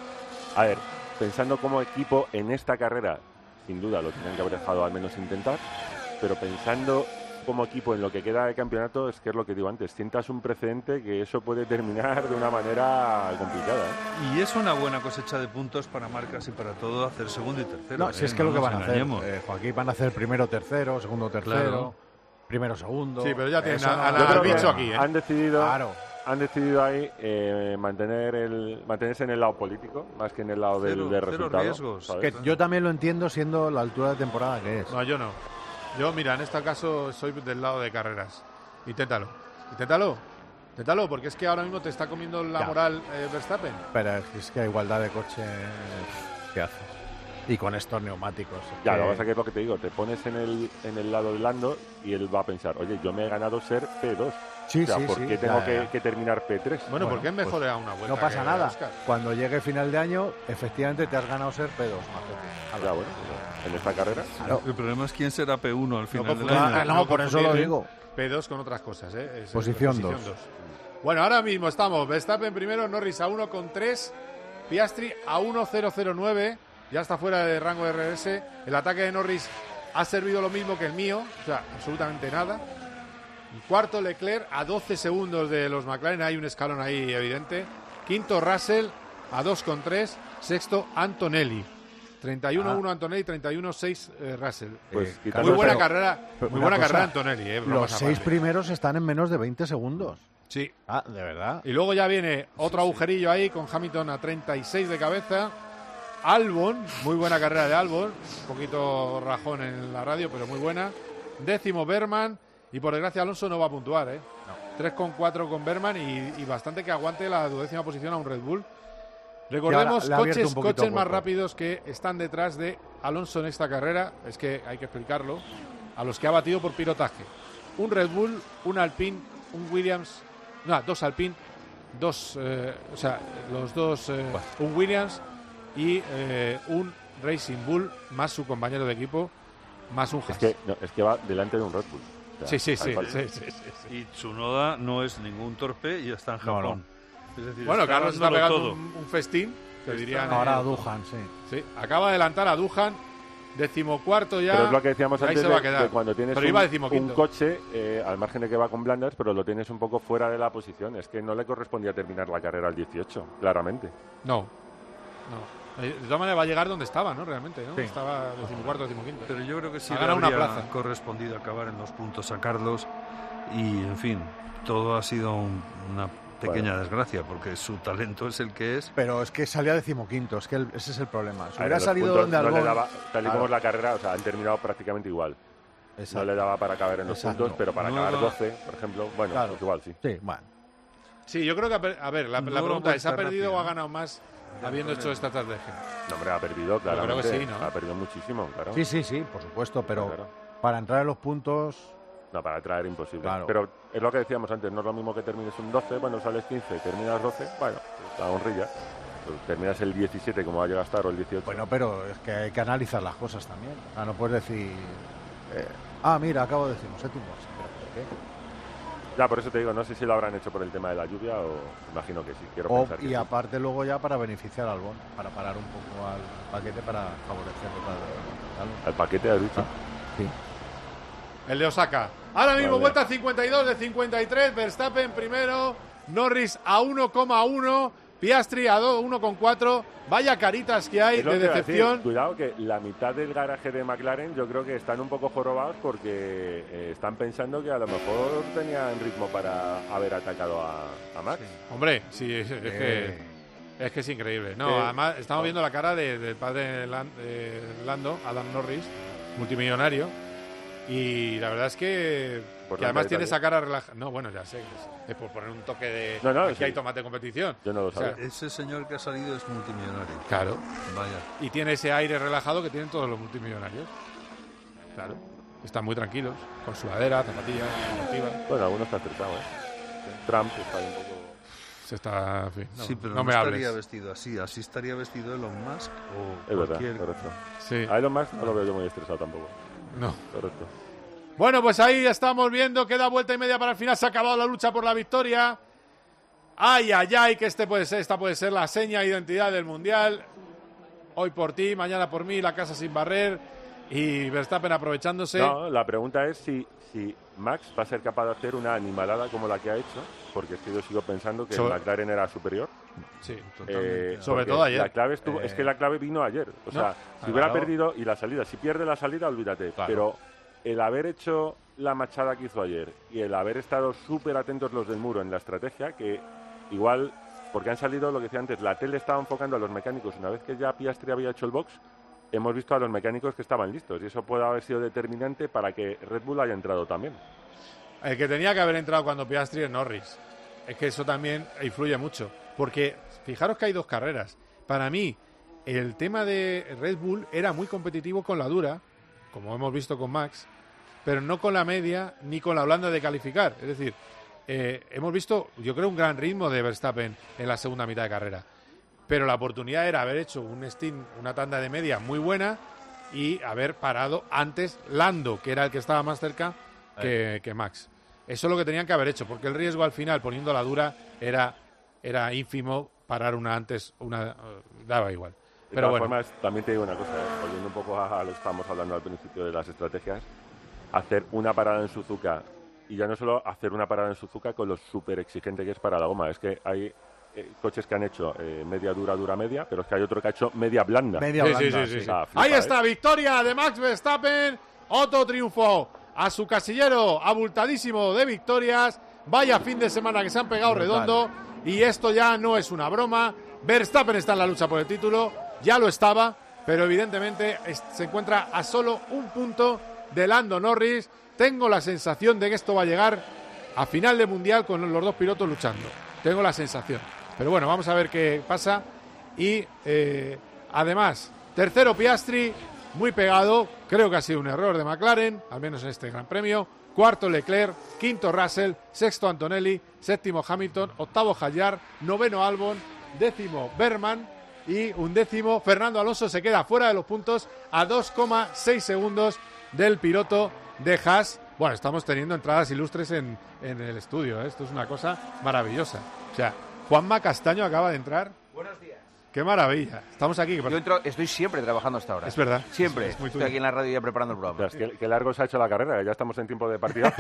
A ver, pensando como equipo en esta carrera, sin duda lo tenían que haber dejado al menos intentar, pero pensando como equipo en lo que queda de campeonato, es que es lo que digo antes, sientas un precedente que eso puede terminar de una manera complicada. ¿eh? Y es una buena cosecha de puntos para marcas y para todo hacer segundo y tercero. No, ¿eh? si es que No lo que nos van a hacer, engañemos. eh, Joaquín, van a hacer primero tercero, segundo tercero, Claro. primero segundo. Sí, pero ya tienen Eso a- no- a la- Yo creo al que bicho aquí, ¿eh? Han decidido, Claro. han decidido ahí eh, mantener el, mantenerse en el lado político, más que en el lado del, Cero- del cero resultado. riesgos. ¿sabes? Que yo también lo entiendo siendo la altura de temporada que es. No, yo no. Yo, mira, en este caso soy del lado de carreras. Inténtalo. Inténtalo. Inténtalo, porque es que ahora mismo te está comiendo la Ya. moral eh, Verstappen. Pero es que a igualdad de coche, ¿qué haces? Y con estos neumáticos. es Ya, que- lo que pasa es que es lo que te digo, te pones en el, en el lado de Lando y él va a pensar, oye, yo me he ganado ser P dos. Sí, o sea, sí, ¿por sí, qué ya, tengo ya. que, que terminar P tres? Bueno, Bueno, porque es mejor pues a una vuelta. No pasa que nada. Oscar. Cuando llegue final de año, efectivamente te has ganado ser P dos. Ya, bueno, en esta carrera. Claro. El problema es quién será P uno al final del confundir- año. Ah, no, por eso lo confundir digo. P dos con otras cosas, ¿eh? Es- Posición es dos. dos. Bueno, ahora mismo estamos Verstappen primero, Norris a uno con tres, Piastri a uno cero cero nueve, ya está fuera de rango de R S. El ataque de Norris ha servido lo mismo que el mío, o sea, absolutamente nada. Y cuarto Leclerc a doce segundos de los McLaren, hay un escalón ahí evidente. Quinto Russell a dos con tres, sexto Antonelli. treinta y uno uno Ah. Antonelli, treinta y uno seis eh, Russell. Pues, Eh, quitando Muy buena ese- carrera, Pero muy una buena cosa, carrera Antonelli, eh, bromas Los seis aparte. primeros están en menos de veinte segundos. Sí. Ah, de verdad. Y luego ya viene otro agujerillo ahí con Hamilton a treinta y seis de cabeza. Albon, muy buena carrera de Albon, un poquito rajón en la radio, pero muy buena. Décimo Berman y por desgracia Alonso no va a puntuar, ¿eh? tres con cuatro con Berman y, y bastante que aguante la duodécima posición a un Red Bull. Recordemos, Y ahora le ha abierto coches, un poquito coches más hueco. rápidos que están detrás de Alonso en esta carrera, es que hay que explicarlo, a los que ha batido por pilotaje. Un Red Bull, un Alpine, un Williams, no, dos Alpine, dos, eh, o sea, los dos, eh, un Williams y eh, un Racing Bull, más su compañero de equipo, más un Haas. Es que, no, es que va delante de un Red Bull. O sea, Sí, sí, al sí, cual- sí, sí, sí, sí. Y Tsunoda no es ningún torpe y está en No, Japón. Es decir, Bueno, está Carlos está dándolo pegando todo. un, un festín, que Está dirían. Ahora eh, a Duhan, sí. Sí, acaba de adelantar a Duhan, decimocuarto ya. Pero es lo que decíamos ahí antes, se va a de- quedar. que cuando tienes Pero un, iba un decimoquinto. coche, eh, al margen de que va con blandas, pero lo tienes un poco fuera de la posición. Es que no le correspondía terminar la carrera al dieciocho, claramente. No, no. Eh, De todas maneras va a llegar donde estaba, ¿no? Realmente, ¿no? Sí. Estaba decimocuarto, decimoquinto. Pero yo creo que sí Ha le ganado una habría plaza. correspondido acabar en los puntos a Carlos y, en fin, todo ha sido un- una pequeña Bueno. desgracia porque su talento es el que es. Pero es que salía decimoquinto, es que el- ese es el problema. Si A ver, hubiera los salido puntos donde no le Albon... daba, tal y Claro. como es la carrera, o sea, han terminado prácticamente igual. Exacto. No le daba para acabar en los Exacto. puntos, pero para No acabar da- doce, por ejemplo, bueno, Claro. pues igual sí. Sí, bueno. Sí, yo creo que, ha per- a ver, la, la No pregunta es, ¿ha vuelta perdido rápida, o ha ¿no? ganado más habiendo hecho esta estrategia? No, hombre, ha perdido, Yo creo que claramente. sí, ¿no? Ha perdido muchísimo, claro. Sí, sí, sí, por supuesto, pero Claro. para entrar en los puntos... No, para traer imposible. Claro. Pero es lo que decíamos antes, no es lo mismo que termines un doce, bueno, sales quince, terminas doce, bueno, la honrilla. terminas el diecisiete como va a llegar a estar o el dieciocho. Bueno, pero es que hay que analizar las cosas también. O sea, no puedes decir, eh, ah, mira, acabo de decir, un séptimo. ¿Pero qué? Ya, por eso te digo, no sé si lo habrán hecho por el tema de la lluvia o imagino que sí. Quiero o, pensar que y sí. aparte luego ya para beneficiar al Albon, para parar un poco al paquete para favorecerlo. Para, ¿Al paquete has dicho? Ah, sí. El de Osaka. Ahora mismo, Vale. vuelta cincuenta y dos de cincuenta y tres. Verstappen primero. Norris a uno coma uno. Piastri a uno coma cuatro. Vaya caritas que hay Es lo de que iba a decir. decepción. Cuidado que la mitad del garaje de McLaren yo creo que están un poco jorobados porque eh, están pensando que a lo mejor tenían ritmo para haber atacado a, a Max. Hombre, sí, es, es Eh. que es que es increíble. No, Eh. además estamos viendo la cara de- del padre de Lan- de Lando, Adam Norris, multimillonario. Y la verdad es que, Por que además dónde tiene está esa cara relajada. No, bueno, ya sé. que Es, es por poner un toque de. No, no, aquí sí. hay tomate de competición. Yo no lo O sea, sabía. Ese señor que ha salido es multimillonario. Claro. Vaya. Y tiene ese aire relajado que tienen todos los multimillonarios. Claro. Están muy tranquilos, con sudadera, zapatillas, deportivas. Bueno, algunos están acertados, ¿eh? Trump está un poco... Se está, en fin, no, sí, pero no no, me estaría hables. vestido así. Así estaría vestido Elon Musk o Es verdad, cualquier... correcto. Sí. A Elon Musk no lo veo yo muy estresado tampoco. No. Correcto. Bueno, pues ahí estamos viendo, queda vuelta y media para el final, se ha acabado la lucha por la victoria. Ay, ay, ay, que este puede ser, esta puede ser la seña de identidad del Mundial. Hoy por ti, mañana por mí, la casa sin barrer y Verstappen aprovechándose. No, la pregunta es si, si Max va a ser capaz de hacer una animalada como la que ha hecho, porque es que yo sigo pensando que So- el McLaren era superior. Sí, Eh, Sobre porque todo ayer. La clave estuvo, Eh, es que la clave vino ayer. O no, sea, si claro. hubiera perdido y la salida, si pierde la salida, olvídate. Claro. Pero el haber hecho la machada que hizo ayer y el haber estado súper atentos los del muro en la estrategia, que igual, porque han salido, lo que decía antes, la tele estaba enfocando a los mecánicos. Una vez que ya Piastri había hecho el box, hemos visto a los mecánicos que estaban listos y eso puede haber sido determinante para que Red Bull haya entrado también. El que tenía que haber entrado cuando Piastri es Norris. Es que eso también influye mucho. Porque fijaros que hay dos carreras. Para mí, el tema de Red Bull era muy competitivo con la dura, como hemos visto con Max, pero no con la media ni con la blanda de calificar. Es decir, eh, hemos visto, yo creo, un gran ritmo de Verstappen en la segunda mitad de carrera. Pero la oportunidad era haber hecho un stint, una tanda de media muy buena y haber parado antes Lando, que era el que estaba más cerca que, que Max. Eso es lo que tenían que haber hecho, porque el riesgo al final, poniendo la dura, era, era ínfimo. Parar una antes, una eh, daba igual. De Pero todas bueno, formas, también te digo una cosa, ¿eh? Volviendo un poco a, a lo que estábamos hablando al principio de las estrategias, hacer una parada en Suzuka, y ya no solo hacer una parada en Suzuka con lo súper exigente que es para la goma, es que hay eh, coches que han hecho eh, media dura, dura media, pero es que hay otro que ha hecho media blanda. Media sí, blanda, sí, sí, sí. sí, sí. Ah, flipa, Ahí está, ¿eh? victoria de Max Verstappen. Otro triunfo a su casillero abultadísimo de victorias. Vaya fin de semana que se han pegado Brutal. redondo. Y esto ya no es una broma. Verstappen está en la lucha por el título. Ya lo estaba, pero evidentemente es- se encuentra a solo un punto de Lando Norris. Tengo la sensación de que esto va a llegar a final de Mundial con los dos pilotos luchando. Tengo la sensación. Pero bueno, vamos a ver qué pasa. Y eh, además, tercero Piastri, muy pegado. Creo que ha sido un error de McLaren, al menos en este Gran Premio. Cuarto Leclerc, quinto Russell, sexto Antonelli, séptimo Hamilton, octavo Hadjar, noveno Albon, décimo Berman y undécimo Fernando Alonso. Se queda fuera de los puntos a dos coma seis segundos del piloto de Haas. Bueno, estamos teniendo entradas ilustres en, en el estudio, ¿eh? Esto es una cosa maravillosa. O sea, Juanma Castaño acaba de entrar. Buenos días. ¡Qué maravilla! Estamos aquí. Yo entro, estoy siempre trabajando hasta ahora. Es verdad. Siempre. Es muy estoy tuyo. aquí en la radio ya preparando el programa. Ostras, qué, qué largo se ha hecho la carrera, ya estamos en tiempo de partidazo.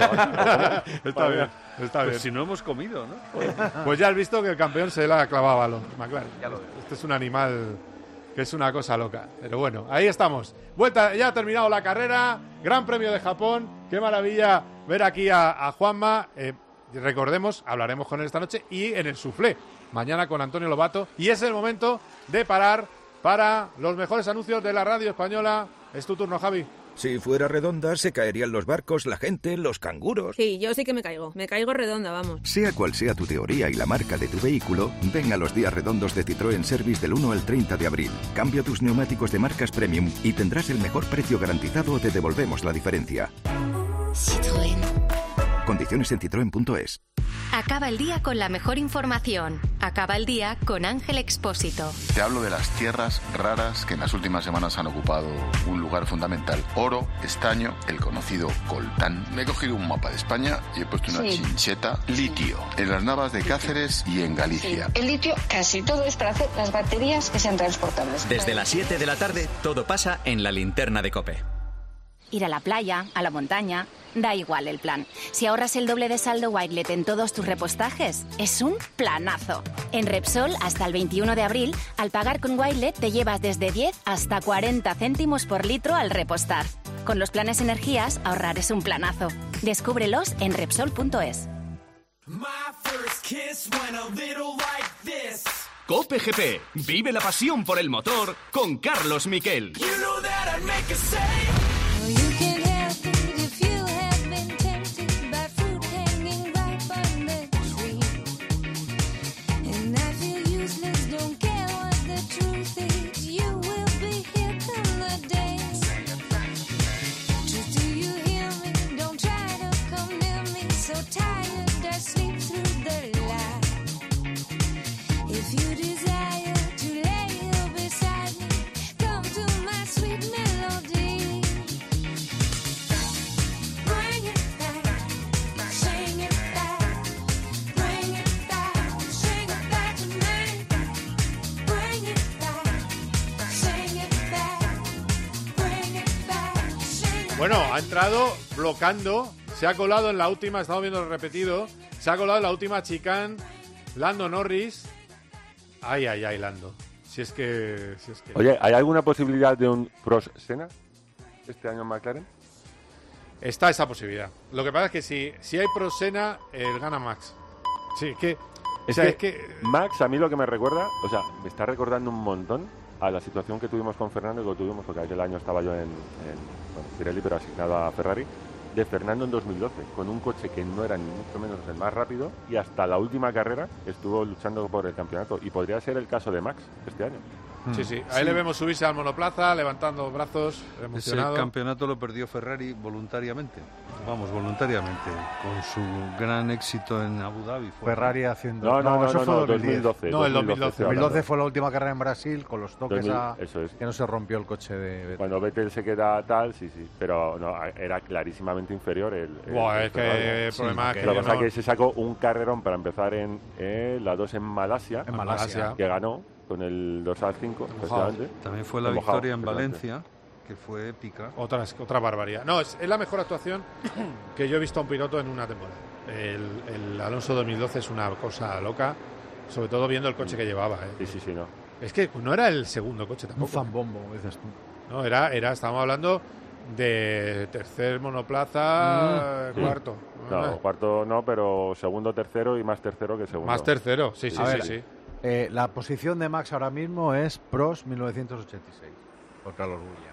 Está bien, está Pues bien. si no hemos comido, ¿no? Pues ya has visto que el campeón se la clavaba a los McLaren. Ya lo veo. Este es un animal que es una cosa loca. Pero bueno, ahí estamos. Vuelta, ya ha terminado la carrera. Gran Premio de Japón. Qué maravilla ver aquí a, a Juanma. Eh, recordemos, hablaremos con él esta noche y en el Soufflé. Mañana con Antonio Lobato. Y es el momento de parar para los mejores anuncios de la radio española. Es tu turno, Javi. Si fuera redonda, se caerían los barcos, la gente, los canguros. Sí, yo sí que me caigo. Me caigo redonda, vamos. Sea cual sea tu teoría y la marca de tu vehículo, ven a los días redondos de Citroën Service del uno al treinta de abril. Cambia tus neumáticos de marcas premium y tendrás el mejor precio garantizado o te devolvemos la diferencia. Citroën. Condiciones en citroen punto es. Acaba el día con la mejor información. Acaba el día con Ángel Expósito. Te hablo de las tierras raras que en las últimas semanas han ocupado un lugar fundamental. Oro, estaño, el conocido coltán. Me he cogido un mapa de España y he puesto una Sí. chincheta. Litio, en las Navas de Cáceres y en Galicia. El litio casi todo es para hacer las baterías que sean transportables. Desde las siete de la tarde, todo pasa en la linterna de COPE. Ir a la playa, a la montaña, da igual el plan. Si ahorras el doble de saldo Wirelet en todos tus repostajes, es un planazo. En Repsol, hasta el veintiuno de abril, al pagar con Wirelet te llevas desde diez hasta cuarenta céntimos por litro al repostar. Con los planes energías, ahorrar es un planazo. Descúbrelos en Repsol punto es. COPE G P. Vive la pasión por el motor con Carlos Miquel. Bueno, ha entrado blocando, se ha colado en la última, estamos viendo el repetido, se ha colado en la última chicane Lando Norris. Ay, ay, ay, Lando. Si es que... Si es que... Oye, ¿hay alguna posibilidad de un Prost Senna este año en McLaren? Está esa posibilidad. Lo que pasa es que si, si hay Prost Senna, el gana Max. Sí, es que... Es, o sea, que es que Max, a mí lo que me recuerda, o sea, me está recordando un montón a la situación que tuvimos con Fernando, y que tuvimos, porque aquel año estaba yo en, en bueno, Pirelli, pero asignado a Ferrari, de Fernando en dos mil doce, con un coche que no era ni mucho menos el más rápido, y hasta la última carrera estuvo luchando por el campeonato, y podría ser el caso de Max este año. Sí, sí. Ahí sí. Le vemos subirse al monoplaza, levantando brazos, emocionado. Ese campeonato lo perdió Ferrari voluntariamente. Vamos, voluntariamente. Con su gran éxito en Abu Dhabi. Fue. Ferrari haciendo... No, no, no, eso no, fue no, dos mil doce. No, el dos mil doce. dos mil doce fue la última carrera en Brasil, con los toques dos mil, a... Eso es. Que no se rompió el coche de Vettel. Cuando Vettel se queda tal, sí, sí. Pero no, era clarísimamente inferior el... el Buah, el es que el sí, problema es que... Lo que pasa no... es que se sacó un carrerón para empezar en eh, la dos en Malasia. En Malasia. Que ganó con el dorsal cinco, precisamente. También fue la Mojado, victoria en Valencia, que fue épica. Otra, otra barbaridad. No, es, es la mejor actuación que yo he visto a un piloto en una temporada. El, el Alonso dos mil doce es una cosa loca, sobre todo viendo el coche que llevaba. ¿eh? Sí, sí, sí, no. Es que no era el segundo coche tampoco. Un fanbombo, dices tú. No, era, era, estábamos hablando de tercer monoplaza, mm. cuarto. No, no, cuarto no, pero segundo, tercero y más tercero que segundo. Más tercero, sí, sí, a sí, ver, sí. Eh, la posición de Max ahora mismo es Prost mil novecientos ochenta y seis contra los Williams.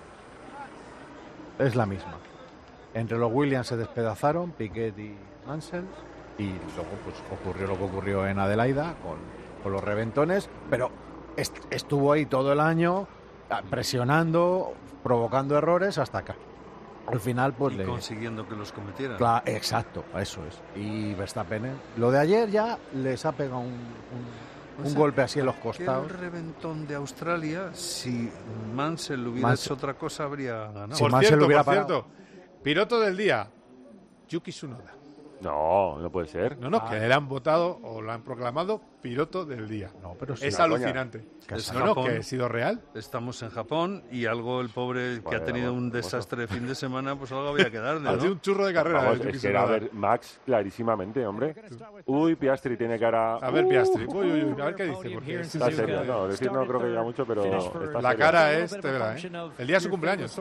Es la misma. Entre los Williams se despedazaron Piquet y Mansell, y luego pues ocurrió lo que ocurrió en Adelaida con, con los reventones, pero est estuvo ahí todo el año presionando, provocando errores hasta acá. Al final pues y le... consiguiendo que los cometieran. Claro, exacto, eso es. Y Verstappen, ¿eh? Lo de ayer ya les ha pegado un, un, un sea, golpe así en los costados. El reventón de Australia, si Mansell hubiera Mansell. hecho otra cosa, habría ganado. Si por Mansell cierto, hubiera por parado. cierto, piloto del día, Yuki Tsunoda. No, no puede ser. No, no, Ah. que le han votado o lo han proclamado piloto del día. No, pero sí. Es Una alucinante. Es No, no, Japón. que ha sido real. Estamos en Japón y algo el pobre que Bueno, ha tenido un hermoso. desastre de fin de semana, pues algo había que darle, Ha ¿no? sido un churro de carrera. Vamos, de Yuki es que era a Tsunoda. ver Max clarísimamente, hombre. Uy, Piastri tiene cara... A ver, Uh, Piastri. Uy, uy, uy, a ver qué dice. Porque es- Está serio, no, decir no creo que diga mucho, pero está la serio. cara es tela, ¿eh? El día de su cumpleaños.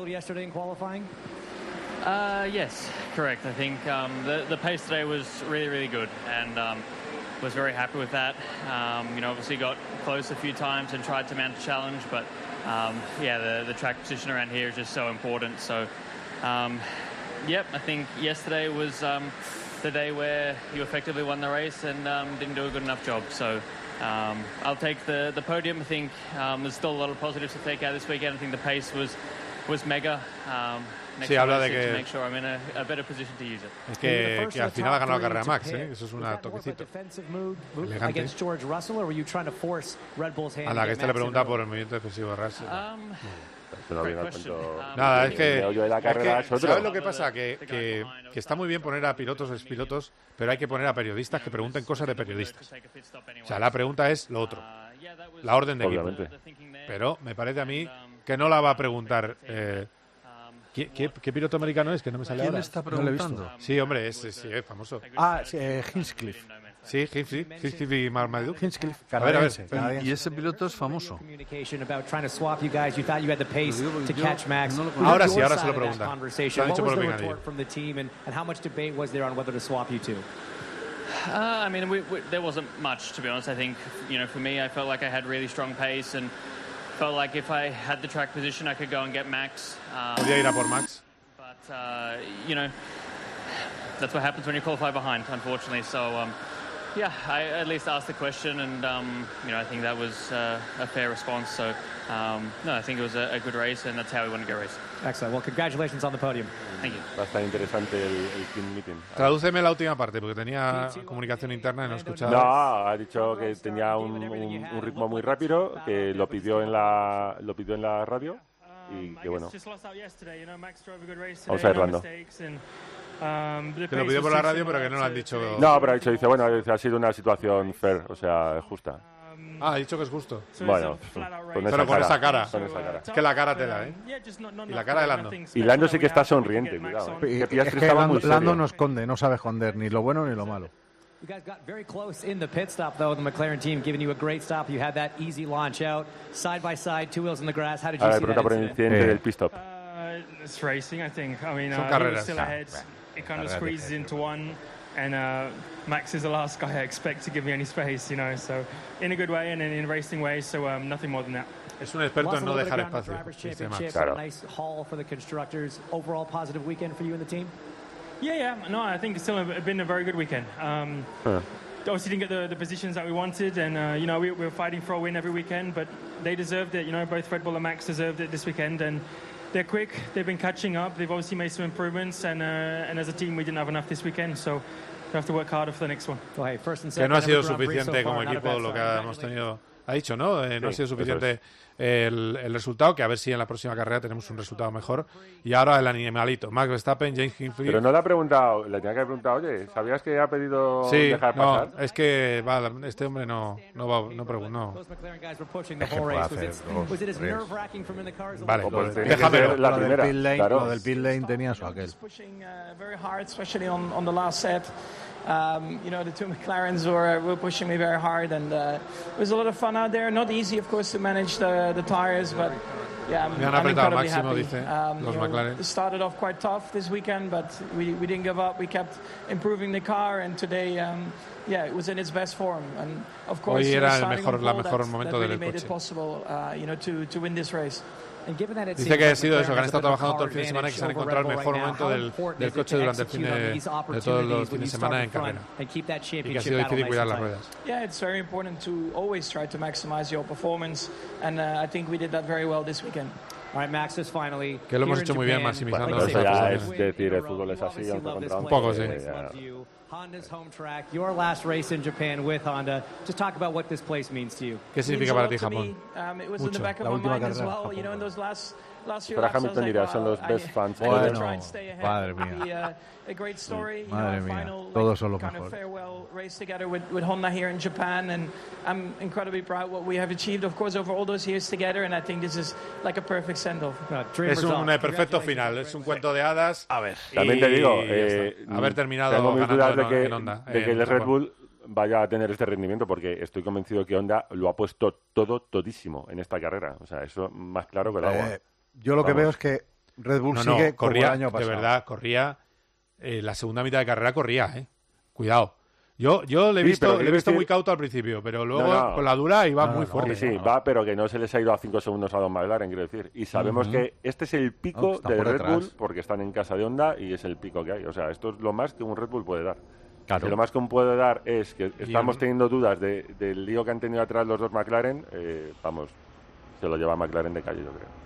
Uh, yes, correct. I think um, the the pace today was really, really good, and um, was very happy with that. Um, you know, obviously got close a few times and tried to mount a challenge, but um, yeah, the the track position around here is just so important. So, um, yep, I think yesterday was um, the day where you effectively won the race and um, didn't do a good enough job. So. Um, I'll take the, the podium. I think um, there's still a lot of positives to take out this weekend. I think the pace was was mega. Um, next Sí, habla de to que- make sure I'm in a, a better position to use it. Es que, que al final ha ganado la carrera Max, ¿eh? Eso es un toquecito elegante. Against George Russell, or were you trying to force Red Bull's hand? A la to que get este le Max in pregunta early? por el movimiento defensivo de Russell. Um, Eso no viene al cuento. Nada, es El que, meollo de la es carrera que, es otro. ¿sabes lo que pasa? Que, que, que está muy bien poner a pilotos o expilotos, pero hay que poner a periodistas que pregunten cosas de periodistas. O sea, la pregunta es lo otro, la orden de Obviamente. equipo. Pero me parece a mí que no la va a preguntar... Eh, ¿qué, qué, qué piloto americano es? Que no me sale ¿Quién ahora. está No lo he visto. preguntando? Sí, hombre, es, es, sí, es famoso. Ah, sí, eh, Hinchcliffe. Sí, Hinchcliffe, Hinchcliffe y Marmaduke. Hinchcliffe, A ver, a ver. canadiense, canadiense. Y ese piloto es famoso. Communication about trying to swap you guys. You thought you had the pace Lo digo, to yo catch Max. no lo What conozco. Ahora was sí, your ahora se side lo of that pregunta. conversation? Lo han What dicho was por the el retort Bicanario. from the team, and, and how much debate was there on whether to swap you two? Uh, I mean, we, we, there wasn't much, to be honest. I think, you know, for me, I felt like I had really strong pace and felt like if I had the track position, I could go and get Max. Um, Podía ir a por Max. But, uh, you know, that's what happens when you qualify behind, unfortunately. So, um, yeah, I at least asked the question, and, um, you know, I think that was uh, a fair response. So, um, no, I think it was a, a good race, and that's how we want to go race. Excellent. Well, congratulations on the podium. Thank you. Va a estar interesante el, el team meeting. Tradúceme la última parte, porque tenía comunicación interna y no escuchaba. No, ha dicho que tenía un, un, un ritmo muy rápido, que lo pidió en la, lo pidió en la radio y que bueno. Vamos a ir hablando. Que lo pidió por la radio, pero que no lo han dicho. No, pero ha dicho, dice, bueno, ha sido una situación fair, o sea, justa. Ah, ha dicho que es justo. Bueno, con pero esa con esa cara. Con esa cara. Es que la cara tela, ¿eh? Y la cara de Lando. Y Lando sí que está sonriente, cuidado. ¿eh? Y- Que Piastri es que estaba Lando, muy serio. Lando no esconde, no sabe esconder ni lo bueno ni lo malo. You guys got very close in the pit stop, though, the McLaren team giving you a great stop. You had that easy launch out, side by side, two wheels in the grass. How did you Ahora see le that pregunta por el incident? incidente Eh. del pit stop. Uh, it's racing, I think. I mean, Son uh, he carreras. was still Ah, ahead. It kind of Carreras de squeezes gente. into one, and uh, Max is the last guy I expect to give me any space, you know. So, in a good way and in a racing way. So, um, nothing more than that. Es un experto Lost en a no little bit dejar of ground in the espacio. Drivers' Dice Championship, Max. Claro. a nice haul for the constructors. Overall positive weekend for you and the team? Yeah, yeah. No, I think it's still a, been a very good weekend. Um, Huh. Obviously didn't get the, the positions that we wanted, and uh, you know we, we were fighting for a win every weekend, but they deserved it. You know, both Red Bull and Max deserved it this weekend, and they're quick. They've been catching up. They've obviously made some improvements, and uh, and as a team we didn't have enough this weekend, so we have to work harder for the next one. Well, hey, first and Que second no ha in sido every Grand Prix so suficiente far, como not a equipo bad lo que start. hemos tenido. Ha dicho, ¿no? Eh, no ha Sí, sido eso suficiente el, el resultado, que a ver si en la próxima carrera tenemos un resultado mejor. Y ahora el animalito, Max Verstappen, James Hinchcliffe. Pero no le ha preguntado, le tenía que haber preguntado, oye, ¿sabías que ha pedido Sí, dejar no, pasar? es que va, este hombre no, no va, no pregunta. No. Those McLaren guys were pushing the Es que whole puede race. Was it, hacer dos, was it as tres. nerve-wracking from in the cars? Vale, O pues lo- tiene que déjamelo. ser la lo, del primera, pit lane, claro. lo del pit lane tenía su aquel. pushing uh, very hard, especially on, on the last set. Um, you know, the two McLarens were, were pushing me very hard, and uh, it was a lot of fun out there. Not easy, of course, to manage the, the tires, but yeah, I'm, Me han I'm apretado incredibly máximo, happy. dice, Um, los you know, McLaren. it started off quite tough this weekend, but we, we didn't give up. We kept improving the car, and today, um, yeah, it was in its best form. And of course, Hoy uh, era el starting mejor, on la pole, mejor that, momento that del really made coche. it possible, uh, you know, to, to win this race. And given that it Dice seems que ha like sido eso, que han McLaren has a estado bit of a trabajando todo el car fin de semana y que se han advantage encontrado el over mejor Red Bull momento right del, now. How important del is it coche to durante el fin execute on de, these de todos opportunities los when fines de you semana start en in front carrera? and keep that Y que ha championship sido battle difícil nice cuidar and las tight? ruedas. Yeah, it's very important to always try to maximize your performance, and uh, I think we did that very well this weekend. All right, Max, just finally. Que lo hemos here in hecho muy bien, Japan, maximizando Bueno, like eso you ya said, es win decir, in a el row. fútbol es You así, obviously once love this contra Un place. poco, This sí. place Ya. loves you. Honda's home track, your last race in Japan with Honda. Just talk about what this place means to you. ¿Qué significa para ti Japón? Um, it was in the Mucho. back of La my última mind as carrera, well. Japón. You know, in those last last few Para laps, I was Hamilton like, dirá, son wow, los I- best fans. I gotta Bueno, try and stay ahead. madre It'll mía. be, uh, a great story. You Madre know, mía, final, todos son los kind of mejores. farewell race together with, with Honda here in Japan, and I'm incredibly proud what we have achieved, of course, over all those years together. And I think this is like a perfect send-off. Es un eh, perfecto final, es un cuento de hadas. A ver. También te digo, y ya eh, está. Haber terminado tengo mis dudas ganando de que, en Honda. de que en el Red Japón. Bull vaya a tener este rendimiento, porque estoy convencido que Honda lo ha puesto todo, todísimo en esta carrera. O sea, eso más claro que el agua. Eh, yo lo que Vamos. veo es que Red Bull No, no, sigue como corría, el año de pasado. verdad, corría. Eh, la segunda mitad de carrera corría, eh. Cuidado. Yo, yo le he Sí, visto, pero le he quiero visto decir- muy cauto al principio, pero luego No, no. con la dura iba No, muy no, fuerte. Sí, sí, va, pero que no se les ha ido a cinco segundos a Don McLaren, quiero decir. Y sabemos Ujú. que este es el No, pico está de por Red detrás. Bull, porque están en casa de Honda y es el pico que hay. O sea, esto es lo más que un Red Bull puede dar. Claro. Y lo más que un puede dar es que estamos el- teniendo dudas de, del lío que han tenido atrás los dos McLaren. Eh, vamos, se lo lleva McLaren de calle, yo creo.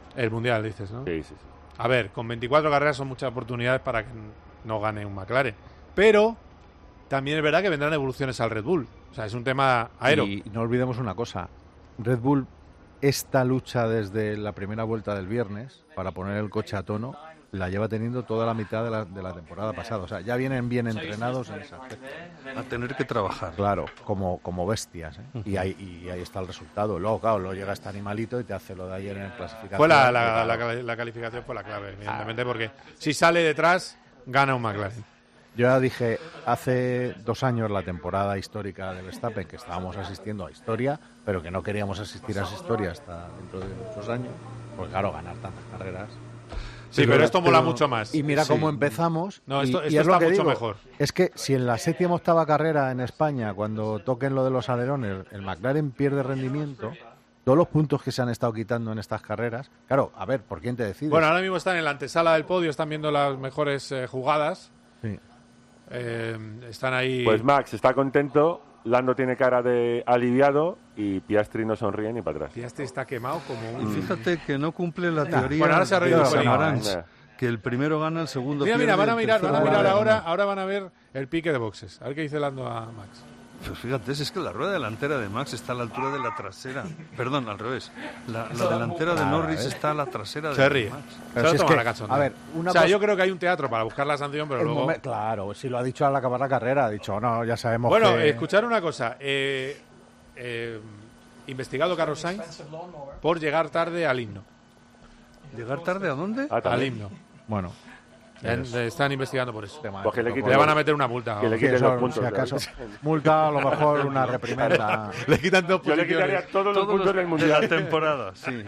El Mundial, dices, ¿no? Sí, sí, sí. A ver, con veinticuatro carreras son muchas oportunidades para que no gane un McLaren. Pero también es verdad que vendrán evoluciones al Red Bull. O sea, es un tema aero. Y no olvidemos una cosa. Red Bull, esta lucha desde la primera vuelta del viernes para poner el coche a tono, la lleva teniendo toda la mitad de la, de la temporada pasada. O sea, ya vienen bien entrenados en ese aspecto. A tener que trabajar. Claro, como, como bestias. ¿eh? Uh-huh. y, ahí, y ahí está el resultado. Luego, claro, luego llega este animalito y te hace lo de ayer en el clasificación. Fue la, la, la, la, la calificación fue la clave, evidentemente, ah. porque si sale detrás, gana un McLaren. Yo ya dije hace dos años, la temporada histórica de Verstappen, que estábamos asistiendo a historia, pero que no queríamos asistir a esa historia hasta dentro de muchos años. Pues claro, ganar tantas carreras... Sí, pero, pero esto mola pero, mucho más. Y mira sí. cómo empezamos. No, esto, y, esto y es está lo que mucho digo, mejor. Es que si en la séptima octava carrera en España, cuando toquen lo de los alerones, el McLaren pierde rendimiento, todos los puntos que se han estado quitando en estas carreras, claro, a ver, ¿por quién te decides? Bueno, ahora mismo están en la antesala del podio, están viendo las mejores eh, jugadas. Sí. Eh, están ahí. Pues Max está contento. Lando tiene cara de aliviado y Piastri no sonríe ni para atrás. Piastri está quemado como un... Y fíjate que no cumple la teoría bueno, ahora se ha reído de Samaranch, que el primero gana, el segundo mira, pierde. Mira, van a mirar, van a mirar gana. ahora, ahora van a ver el pique de boxes. A ver qué dice Lando a Max. Pues fíjate, es que la rueda delantera de Max está a la altura de la trasera. Perdón, al revés. La, la delantera de Norris está a la trasera se de ríe. Max. Se lo toma la cachonda. A ver, una o sea, cosa... yo creo que hay un teatro para buscar la sanción, pero luego... Momen... Claro, si lo ha dicho al acabar la carrera, ha dicho, no, ya sabemos bueno, que... Bueno, escuchar una cosa. Eh, eh, investigado Carlos Sainz por llegar tarde al himno. ¿Llegar tarde a dónde? Ah, al himno. Bueno... Es... Están investigando por eso. Pues que le, le van a meter una multa. Que le quiten los puntos. Si acaso, multa, a lo mejor una reprimenda. Le quitan dos Yo le quitaría todos, todos los puntos del Mundial. De la temporada, sí.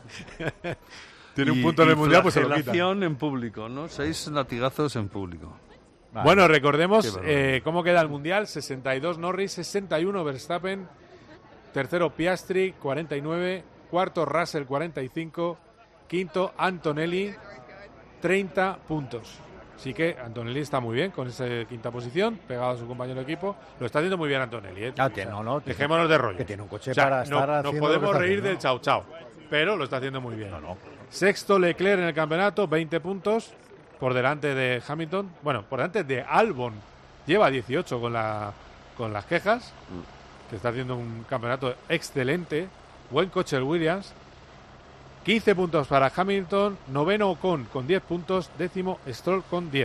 Tiene un punto en el Mundial, pues se lo quitan. Flagelación en público, ¿no? Seis latigazos en público. Vale. Bueno, recordemos eh, cómo queda el Mundial. sesenta y dos Norris, sesenta y uno Verstappen. Tercero Piastri, cuarenta y nueve. Cuarto Russell, cuarenta y cinco. Quinto Antonelli, treinta puntos. Así que Antonelli está muy bien con esa quinta posición, pegado a su compañero de equipo. Lo está haciendo muy bien Antonelli. ¿eh? Ah, que no, no, dejémonos de rollo. Que tiene un coche o sea, para no, estar nos podemos reír del chau chau, pero lo está haciendo muy bien. No, no. Sexto Leclerc en el campeonato, veinte puntos, por delante de Hamilton. Bueno, por delante de Albon. Lleva dieciocho con, la, con las quejas, que está haciendo un campeonato excelente. Buen coche el Williams. quince puntos para Hamilton, noveno Ocon con diez puntos, décimo Stroll con diez.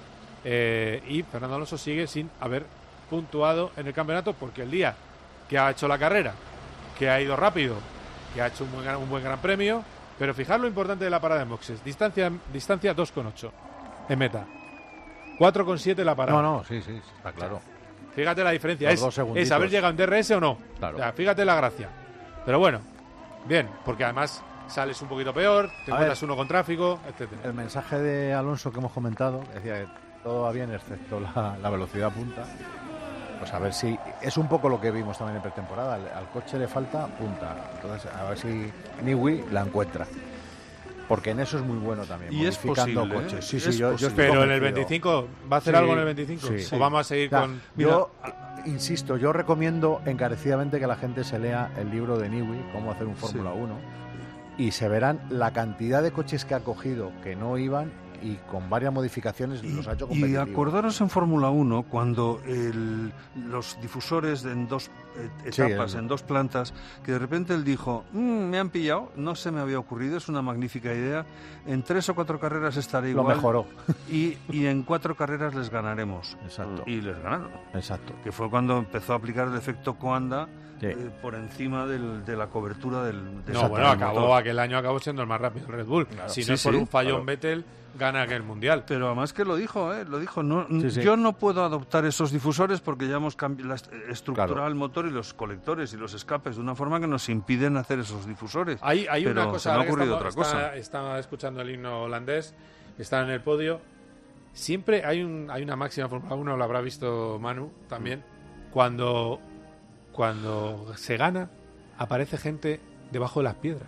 Eh, y Fernando Alonso sigue sin haber puntuado en el campeonato porque el día que ha hecho la carrera, que ha ido rápido, que ha hecho un buen, un buen gran premio, pero fijar lo importante de la parada en boxes, distancia, distancia dos coma ocho en meta, cuatro coma siete la parada. No, no, sí, sí, está claro. Fíjate la diferencia, es, es haber llegado en D R S o no. Claro. O sea, fíjate la gracia. Pero bueno, bien, porque además sales un poquito peor, te encuentras uno con tráfico, etcétera. El mensaje de Alonso que hemos comentado decía que todo va bien excepto la, la velocidad punta. Pues a ver si es un poco lo que vimos también en pretemporada. Al, al coche le falta punta. Entonces a ver si Newey la encuentra. Porque en eso es muy bueno también. Y es posible, coches. ¿eh? Sí, sí, es yo, posible. yo Pero en el veinticinco, ¿va a hacer sí, algo en el veinticinco? Sí, sí. ¿O vamos a seguir o sea, con...? Yo, insisto, yo recomiendo encarecidamente que la gente se lea el libro de Newey, Cómo hacer un Fórmula sí. uno, y se verán la cantidad de coches que ha cogido que no iban y con varias modificaciones los ha hecho competitivos. Y acordaros en Fórmula uno cuando el, los difusores en dos etapas, sí, el... en dos plantas, que de repente él dijo, mmm, me han pillado, no se me había ocurrido, es una magnífica idea, en tres o cuatro carreras estaré igual. Lo mejoró. Y, y en cuatro carreras les ganaremos. Exacto. Y les ganaron. Exacto. Que fue cuando empezó a aplicar el efecto Coanda. Sí. Eh, por encima del, de la cobertura del... De no, bueno, acabó motor. Aquel año acabó siendo el más rápido el Red Bull. Claro. Si sí, no es por sí, un fallón claro. Vettel, gana aquel Mundial. Pero además que lo dijo, ¿eh? Lo dijo. No, sí, sí. Yo no puedo adoptar esos difusores porque ya hemos cambiado la estructura claro. del motor y los colectores y los escapes de una forma que nos impiden hacer esos difusores. Hay, hay Pero una cosa, se me ha ocurrido estamos, otra cosa. Está, está escuchando el himno holandés, está en el podio. Siempre hay, un, hay una máxima Fórmula uno, lo habrá visto Manu también, mm. cuando... Cuando se gana, aparece gente debajo de las piedras.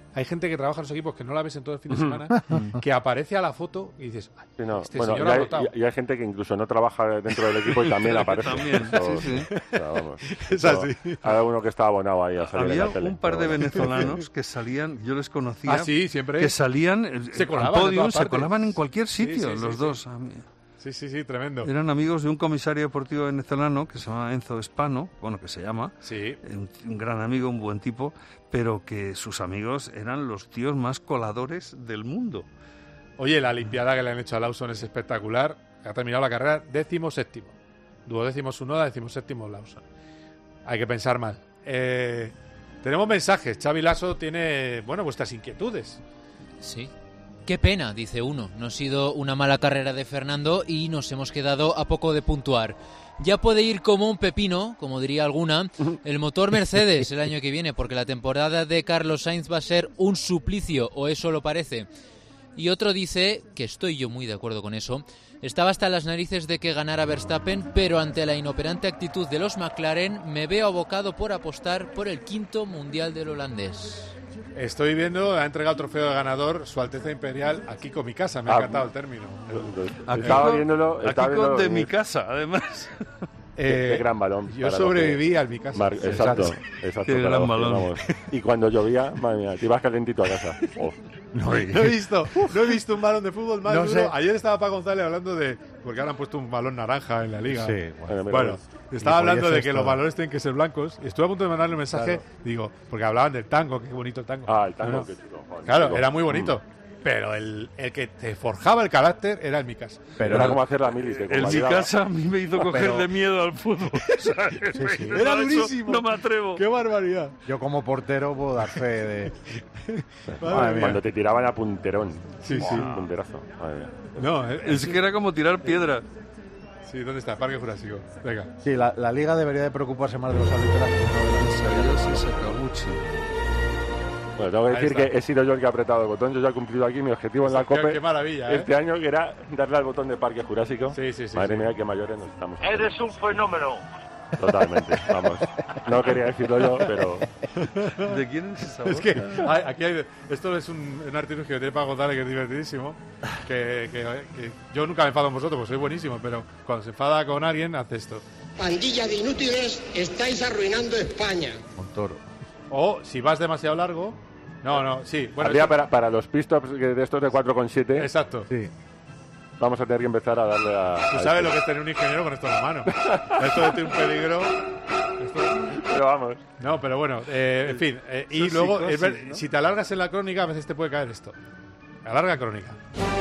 hay gente que trabaja en los equipos que no la ves en todo el fin de semana, que aparece a la foto y dices, ay, sí, no. este bueno, señor y ha hay, rotado. y hay gente que incluso no trabaja dentro del equipo y también aparece. También, Eso, sí, sí. O sea, vamos, Es así. Hay uno que está abonado ahí a salir Había en la tele. un par de pero bueno. venezolanos que salían, yo les conocía, Ah, sí, siempre. que salían eh, Se al colaban en podium, todas se partes. colaban en cualquier sitio, Sí, sí, sí, los sí. dos. A mí- Sí, sí, sí, tremendo. Eran amigos de un comisario deportivo venezolano que se llama Enzo Espano, bueno, que se llama, Sí. un, un gran amigo, un buen tipo, pero que sus amigos eran los tíos más coladores del mundo. Oye, la limpiada que le han hecho a Lawson es espectacular. Ha terminado la carrera décimo séptimo. Duodécimo Tsunoda, décimo séptimo Lawson. Hay que pensar mal. Eh, tenemos mensajes. Xavi Lasso tiene, bueno, vuestras inquietudes. Sí. Qué pena, dice uno. No ha sido una mala carrera de Fernando y nos hemos quedado a poco de puntuar. Ya puede ir como un pepino, como diría alguna, el motor Mercedes el año que viene, porque la temporada de Carlos Sainz va a ser un suplicio, o eso lo parece. Y otro dice, que estoy yo muy de acuerdo con eso, estaba hasta las narices de que ganara Verstappen, pero ante la inoperante actitud de los McLaren me veo abocado por apostar por el quinto mundial del holandés. Estoy viendo, ha entregado el trofeo de ganador Su Alteza Imperial a Kiko mi casa. Me ha Ah, encantado el término. Aquí Estaba con- viéndolo. aquí Estaba con viéndolo de venir. mi casa, además. Qué, qué Eh, gran balón. yo para sobreviví lo que- al mi casa. Mar- Sí, exacto, exacto. exacto. Qué para gran lo que, balón. vamos. Y cuando llovía, madre mía, te ibas calentito a casa. Oh. No he visto, no he visto un balón de fútbol más No duro. sé. Ayer estaba Paco González hablando de, porque ahora han puesto un balón naranja en la liga. Sí, bueno, Bueno, mira, estaba y hablando por de eso que los esto- balones tienen que ser blancos. Y estuve a punto de mandarle un mensaje, Claro. digo, porque hablaban del tango, qué bonito el tango. Ah, el tango, No, no. qué chulo, joder, Claro, chulo. era muy bonito. Pero el, el que te forjaba el carácter era el mi casa. Pero era como hacer la mili. que En como mi ayudaba- casa a mí me hizo cogerle Pero- miedo al fútbol. ¿sabes? sí. No, Era eso durísimo. No me atrevo. ¡Qué barbaridad! Yo como portero puedo dar fe de... Madre mía. Cuando te tiraban a punterón. Sí, Buah, sí. Punterazo. Madre mía. No, eh, Es que era como tirar piedra. sí, ¿dónde está? Parque Jurásico. Venga. Sí, la, la liga debería de preocuparse más de los arbitrajes. no de las- Sí, Sakaguchi. Bueno, tengo que Ahí decir está. que he sido yo el que ha apretado el botón. Yo ya he cumplido aquí mi objetivo en la Qué- COPE qué maravilla, ¿eh? este año, que era darle al botón de Parque Jurásico. Sí, sí, sí, Madre sí. mía, qué mayores nos estamos. Eres un fenómeno. Totalmente, vamos. No quería decirlo yo, pero... ¿De quién es esa Es voz? que hay- aquí hay, esto es un, un artilugio que tiene Paco González que es divertidísimo. Que, que- que yo nunca me enfado con vosotros, pues soy buenísimo, pero cuando se enfada con alguien hace esto. Pandilla de inútiles, estáis arruinando España. Montoro. O si vas demasiado largo. No, no, sí. Bueno, Habría esto- para, para los pistops de estos de cuatro coma siete, exacto. Sí. vamos a tener que empezar a darle a... Tú a sabes este. lo que es tener un ingeniero con esto en la mano. Esto es un peligro. Esto- Pero vamos. No, pero bueno, eh, en fin. eh, y Eso luego, psicosis, es ver- ¿no? si te alargas en la crónica, a veces te puede caer esto. Alarga crónica.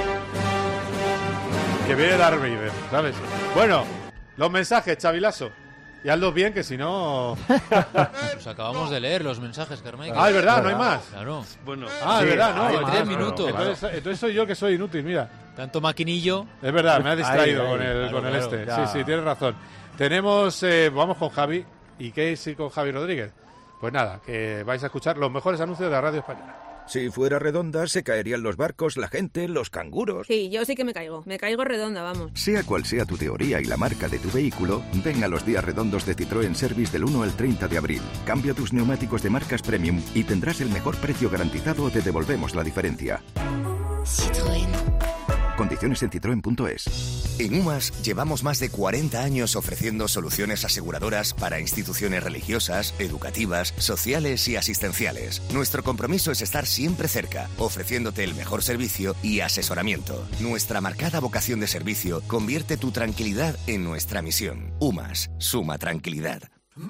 Que viene Darth Vader, ¿sabes? Bueno, los mensajes, Chavilaso. Y hazlos bien, que si no... Pues acabamos de leer los mensajes, Carmike. Ah, es verdad, no hay más. Claro. Bueno, Ah, Sí, es verdad, no. hay Tres más, minutos. pero- Entonces, entonces soy yo que soy inútil, mira. Tanto maquinillo. Es verdad, me ha distraído Ahí, ahí, con el, claro, con el claro, este. ya. Sí, sí, tienes razón. Tenemos, eh, vamos con Javi. ¿Y qué es ir con Javi Rodríguez? Pues nada, que vais a escuchar los mejores anuncios de la radio española. Si fuera redonda, se caerían los barcos, la gente, los canguros. Sí, yo sí que me caigo. Me caigo redonda, vamos. Sea cual sea tu teoría y la marca de tu vehículo, ven a los días redondos de Citroën Service del uno al treinta de abril. Cambia tus neumáticos de marcas premium y tendrás el mejor precio garantizado o te devolvemos la diferencia. Citroën. Condiciones en citroen punto es. En UMAS llevamos más de cuarenta años ofreciendo soluciones aseguradoras para instituciones religiosas, educativas, sociales y asistenciales. Nuestro compromiso es estar siempre cerca, ofreciéndote el mejor servicio y asesoramiento. Nuestra marcada vocación de servicio convierte tu tranquilidad en nuestra misión. UMAS, suma tranquilidad.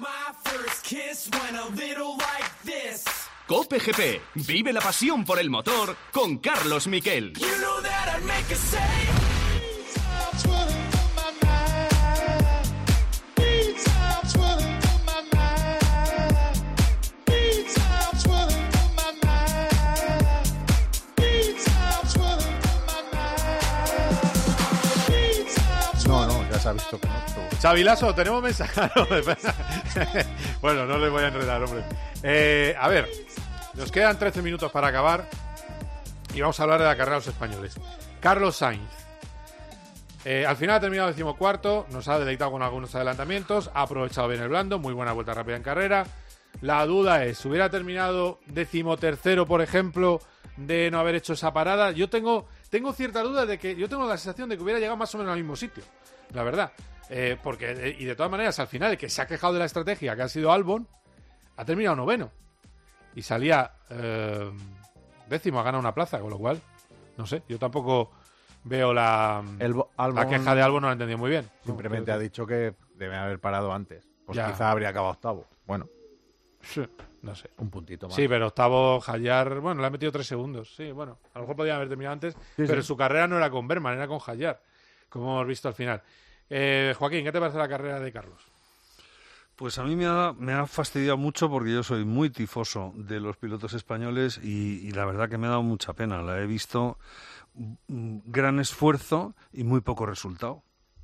COPE G P. Vive la pasión por el motor con Carlos Miquel. No, no, ya se ha visto que no. pero- Chavilaso, tenemos mensaje. Bueno, no le voy a enredar, hombre. Eh, a ver, nos quedan trece minutos para acabar y vamos a hablar de la carrera de los españoles. Carlos Sainz. Eh, al final ha terminado decimocuarto, nos ha deleitado con algunos adelantamientos, ha aprovechado bien el blando, muy buena vuelta rápida en carrera. La duda es, ¿hubiera terminado decimotercero, por ejemplo, de no haber hecho esa parada? Yo tengo, tengo cierta duda de que, yo tengo la sensación de que hubiera llegado más o menos al mismo sitio, la verdad. Eh, porque, y de todas maneras, al final, el que se ha quejado de la estrategia, que ha sido Albon, ha terminado noveno. Y salía eh, décimo, ha ganado una plaza, con lo cual, no sé, yo tampoco veo la, El Bo- Albon- la queja de Albon, no la he entendido muy bien. Simplemente No, ha dicho que debe haber parado antes. Pues Ya. quizá habría acabado octavo. Bueno, Sí, no sé. un puntito más. Sí, pero octavo, Hayar, bueno, le ha metido tres segundos. Sí, bueno, a lo mejor podían haber terminado antes, pero sí. su carrera no era con Berman, era con Hayar, como hemos visto al final. Eh, Joaquín, ¿qué te parece la carrera de Carlos? Pues a mí me ha, me ha fastidiado mucho porque yo soy muy tifoso de los pilotos españoles y, y la verdad que me ha dado mucha pena. La he visto mm, gran esfuerzo y muy poco resultado.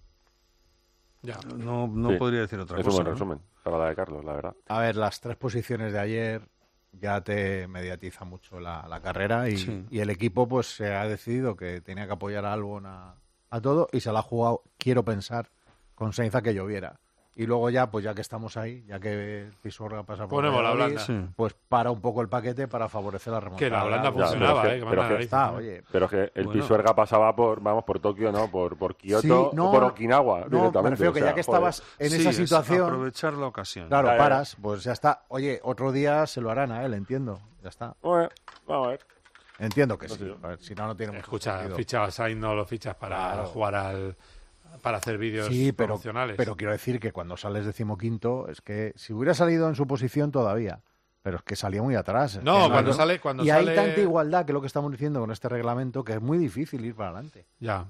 Ya. No, no Sí, podría decir otra es cosa. un buen ¿no? resumen para la de Carlos, la verdad. A ver, las tres posiciones de ayer ya te mediatiza mucho la, la carrera y, Sí. y el equipo pues se ha decidido que tenía que apoyar a Albon a, a todo y se la ha jugado, quiero pensar, con Sainz a que lloviera. Y luego ya, pues ya que estamos ahí, ya que Pisuerga pasa por Ponemos la Valladolid, blanda. Sí. pues para un poco el paquete para favorecer la remontada. Que la blanda Ya, funcionaba, pero es que- eh, que pero manda es que narices, está, ¿no? oye. Pero que el Bueno. Pisuerga pasaba por, vamos, por Tokio, ¿no? Por, por Kioto, Sí, no, o por Okinawa, No, directamente. me refiero que o sea, ya que joder. estabas en Sí, esa es situación, aprovechar la ocasión. claro, Ya, ya. paras, pues ya está. Oye, otro día se lo harán a él, entiendo. Ya está. Bueno, vamos a ver. Entiendo que No sí. sé yo. A ver, si no, no tiene mucho Escucha, sentido. ficha a Sainz, no lo fichas para Claro. jugar al... para hacer vídeos Sí, pero, promocionales. pero quiero decir que cuando sales decimoquinto, es que si hubiera salido en su posición todavía, pero es que salía muy atrás. es No, que cuando sale- cuando y sale- hay tanta igualdad que lo que estamos diciendo con este reglamento que es muy difícil ir para adelante. Ya.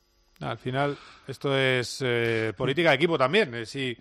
Al final, esto es eh, política de equipo también. Eh, si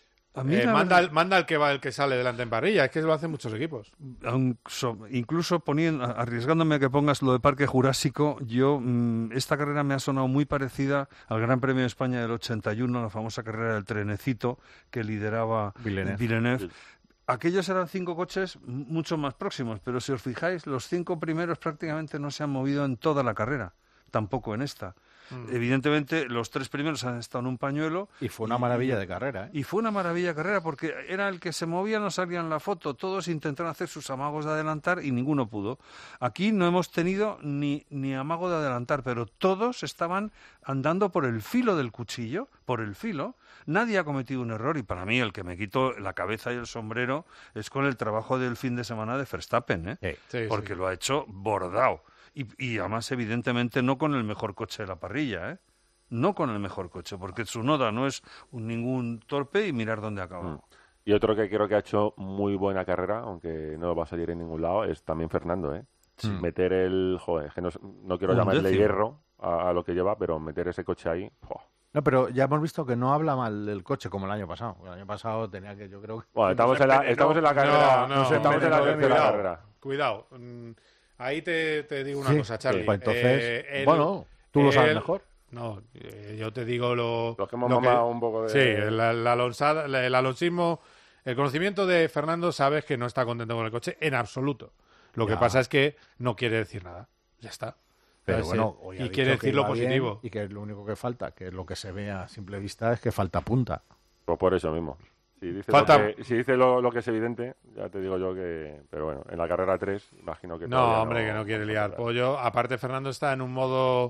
A mí eh, la manda, verdad- el, manda el que va el que sale delante en parrilla, es que lo hacen muchos equipos. Aun so- incluso poniendo, arriesgándome a que pongas lo de Parque Jurásico, yo mm, esta carrera me ha sonado muy parecida al Gran Premio de España del ochenta y uno, la famosa carrera del trenecito que lideraba Villeneuve. Villeneuve. Sí. Aquellos eran cinco coches m- mucho más próximos, pero si os fijáis, los cinco primeros prácticamente no se han movido en toda la carrera, tampoco en esta. Mm. Evidentemente, los tres primeros han estado en un pañuelo. Y fue una maravilla de carrera, ¿eh? Y fue una maravilla de carrera porque era el que se movía, no salía en la foto. Todos intentaron hacer sus amagos de adelantar y ninguno pudo. Aquí no hemos tenido ni, ni amago de adelantar, pero todos estaban andando por el filo del cuchillo, por el filo. Nadie ha cometido un error y para mí el que me quito la cabeza y el sombrero es con el trabajo del fin de semana de Verstappen, ¿eh? Sí. Sí, porque sí. lo ha hecho bordado. Y, y además, evidentemente, no con el mejor coche de la parrilla, ¿eh? No con el mejor coche, porque Tsunoda no es un- ningún torpe y mirar dónde acaba. Mm. Y otro que creo que ha hecho muy buena carrera, aunque no va a salir en ningún lado, es también Fernando, ¿eh? Sí. Meter el... Joder, que no, no quiero Un llamarle décimo. hierro a, a lo que lleva, pero meter ese coche ahí... jo. No, pero ya hemos visto que no habla mal del coche como el año pasado. El año pasado tenía que, yo creo que... Bueno, estamos en la, estamos en la carrera... No, no, estamos en la cuidado, tercera carrera. Cuidado. Mm, Ahí te, te digo una Sí, cosa, Charlie. pues entonces, Eh, el- bueno, tú lo sabes el- mejor. No, eh, yo te digo lo... Los que hemos lo mamado un poco de... Sí, el, el, alonsada- el alonsismo, el conocimiento de Fernando, sabes que no está contento con el coche en absoluto. Lo que Ya. pasa es que no quiere decir nada. Ya está. Pero ¿Sabes? bueno, Eh, hoy ha y dicho quiere que decir lo iba bien positivo. y que lo único que falta, que es lo que se ve a simple vista, es que falta punta. Pues por eso mismo. Si dice, Falta- lo, que, si dice lo, lo que es evidente, ya te digo yo que... Pero bueno, en la carrera tres, imagino que... No, todavía hombre, que no quiere liar pollo. Aparte, Fernando está en un modo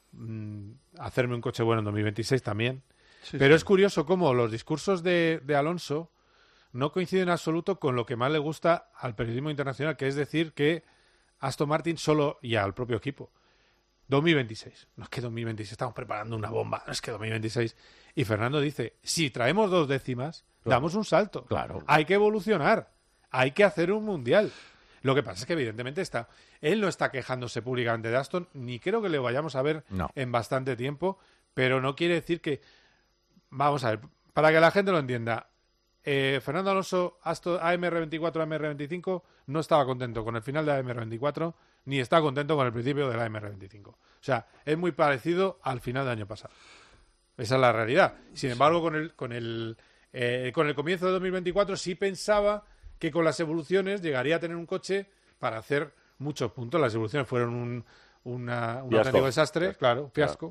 mm, hacerme un coche bueno en dos mil veintiséis también. Sí, Pero sí. es curioso cómo los discursos de, de Alonso no coinciden en absoluto con lo que más le gusta al periodismo internacional, que es decir que Aston Martin solo y al propio equipo. dos mil veintiséis. No es que dos mil veintiséis estamos preparando una bomba, no es que dos mil veintiséis. Y Fernando dice, si traemos dos décimas, Claro. damos un salto. Claro. Hay que evolucionar, hay que hacer un mundial. Lo que pasa es que evidentemente está, él no está quejándose públicamente de Aston, ni creo que le vayamos a ver No. en bastante tiempo, pero no quiere decir que... Vamos a ver, para que la gente lo entienda, eh, Fernando Alonso, Aston, A M R veinticuatro, A M R veinticinco, no estaba contento con el final de A M R veinticuatro, ni está contento con el principio de la A M R veinticinco. O sea, es muy parecido al final del año pasado. Esa es la realidad. Sin embargo, con el, con el, eh, con el comienzo de dos mil veinticuatro sí pensaba que con las evoluciones llegaría a tener un coche para hacer muchos puntos. Las evoluciones fueron un, una, un Fiasco. auténtico desastre, Fiasco. claro, fiasco.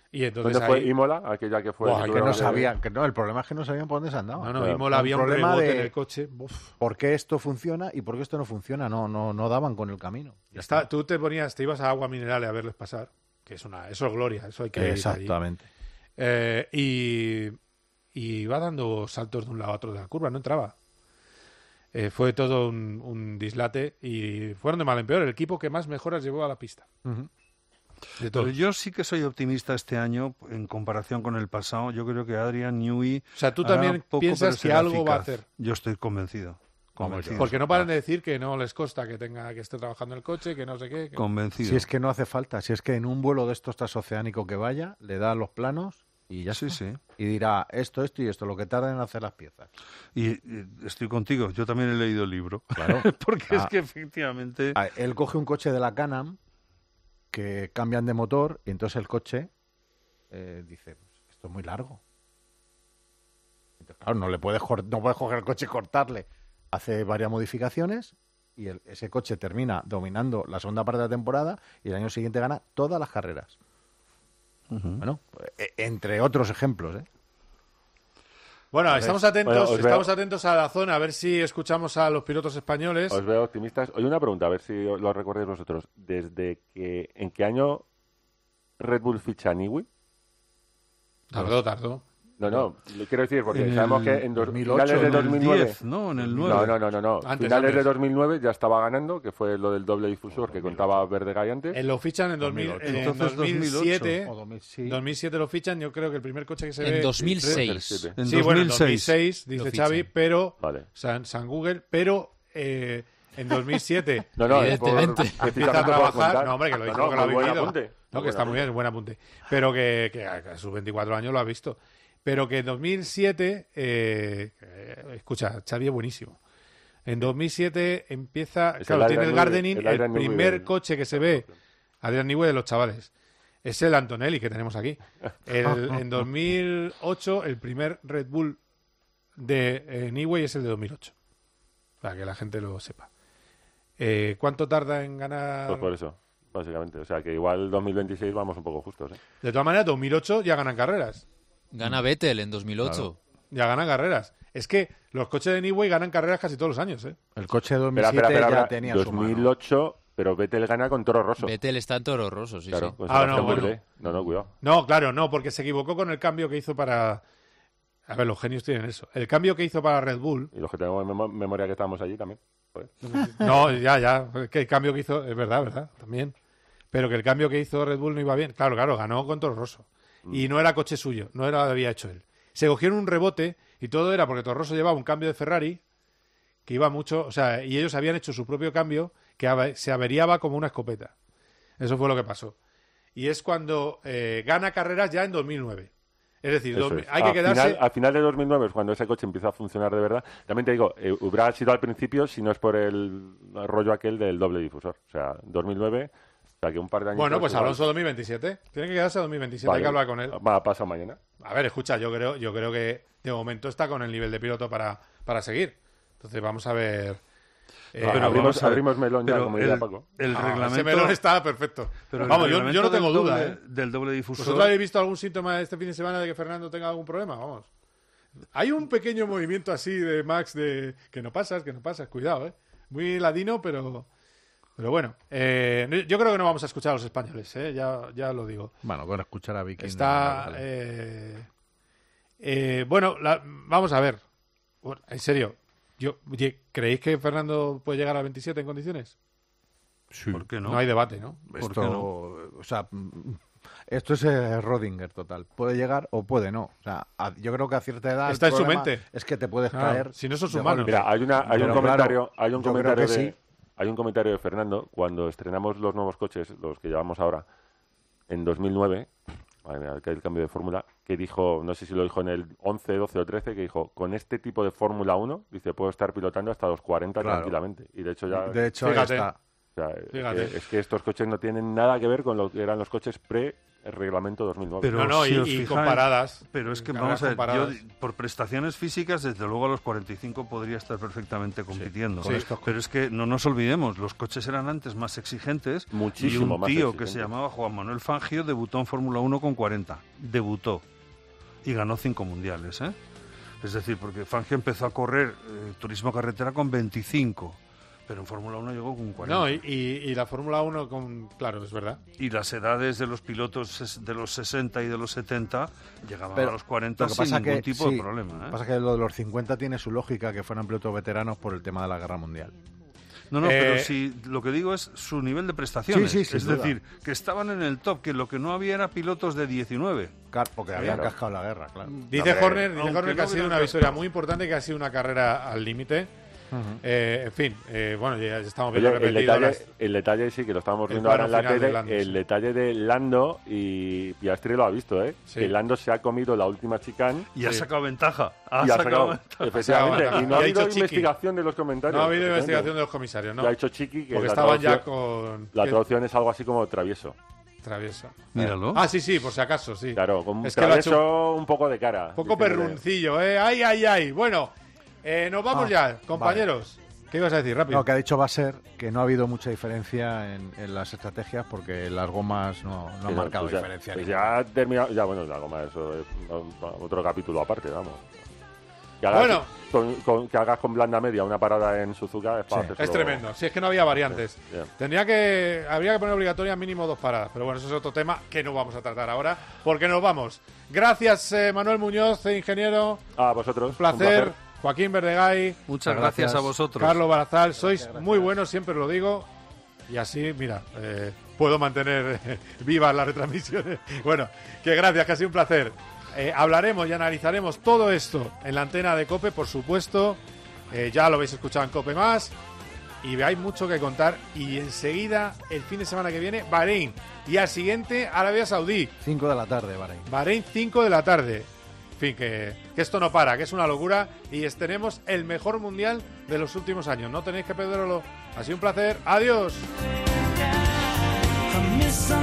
Y entonces ¿Dónde fue ahí... Imola? Aquella que fue... Buah, que que no de- sabían, que no, el problema es que no sabían por dónde se andaba. No, no, Pero Imola había un problema rebote de en el coche. Uf. ¿Por qué esto funciona y por qué esto no funciona? No, no, no daban con el camino. Ya Está, tú te ponías, te ibas a Agua Minerales a verles pasar, que es una, eso es gloria, eso hay que ir allí. Exactamente. Eh, y, y iba dando saltos de un lado a otro de la curva, no entraba. Eh, fue todo un, un dislate y fueron de mal en peor. El equipo que más mejoras llevó a la pista. Uh-huh. De Pero todos. yo sí que soy optimista este año en comparación con el pasado. Yo creo que Adrian Newey... O sea, tú hará también poco, piensas pero que será algo va a eficaz. hacer. Yo estoy convencido. convencido. Porque no paran de decir que no les consta que tenga que esté trabajando el coche, que no sé qué. que- Convencido. Si es que no hace falta, si es que en un vuelo de estos transoceánico que vaya, le da los planos y ya Sí, está. sí. Y dirá esto, esto y esto, lo que tarda en hacer las piezas. Y, y estoy contigo. Yo también he leído el libro. Claro. Porque es Ah. que efectivamente... Ah, Él coge un coche de la Can-Am que cambian de motor y entonces el coche eh, dice, esto es muy largo. Entonces, claro, no le puedes, cor- no puedes coger el coche y cortarle. Hace varias modificaciones y el- ese coche termina dominando la segunda parte de la temporada y el año siguiente gana todas las carreras. Bueno, eh, entre otros ejemplos, ¿eh? Bueno, Entonces, estamos atentos, bueno, os veo- estamos atentos a la zona, a ver si escuchamos a los pilotos españoles. Os veo optimistas. Oye, una pregunta, a ver si lo recordáis vosotros. ¿Desde que, en qué año Red Bull ficha a Newey? Tardó, tardó. No, no, lo quiero decir, porque En sabemos el que en dos, dos mil ocho, finales de en el dos mil nueve... diez, ¿no? En el nueve. No, no, no, no, no. Antes, finales antes. de dos mil nueve ya estaba ganando, que fue lo del doble difusor que contaba Verdegay antes. Eh, lo fichan en, dos mil, en Entonces, dos mil siete. O dos mil, sí. dos mil siete lo fichan, yo creo que el primer coche que se En ve... dos mil seis. Sí, En sí, bueno, en dos dos mil mil seis seis, dice lo Xavi, fichan. pero... Vale. San, San Google, pero eh, en dos mil siete No, no, es por- Evidentemente. empieza a precisamente por trabajar... contar. No, hombre, que lo No, dijo, no, que lo ha muy buen vivido. apunte. No, Muy que está buen muy bien, buen apunte. Pero que, que a a sus veinticuatro años lo ha visto. Pero que en dos mil siete, eh, eh, escucha, Xavi es buenísimo. En dos mil siete empieza, Es claro, el tiene el Adrian Gardening, Newey, el el, Adrian Newey primer del- coche que se ve, Adrian Newey de los chavales, es el Antonelli que tenemos aquí. El- en dos mil ocho, el primer Red Bull de eh, Newey es el de dos mil ocho, para que la gente lo sepa. Eh, ¿Cuánto tarda en ganar? Pues por eso, básicamente. O sea, que igual dos mil veintiséis vamos un poco justos, ¿eh? De todas maneras, dos mil ocho ya ganan carreras. Gana Vettel en dos mil ocho. Ya ganan carreras. Es que los coches de Newey ganan carreras casi todos los años, ¿eh? El coche de dos mil Espera, siete espera, espera, ya tenía su dos mano. mil ocho, pero Vettel gana con Toro Rosso. Vettel está en Toro Rosso, sí, Claro, sí. pues Ah, Sebastián no, bueno. Bourdais. No, no, cuidado. No, claro, no, porque se equivocó con el cambio que hizo para... A ver, los genios tienen eso. El cambio que hizo para Red Bull... Y los que tenemos en memo- memoria que estábamos allí también. Joder. No, ya, ya. Es que el cambio que hizo... Es verdad, verdad, también. Pero que el cambio que hizo Red Bull no iba bien. Claro, claro, ganó con Toro Rosso. Y no era coche suyo, no era lo había hecho él. Se cogieron un rebote y todo era porque Toro Rosso llevaba un cambio de Ferrari que iba mucho... O sea, y ellos habían hecho su propio cambio que ave- se averiaba como una escopeta. Eso fue lo que pasó. Y es cuando eh, gana carreras ya en dos mil nueve. Es decir, Eso dos mil es. hay que a quedarse... Final, a final de dos mil nueve es cuando ese coche empieza a funcionar de verdad. También te digo, eh, hubiera sido al principio si no es por el rollo aquel del doble difusor. O sea, dos mil nueve, o sea, que un par de años... Bueno, pues Alonso dos mil veintisiete. Tiene que quedarse dos mil veintisiete, hay que hablar con él. Va, pasa mañana. A ver, escucha, yo creo, yo creo que de momento está con el nivel de piloto para, para seguir. Entonces vamos a ver... eh, Ah, pero abrimos, vamos a ver. abrimos melón ya, Pero como diría el- Paco. El Ah, reglamento... ese melón está perfecto. pero el Vamos, yo, yo reglamento no tengo del duda, doble- ¿eh? Del doble difusor... ¿Vosotros habéis visto algún síntoma este fin de semana de que Fernando tenga algún problema? Vamos. Hay un pequeño movimiento así de Max de que no pasas, que no pasas. Cuidado, ¿eh? Muy ladino, pero... Pero bueno, eh, yo creo que no vamos a escuchar a los españoles, ¿eh? Ya, ya lo digo. Bueno, con escuchar a Vicky. Está... Eh, eh, bueno, la- vamos a ver. Bueno, en serio, yo, oye, ¿creéis que Fernando puede llegar a veintisiete en condiciones? Sí. ¿Por qué no? No hay debate, ¿no? ¿Por Esto, qué no? o sea, mm, esto es eh, Rodinger total. Puede llegar o puede no. O sea, a- yo creo que a cierta edad el Está en su problema mente. es que te puedes Claro, caer. si no sos de humano. golpe. Mira, hay una, hay un Pero comentario, claro, hay un yo creo comentario que de, sí. hay un comentario de Fernando cuando estrenamos los nuevos coches, los que llevamos ahora, en dos mil nueve, madre mía, que hay el cambio de fórmula, que dijo, no sé si lo dijo en el once, doce o trece, que dijo, con este tipo de Fórmula uno, dice, puedo estar pilotando hasta los cuarenta Claro. tranquilamente. Y de hecho ya... De hecho, ahí Fíjate. está. o sea, es, Fíjate. que, es que estos coches no tienen nada que ver con lo que eran los coches pre reglamento dos mil nueve. Pero no, no, si y, os y fijáis, comparadas. Pero es que carreras vamos a ver, comparadas. yo, por prestaciones físicas, desde luego a los cuarenta y cinco podría estar perfectamente compitiendo. Sí, sí. Pero es que no nos olvidemos, los coches eran antes más exigentes. Muchísimo y un más tío que exigentes. se llamaba Juan Manuel Fangio debutó en Fórmula uno con cuarenta. Debutó. Y ganó cinco mundiales, ¿eh? Es decir, porque Fangio empezó a correr eh, turismo carretera con veinticinco. Pero en Fórmula uno llegó con cuarenta. No, y, y, y la Fórmula uno, con claro, es verdad. Y las edades de los pilotos es- de los sesenta y de los setenta llegaban Pero a los cuarenta lo que sin pasa ningún que, tipo sí, de problema. Lo ¿eh? que pasa es que lo de los cincuenta tiene su lógica, que fueran pilotos veteranos por el tema de la Guerra Mundial. No, no, Eh, pero si lo que digo es su nivel de prestaciones. Sí, sí, sin es duda. decir, que estaban en el top, que lo que no había era pilotos de diecinueve. Claro, porque habían Claro. cascado la guerra, claro. Dice Hombre, Horner, dice aunque Horner que no ha sido hubieran una victoria cascado. muy importante, que ha sido una carrera al límite. Ujú. Eh, en fin, eh, bueno, ya estamos Oye, viendo el, repetido detalle, las- el detalle sí que lo estamos el viendo ahora en la plano final tele, de Lando, el sí. detalle de Lando, y Piastri lo ha visto, ¿eh? Sí. Que Lando se ha comido la última chicane Y ha Sí. sacado ventaja. Ha y ha sacado sacado, ventaja. efectivamente, ventaja. y no Y ha ha habido dicho Chiqui. investigación de los comentarios. No ha habido efectivamente. investigación de los comisarios, ¿no? Lo ha hecho Chiqui, que Porque la estaban ya traducción- con... La que- traducción es algo así como travieso. Travieso. Míralo. Ah, sí, sí, por si acaso, sí. Claro, con un Es que lo ha hecho travieso un poco de cara. un poco diciéndole- perruncillo, ¿eh? ¡Ay, ay, ay! Bueno, eh, nos vamos Ah, ya, compañeros. ¿Qué ibas a decir? Rápido. Lo que ha dicho va a ser que no ha habido mucha diferencia en, en las estrategias porque las gomas no, no Sí, han marcado pues ya- diferencia. pues ninguna. ya ha terminado, ya bueno, la goma, eso es otro capítulo aparte, vamos. Que hagas, Bueno. con, con- que hagas con blanda media una parada en Suzuka es para Sí. hacérselo- Es tremendo. Si es que no había variantes. Sí, bien. Tendría que habría que poner obligatoria mínimo dos paradas, pero bueno, eso es otro tema que no vamos a tratar ahora, porque nos vamos. Gracias, eh, Manuel Muñoz, eh, ingeniero. A vosotros. Un placer. Joaquín Verdegay. Muchas gracias a vosotros. Carlos Barazal, sois muy buenos, siempre lo digo. Y así, mira, eh, puedo mantener eh, vivas las retransmisiones. Bueno, que gracias, que ha sido un placer. Eh, hablaremos y analizaremos todo esto en la antena de COPE, por supuesto. Eh, ya lo habéis escuchado en COPE Más. Y hay mucho que contar. Y enseguida, el fin de semana que viene, Bahrein. Y al siguiente, Arabia Saudí. cinco de la tarde, Bahrein. Bahrein, cinco de la tarde. En fin, que, que esto no para, que es una locura. Y es- tenemos el mejor mundial de los últimos años. No tenéis que perderlo. Ha sido un placer. Adiós. I miss